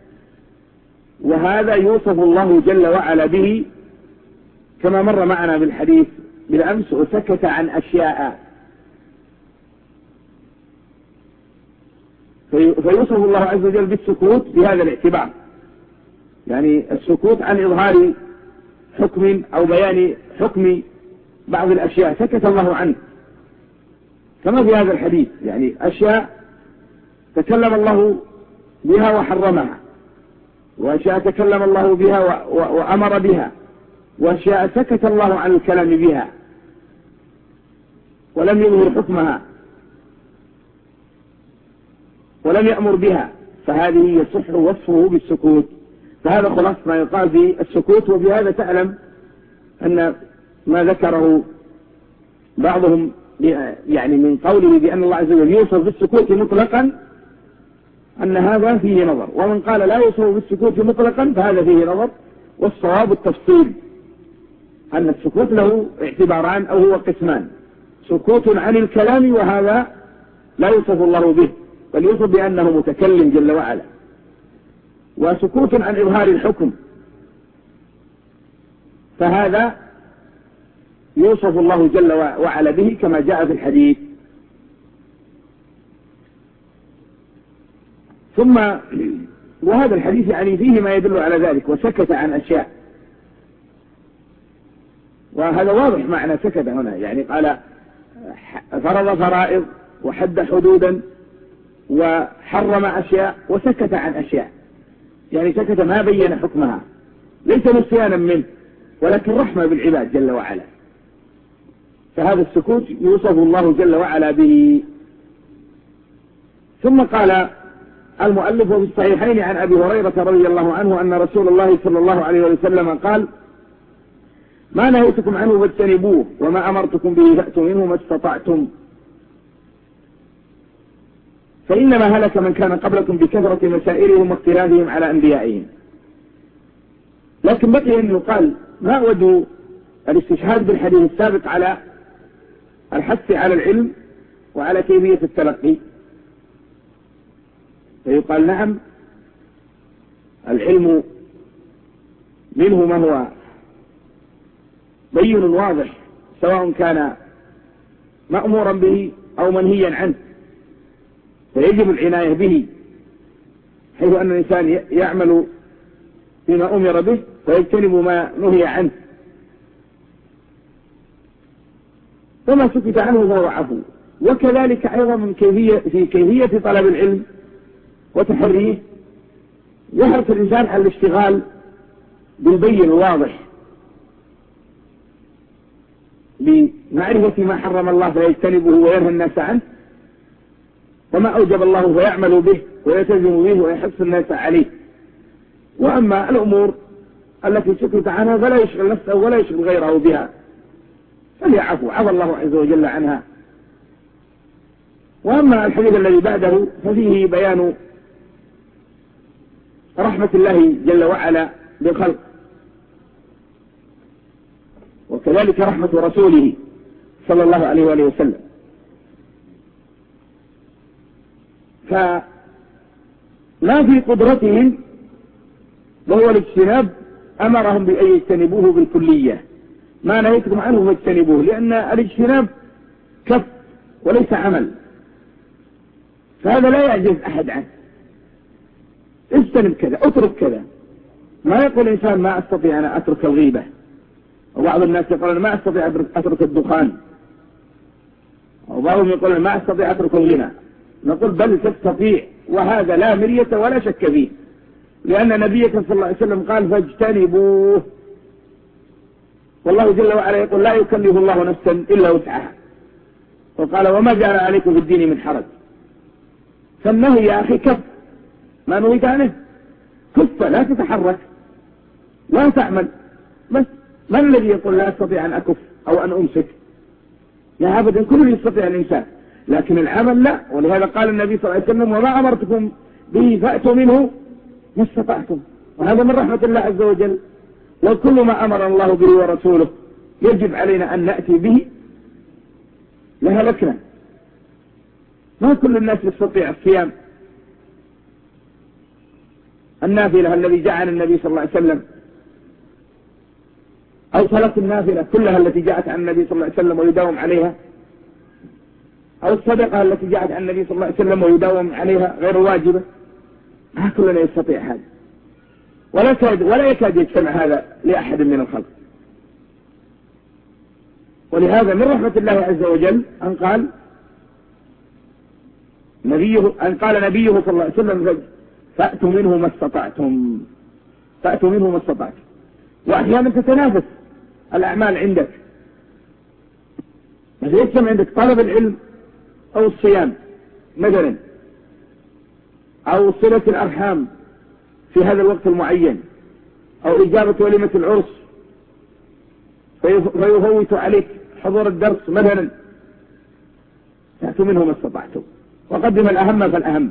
وهذا يوصف الله جل وعلا به كما مر معنا بالحديث بالأمس: وسكت عن أشياء. فيوصف الله عز وجل بالسكوت بهذا الاعتبار، يعني السكوت عن إظهار حكم أو بيان حكم بعض الأشياء سكت الله عنه، كما في هذا الحديث، يعني أشياء تكلم الله بها وحرمها، وأشياء تكلم الله بها وأمر بها، وأشياء سكت الله عن الكلام بها ولم يظهر حكمها ولم يأمر بها، فهذه يصح وصفه بالسكوت. فهذا خلاص ما يقال في السكوت. وبهذا تعلم أن ما ذكره بعضهم يعني من قوله بأن الله عز وجل يوصف بالسكوت مطلقا أن هذا فيه نظر، ومن قال لا يوصف بالسكوت مطلقا فهذا فيه نظر. والصواب التفصيل أن السكوت له اعتباران أو هو قسمان: سكوت عن الكلام، وهذا لا يوصف الله به بل يوصف بأنه متكلم جل وعلا، وسكوت عن إظهار الحكم، فهذا يوصف الله جل وعلا به كما جاء في الحديث. ثم وهذا الحديث يعني فيه ما يدل على ذلك: وسكت عن أشياء، وهذا واضح معنى سكت هنا، يعني قال فرض فرائض وحد حدودا وحرم أشياء وسكت عن أشياء، يعني سكت ما بين حكمها، ليس نسيانا منه ولكن رحمة بالعباد جل وعلا. فهذا السكوت يوصف الله جل وعلا به. ثم قال المؤلف في الصحيحين عن أبي هريرة رضي الله عنه أن رسول الله صلى الله عليه وسلم قال: ما نهيتكم عنه فاجتنبوه وما أمرتكم به فأتوا منه ما استطعتم، فإنما هلك من كان قبلكم بكثرة مسائلهم واختلافهم على أنبيائهم. لكن بقي أن يقال ما وجه الاستشهاد بالحديث السابق على الحث على العلم وعلى كيفية التلقي؟ فيقال نعم، العلم منه ما هو بين واضح سواء كان مأمورا به أو منهيا عنه، فيجب العناية به، حيث أن الإنسان يعمل بما أمر به ويجتنب ما نهي عنه، وما سكت عنه فهو عفو. وكذلك أيضا من كيفية في كيفية طلب العلم وتحريه يحرص الإنسان على الاشتغال بالبين الواضح بمعرفة ما حرم الله فيجتنبه وينهى الناس عنه، وما أوجب الله فيعمل به ويلتزم به ويحث الناس عليه. وأما الأمور التي سكت عنها فلا يشغل نفسه ولا يشغل غيره بها، فليعفو، عفى الله عز وجل عنها. وأما الحديث الذي بعده ففيه بيان رحمة الله جل وعلا بالخلق، وكذلك رحمة رسوله صلى الله عليه وآله وسلم. فما في قدرتهم وهو الاجتناب أمرهم بأن يجتنبوه بالكلية، ما نهيتكم عنه فاجتنبوه، لأن الاجتناب كف وليس عمل، فهذا لا يعجز أحد عنه. اجتنب كذا، اترك كذا. ما يقول إنسان ما أستطيع أن أترك الغيبة، وبعض الناس يقول ما أستطيع أترك الدخان، وبعضهم يقول ما أستطيع أترك الغنى. نقول بل تستطيع، وهذا لا مرية ولا شك فيه، لأن نبيك صلى الله عليه وسلم قال فاجتنبوه، والله جل وعلا يقول لا يكلف الله نفسا إلا وسعها، وقال وما جعل عليكم في الدين من حرج. فالنهي يا أخي كف، ما نهيت عنه كف، لا تتحرك لا تعمل. بس من الذي يقول لا أستطيع أن أكف أو أن أمسك؟ لا أبدا، كل يستطيع الإنسان، لكن العمل لا. ولهذا قال النبي صلى الله عليه وسلم وما أمرتكم به فأتوا منه ما استطعتم، وهذا من رحمة الله عز وجل. وكل ما أمر الله به ورسوله يجب علينا أن نأتي به لهلكنا. ما كل الناس يستطيع الصيام النافلة الذي جاء النبي صلى الله عليه وسلم، أو صلاة النافلة كلها التي جاءت عن النبي صلى الله عليه وسلم ويداوم عليها، أو الصدقة التي جاءت عن النبي صلى الله عليه وسلم ويداوم عليها غير واجبة. ما كلنا يستطيع هذا، ولا يكاد ولا يكاد يجتمع هذا لأحد من الخلق. ولهذا من رحمة الله عز وجل أن قال نبيه أن قال نبيه صلى الله عليه وسلم فأتوا منه ما استطعتم، فأتوا منه ما استطعتم. وأحيانا تتنافس الأعمال عندك، مثلا يجتمع عندك طلب العلم أو الصيام مثلا، أو صلة الأرحام في هذا الوقت المعين، أو إجابة وليمة العرس فيفوت عليك حضور الدرس مثلا. فأتوا منه ما استطعتم، وقدم الأهم فالأهم.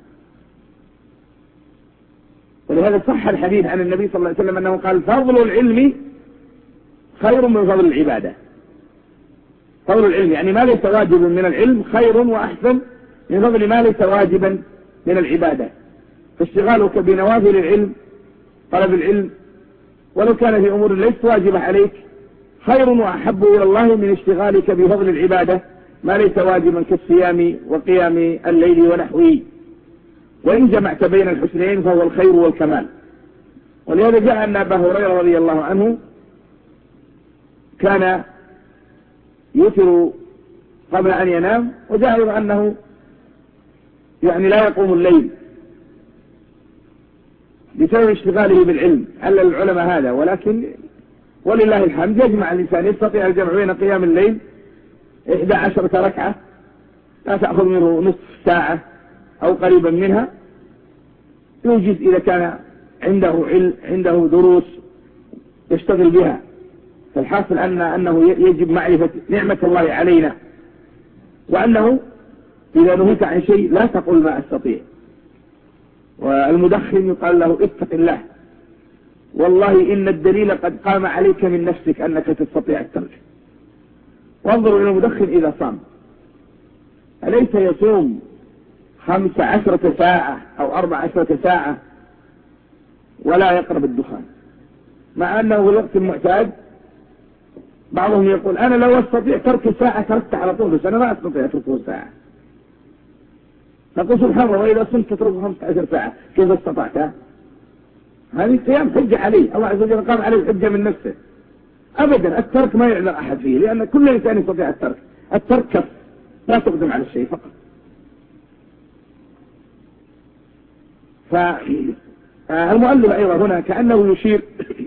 ولهذا صح الحديث عن النبي صلى الله عليه وسلم أنه قال فضل العلم خير من فضل العبادة. فضل العلم يعني ما ليس واجبا من العلم خير وأحسن من فضل ما ليس واجبا من العبادة. فاشتغالك بنوافل العلم، طلب العلم ولو كان في أمور ليست واجبة عليك، خير وأحب إلى الله من اشتغالك بفضل العبادة ما ليس واجبا كالصيام وقيام الليل ونحوه. وإن جمعت بين الحسنين فهو الخير والكمال. ولهذا جاء أن أبا هريرة رضي الله عنه كان يوتر قبل أن ينام، وجاء أنه يعني لا يقوم الليل بسبب اشتغاله بالعلم. علل العلماء هذا، ولكن ولله الحمد يجمع الإنسان، يستطيع الجمع بين قيام الليل إحدى عشرة ركعة لا تأخذ منه نصف ساعة أو قريبا منها، يوجد إذا كان عنده علم عنده دروس يشتغل بها. فالحاصل أن أنه يجب معرفة نعمة الله علينا، وأنه إذا نهيت عن شيء لا تقل ما أستطيع. والمدخن يقال له اتق الله، والله إن الدليل قد قام عليك من نفسك أنك تستطيع الترك. وانظروا إلى المدخن إذا صام، أليس يصوم خمس عشرة ساعة أو أربع عشرة ساعة ولا يقرب الدخان، مع أنه في الوقت المعتاد بعضهم يقول أنا لو أستطيع ترك ساعة تركت على طول، بس أنا ما أستطيع تركه ساعة. نقول سبحان الله، وإذا صمت تتركه خمسة عشر ساعة كيف استطعتها؟ هذه قيام حجة عليه، الله عز وجل قام عليه حجة من نفسه. أبدا الترك ما يعذر أحد فيه، لأن كل إنسان يستطيع الترك. الترك كف، لا تقدم على الشيء فقط. فالمؤلف أيضا هنا كأنه يشير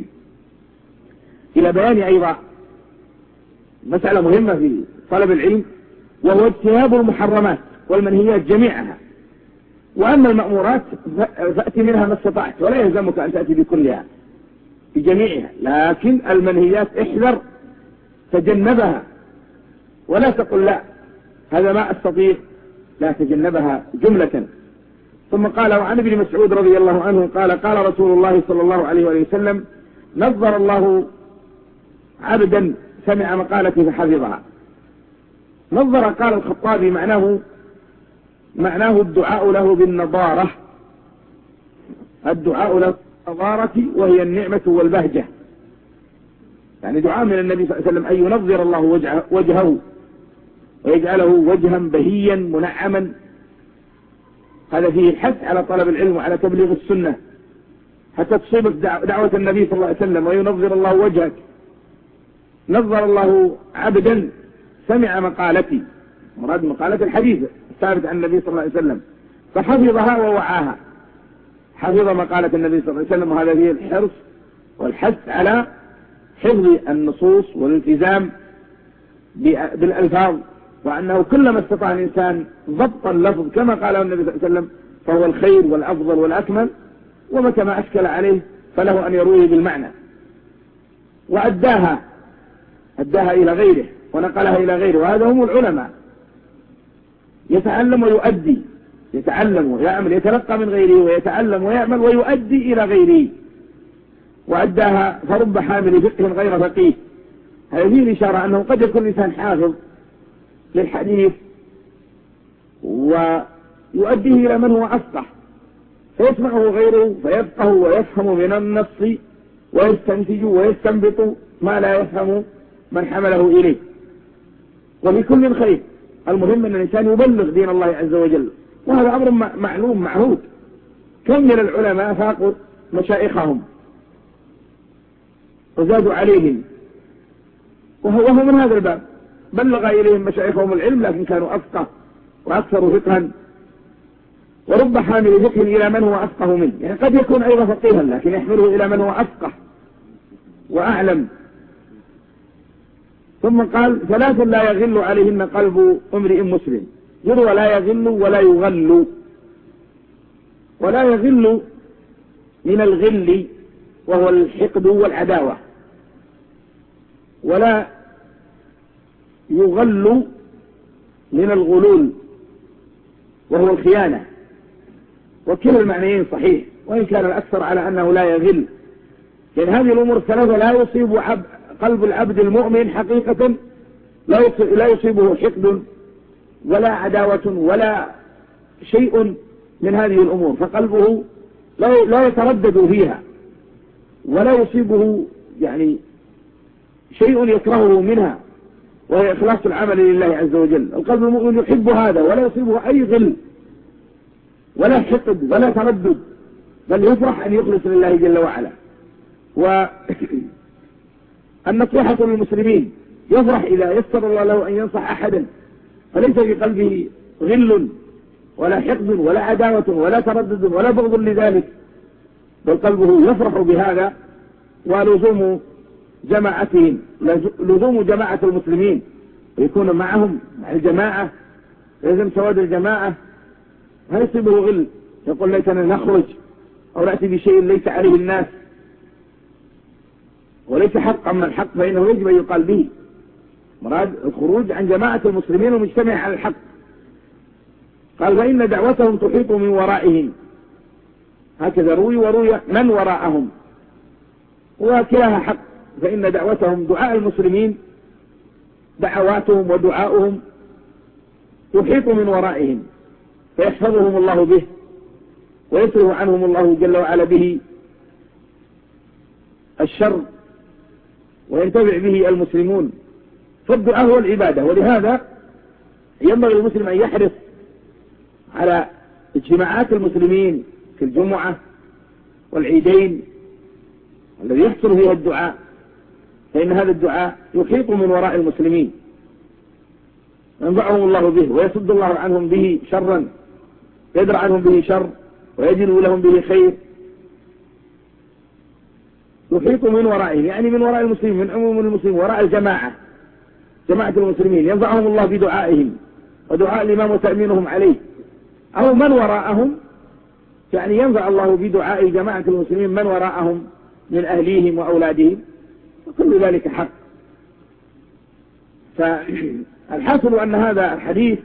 إلى بيان أيضا مسألة مهمة في طلب العلم، وهو اجتناب المحرمات والمنهيات جميعها. وأما المأمورات فأتي منها ما استطعت، ولا يلزمك أن تأتي بكلها بجميعها، لكن المنهيات احذر تجنبها، ولا تقل لا هذا ما أستطيع، لا تجنبها جملة. ثم قال: وعن ابن مسعود رضي الله عنه قال: قال رسول الله صلى الله عليه وسلم: نظر الله عبدا سمع مقالتي فحفظها. نظر، قال الخطابي، معناه معناه الدعاء له بالنضارة، الدعاء له بالنضارة وهي النعمة والبهجة، يعني دعاء من النبي صلى الله عليه وسلم أن ينظر الله وجهه, وجهه ويجعله وجها بهيا منعما. هذا فيه الحث على طلب العلم وعلى تبليغ السنة حتى تصيبك دعوة النبي صلى الله عليه وسلم وينظر الله وجهك. نظر الله عبدا سمع مقالتي، مراد مقالة الحديث الثابت عن النبي صلى الله عليه وسلم، فحفظها ووعاها. حفظ مقالة النبي صلى الله عليه وسلم، وهذا فيه الحرص والحث على حفظ النصوص والالتزام بالألفاظ، وأنه كلما استطاع الإنسان ضبط اللفظ كما قاله النبي صلى الله عليه وسلم فهو الخير والأفضل والأكمل، ومتى ما أشكل عليه فله أن يرويه بالمعنى. وأداها أداها إلى غيره ونقلها إلى غيره، وهذا هم العلماء، يتعلم ويؤدي، يتعلم ويعمل، يتلقى من غيره ويتعلم ويعمل ويؤدي إلى غيره. وأداها فرب حامل فقه غير فقيه. هذه الإشارة أنه قد يكون الإنسان حافظ للحديث ويؤديه إلى من هو أفقه، فيسمعه غيره فيفقه ويفهم من النص ويستنتج ويستنبط ما لا يفهم من حمله إليه. وفي كل خير، المهم أن الإنسان يبلغ دين الله عز وجل، وهذا أمر معلوم معهود. كم من العلماء فاقوا مشايخهم وزادوا عليهم، وهو من هذا الباب، بلغ إليهم مشايخهم العلم لكن كانوا أفقه وأكثر فقها. ورب حامل فقه إلى من هو أفقه منه، يعني قد يكون أيضا فقيها لكن يحمله إلى من هو أفقه وأعلم. ثم قال: ثلاث لا يغل عليهن قلب امرئ مسلم. يروى لا يغل ولا يغل. ولا يغل من الغل وهو الحقد والعداوة، ولا يغل من الغلول وهو الخيانة. وكلا المعنيين صحيح، وإن كان الأكثر على أنه لا يغل، لأن هذه الأمور الثلاثة لا يصيب عب قلب العبد المؤمن حقيقة، لا يصيبه حقد ولا عداوة ولا شيء من هذه الأمور، فقلبه لا يتردد فيها ولا يصيبه يعني شيء يكرهه منها، وهي إخلاص العمل لله عز وجل. القلب المؤمن يحب هذا ولا يصيبه أي غل ولا حقد ولا تردد، بل يفرح أن يخلص لله جل وعلا. والنصيحة للمسلمين، يفرح إذا يسر الله له أن ينصح أحدا، فليس في قلبه غل ولا حقد ولا عداوة ولا تردد ولا بغض لذلك، بل قلبه يفرح بهذا. ولزوم جماعتهم، لزوم جماعة المسلمين ويكون معهم مع الجماعة، يلزم سواد الجماعة، هل يصيبه غل يقول ليتنا نخرج أو نأتي بشيء ليس عليه الناس وليس حقا من الحق فإنه يجب أن يقال به. مراد الخروج عن جماعة المسلمين ومجتمع على الحق. قال فإن دعوتهم تحيط من ورائهم، هكذا روي وروي من وراءهم، وكلاها حق. فإن دعوتهم دعاء المسلمين دعواتهم ودعاؤهم تحيط من ورائهم، فيحفظهم الله به ويصرف عنهم الله جل وعلا به الشر وينتفع به المسلمون. فالدعاء هو العبادة، ولهذا ينبغي المسلم أن يحرص على اجتماعات المسلمين في الجمعة والعيدين الذي يحصل فيها الدعاء، فإن هذا الدعاء يحيط من وراء المسلمين، ينفعهم الله به ويصد الله عنهم به شرا، يدرع عنهم به شر ويجلب لهم به خير. يحيط من ورائهم يعني من وراء المسلمين، من عموم المسلمين، وراء الجماعة، جماعة المسلمين، ينفعهم الله بدعائهم ودعاء الإمام وتأمينهم عليه. أو من وراءهم يعني ينفع الله بدعاء جماعة المسلمين من وراءهم من أهليهم وأولادهم، وكل ذلك حق. فالحاصل أن هذا الحديث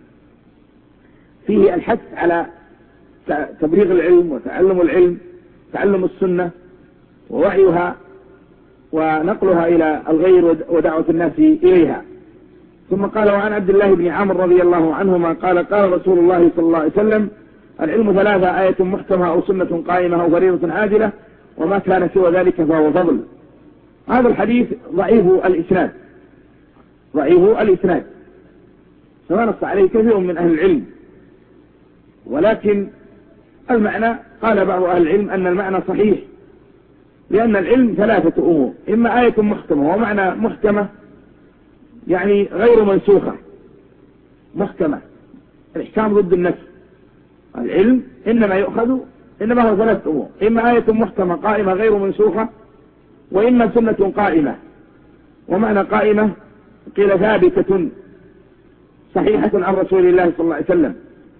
فيه الحث على تبليغ العلم وتعلم العلم، تعلم السنة ووعيها ونقلها إلى الغير ودعوة الناس إليها. ثم قال وعن عبد الله بن عمرو رضي الله عنهما قال قال رسول الله صلى الله عليه وسلم العلم ثلاثة: آية محكمة أو سنة قائمة أو فريضة عادلة، وما كان سوى ذلك فهو فضل. هذا الحديث ضعيف الإسناد، ضعيف الإسناد فما نص عليه كثير من أهل العلم، ولكن المعنى قال بعض أهل العلم أن المعنى صحيح، لأن العلم ثلاثة أمور: إما آية محكمة، ومعنى محكمة يعني غير منسوخة، محكمة الإحكام ضد النسخ. العلم إنما يؤخذ إنما هو ثلاثة أمور: إما آية محكمة قائمة غير منسوخة، وإما سنة قائمة. ومعنى قائمة قيل ثابتة صحيحة عن رسول الله صلى الله عليه وسلم،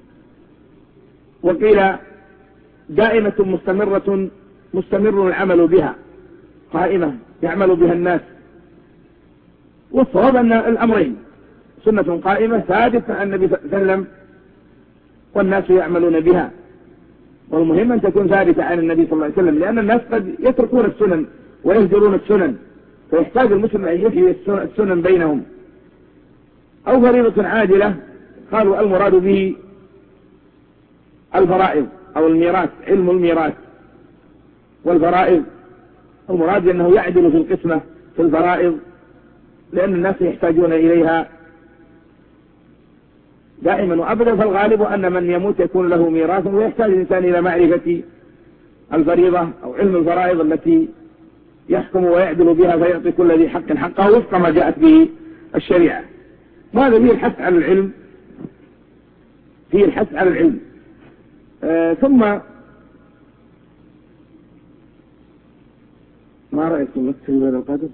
وقيل دائمة مستمرة مستمر العمل بها، قائمة يعمل بها الناس. والصواب أن الأمرين: سنة قائمة ثابتة عن النبي صلى الله عليه وسلم والناس يعملون بها، والمهم أن تكون ثابتة عن النبي صلى الله عليه وسلم، لأن الناس قد يتركون السنن ويهجرون السنن، فيحتاج المسلم أن يحيي السنن بينهم. أو فريضة عادلة، قالوا المراد به الفرائض أو الميراث، علم الميراث والفرائض. المراد أنه يعدل في القسمة في الفرائض، لأن الناس يحتاجون إليها دائما وأبدا. فالغالب أن من يموت يكون له ميراث، ويحتاج الإنسان إلى معرفة الفريضة أو علم الفرائض التي يحكم ويعدل بها، فيعطي كل ذي حق حقه وفق ما جاءت به الشريعة. وهذا فيه الحث على العلم، فيه الحث على العلم. آه ثم ما رأيكم في هذا القدر؟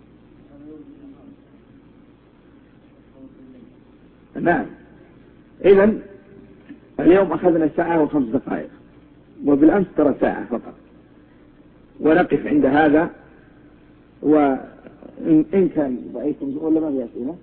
نعم. إذن اليوم أخذنا ساعة وخمس دقائق، وبالأمس ترى ساعة فقط، ونقف عند هذا. وإن كان رأيكم ولا ما في أسئلة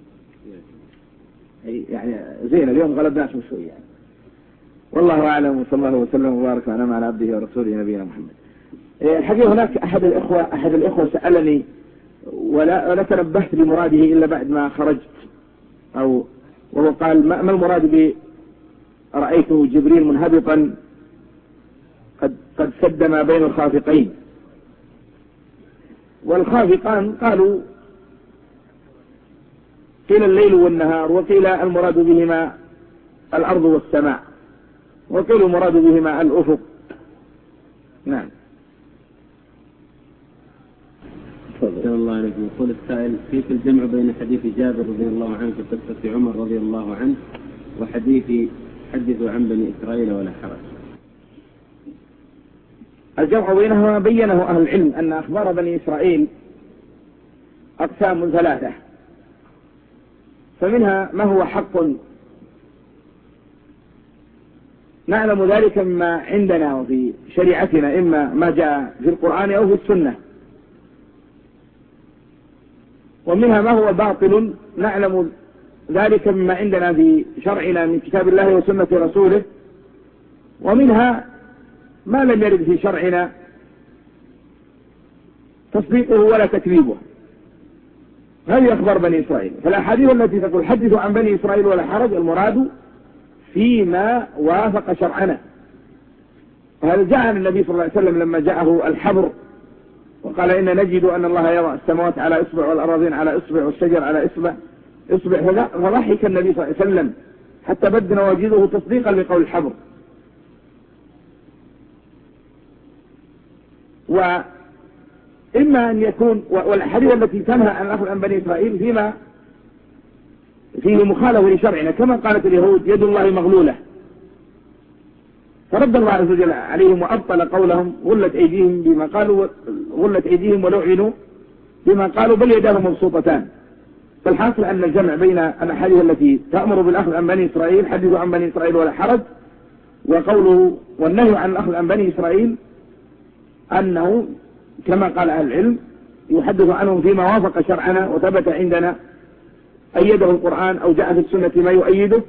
يعني زين، اليوم غلبناكم شوي يعني. والله أعلم، وصلى الله وسلم وبارك ونعم على عبده ورسوله نبينا محمد. الحقيقة هناك أحد الإخوة أحد الإخوة سألني ولا ولا تنبهت بمراده إلا بعد ما خرجت، أو وهو قال ما المراد ب رأيته جبريل منهبطا قد قد سد ما بين الخافقين. والخافقان قالوا قيل الليل والنهار، وقيل المراد بهما الأرض والسماء، وقيل المراد بهما الأفق. نعم. صلى الله عليه وسلم. يقول السائل: كيف الجمع بين حديث جابر رضي الله عنه في قصة عمر رضي الله عنه وحديث حدثوا عن بني إسرائيل ولا حرج؟ الجمع بينهما بينه أهل العلم أن أخبار بني إسرائيل أقسام ثلاثة، فمنها ما هو حق نعلم ذلك مما عندنا وفي شريعتنا، إما ما جاء في القرآن أو في السنة، ومنها ما هو باطل نعلم ذلك مما عندنا في شرعنا من كتاب الله وسنة رسوله، ومنها ما لم يرد في شرعنا تصديقه ولا تكذيبه. هذه أخبار بني إسرائيل. فالأحاديث التي تقول حدثوا عن بني إسرائيل ولا حرج، المراد فيما وافق شرعنا. وهذا جاء عن النبي صلى الله عليه وسلم لما جاءه الحبر وقال إن نجد أن الله يضع السماوات على إصبع والأراضين على إصبع والشجر على إصبع إصبع، فضحك النبي صلى الله عليه وسلم حتى بد نواجذه تصديقا لقول الحبر. وإما أن يكون، والحديث التي تنهى عن الأخذ عن بني إسرائيل فيما فيه مخالفة لشرعنا، كما قالت اليهود يد الله مغلولة، فرد الله عز وجل عليهم وأبطل قولهم غلت أيديهم بما قالوا غلت أيديهم ولعنوا بما قالوا بل يداه مبسوطتان. فالحاصل أن الجمع بين الأحاديث التي تأمر بالأخذ عن بني إسرائيل حدثوا عن بني إسرائيل ولا حرج، وقوله والنهي عن الأخذ عن بني إسرائيل أنه كما قال أهل العلم يحدث عنهم فيما وافق شرعنا وثبت عندنا أيده القرآن أو جاء في السنة ما يؤيده،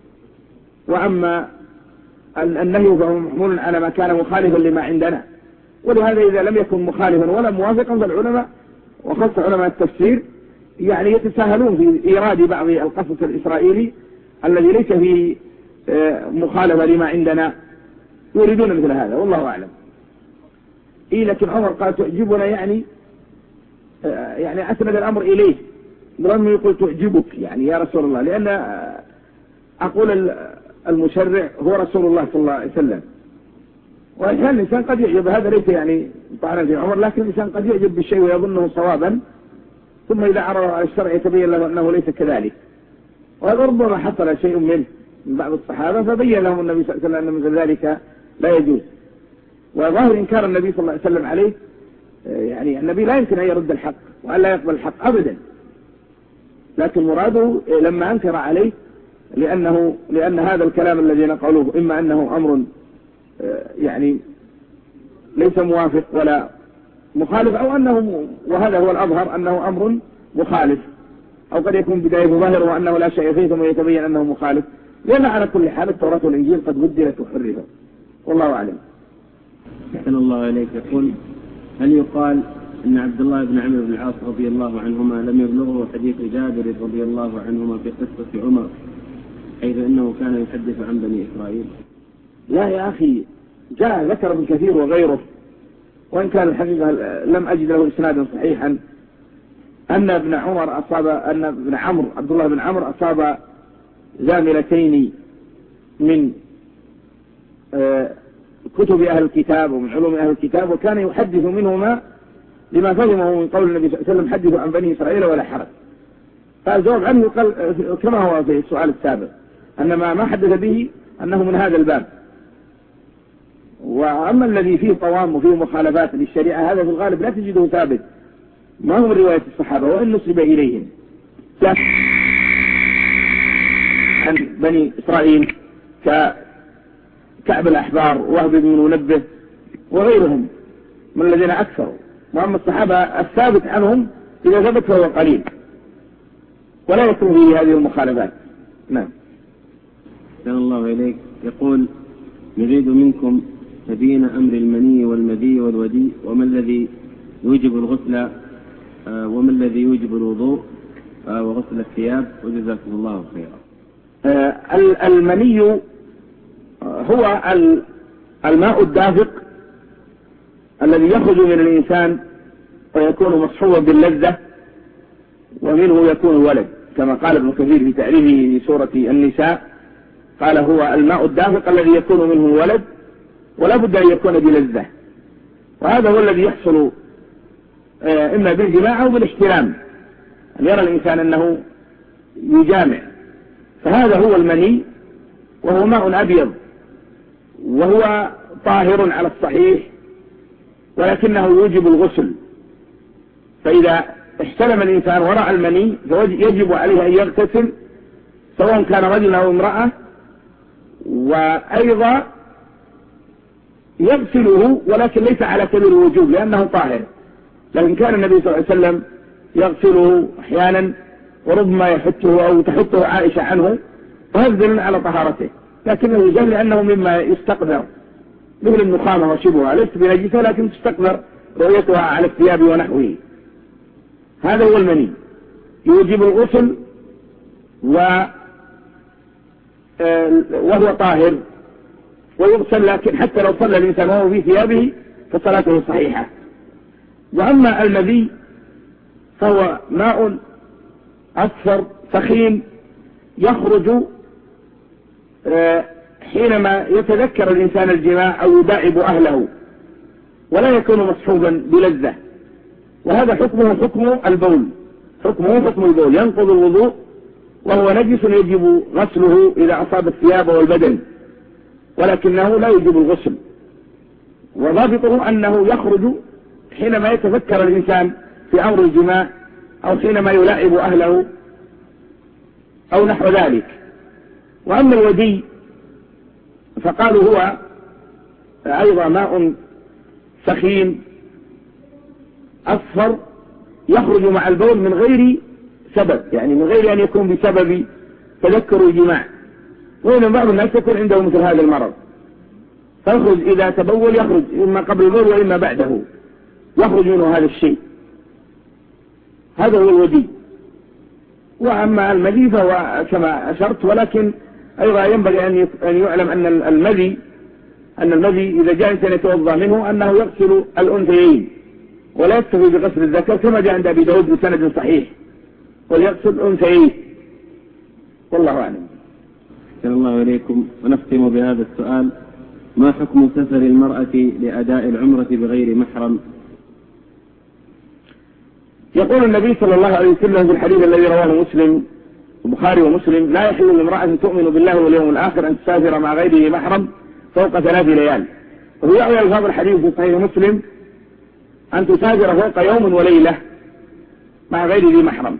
وأما النهي فهو محمول على ما كان مخالفا لما عندنا. ولهذا إذا لم يكن مخالفا ولا موافقا فالعلماء وخاصة علماء التفسير يعني يتساهلون في إيراد بعض القصص الإسرائيلي الذي ليس فيه مخالفة لما عندنا، يريدون مثل هذا والله أعلم. إيه لكن عمر قال تعجبنا، يعني يعني أسند الأمر إليه لم يقول تعجبك يعني يا رسول الله، لأن أقول المشرع هو رسول الله صلى الله عليه وسلم. وأحيانا الإنسان قد يعجب، هذا ليس يعني طعنا في عمر، لكن الإنسان قد يعجب بالشيء ويظنه صوابا ثم إذا عرض على الشرع يتبين له أنه ليس كذلك. وهذا ربما حصل شيء منه من بعض الصحابة فبين لهم النبي صلى الله عليه وسلم أن مثل ذلك لا يجوز. وظاهر إنكار النبي صلى الله عليه وسلم عليه، يعني النبي لا يمكن أن يرد الحق وأن لا يقبل الحق أبدا، لكن مراده لما أنكر عليه لأنه لأن هذا الكلام الذي نقوله إما أنه أمر يعني ليس موافق ولا مخالف، أو أنه وهذا هو الأظهر أنه أمر مخالف، أو قد يكون بداية ظاهر وأنه لا شيء فيه ثم يتبين أنه مخالف، لأن على كل حال التوراة والإنجيل قد بدلت وحرفت والله أعلم. أحسن الله إليك. يقول هل يقال أن عبد الله بن عمرو بن العاص رضي الله عنهما لم يبلغه حديث جابر رضي الله عنهما في قصة عمر حيث أنه كان يحدث عن بني إسرائيل؟ لا يا أخي، جاء ذكر ابن كثير وغيره، وإن كان الحقيقة لم أجد له إسنادا صحيحا، أن ابن عمر أصاب أن ابن عمرو عبد الله بن عمرو أصاب زاملتين من كتب أهل الكتاب ومن علوم أهل الكتاب، وكان يحدث منهما لما فهمه من قول النبي صلى الله عليه وسلم حدثوا عن بني إسرائيل ولا حرج. فالجواب عنه قال كما هو في السؤال السابق أن ما ما حدث به أنه من هذا الباب. وأما الذي فيه طوام وفيه مخالفات للشريعة هذا في الغالب لا تجده ثابت، ما هو رواية الصحابة وإن نسب إليهم عن بني إسرائيل ككعب الأحبار وهب بن منبه وغيرهم من الذين أكثروا. وأما الصحابة الثابت عنهم إذا ثبت فهو قليل ولا يكون فيه هذه المخالفات. نعم. أحسن الله إليك. يقول نريد منكم تبيين أمر المني والمذي والودي، وما الذي يوجب الغسل وما الذي يوجب الوضوء وغسل الثياب، وجزاكم الله خيرا. المني هو الماء الدافق الذي يخرج من الإنسان ويكون مصحوبا باللذة ومنه يكون الولد، كما قال ابن كثير في تعريفه في سورة النساء، قال هو الماء الدافق الذي يكون منه الولد ولا بد أن يكون بلذة. وهذا هو الذي يحصل إما بالجماع أو بالاحتلام، أن يرى الإنسان أنه يجامع، فهذا هو المني، وهو ماء أبيض وهو طاهر على الصحيح ولكنه يوجب الغسل. فإذا احتلم الإنسان ورأى المني فيجب عليه أن يغتسل سواء كان رجلا أو امرأة، وأيضا يغسله ولكن ليس على سبيل الوجوب لأنه طاهر، لكن كان النبي صلى الله عليه وسلم يغسله أحيانا وربما يحته أو تحته عائشة عنه، وهذا على طهارته، لكنه يجب لأنه مما يستقدر مثل النخامة وشبهها، ليست بنجسة لكن تستقدر رؤيتها على الثياب ونحوه. هذا هو المني، يوجب الغسل و وهو طاهر ويغسل، لكن حتى لو صلى الإنسان وهو في ثيابه فصلاته صحيحة. وأما المذي فهو ماء أصفر سخين يخرج حينما يتذكر الإنسان الجماع أو يداعب أهله، ولا يكون مصحوبا بلذة، وهذا حكمه حكم البول، حكمه حكم البول، ينقض الوضوء وهو نجس يجب غسله إذا أصاب الثياب والبدن، ولكنه لا يجب الغسل. وضابطه أنه يخرج حينما يتذكر الإنسان في أمر الجماع أو حينما يلاعب أهله أو نحو ذلك. وأما الودي فقالوا هو أيضا ماء سخين أصفر يخرج مع البول من غير سبب، يعني من غير أن يكون بسبب تذكر الجماع، وإن بعض الناس يكون عنده مثل هذا المرض فيخرج إذا تبول، يخرج إما قبل البول وإما بعده، يخرج منه هذا الشيء، هذا هو الودي. وأما المذي فهو كما أشرت، ولكن أيضا ينبغي أن يعلم أن المذي أن المذي إذا جاء إنسان يتوضأ منه أنه يغسل الأنثيين ولا يكتفي بغسل الذكر، كما جاء عند أبي داود بسند صحيح، وليغسل الأنثيين، والله أعلم. أحسن الله إليكم. ونختم بهذا السؤال: ما حكم سفر المرأة لأداء العمرة بغير محرم؟ يقول النبي صلى الله عليه وسلم في الحديث الذي رواه مسلم البخاري ومسلم: لا يحل لامرأة تؤمن بالله واليوم الآخر أن تسافر مع غيره محرم فوق ثلاث ليال. وهو يروي هذا الحديث في صحيح مسلم أن تسافر فوق يوم وليلة مع غير ذي محرم.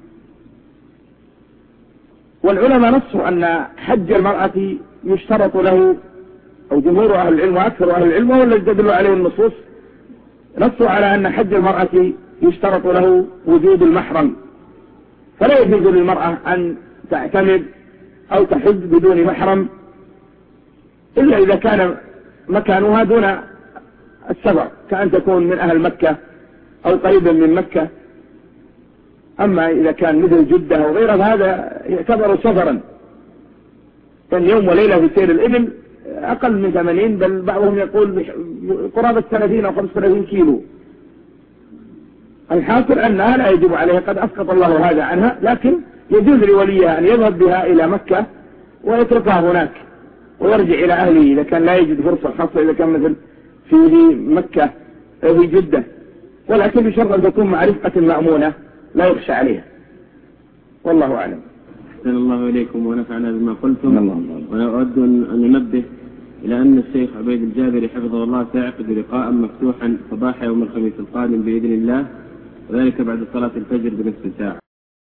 والعلماء نصوا أن حج المرأة يشترط له، أو جمهور أهل العلم وأكثر أهل العلم والذي تدل عليه النصوص نصوا على أن حج المرأة يشترط له وجود المحرم، فلا يجوز للمرأة أن تعتمر أو تحج بدون محرم إلا إذا كان مكانها دون السفر، كأن تكون من أهل مكة أو قريبا من مكة. أما إذا كان مثل جدة أو غيرها هذا يعتبر سفرا، كان يوم وليلة في سير الإبل أقل من ثمانين، بل بعضهم يقول قرابة ثلاثين أو خمسة وثلاثين كيلو. الحاصل أنها لا يجب عليها، قد أسقط الله هذا عنها، لكن يجوز لوليها أن يذهب بها إلى مكة ويتركها هناك ويرجع إلى أهله إذا كان لا يجد فرصة، خاصة إذا كان مثل في مكة أو في جدة، ولكن بشرط أن تكون مع رفقة مأمونة لا يخشى عليها، والله أعلم. أحسن الله إليكم ونفعنا بما قلتم. ونود أن ننبه إلى أن الشيخ عبيد الجابري حفظه الله سيعقد لقاء مفتوحا صباح يوم الخميس القادم بإذن الله، وذلك بعد صلاة الفجر بنصف ساعة.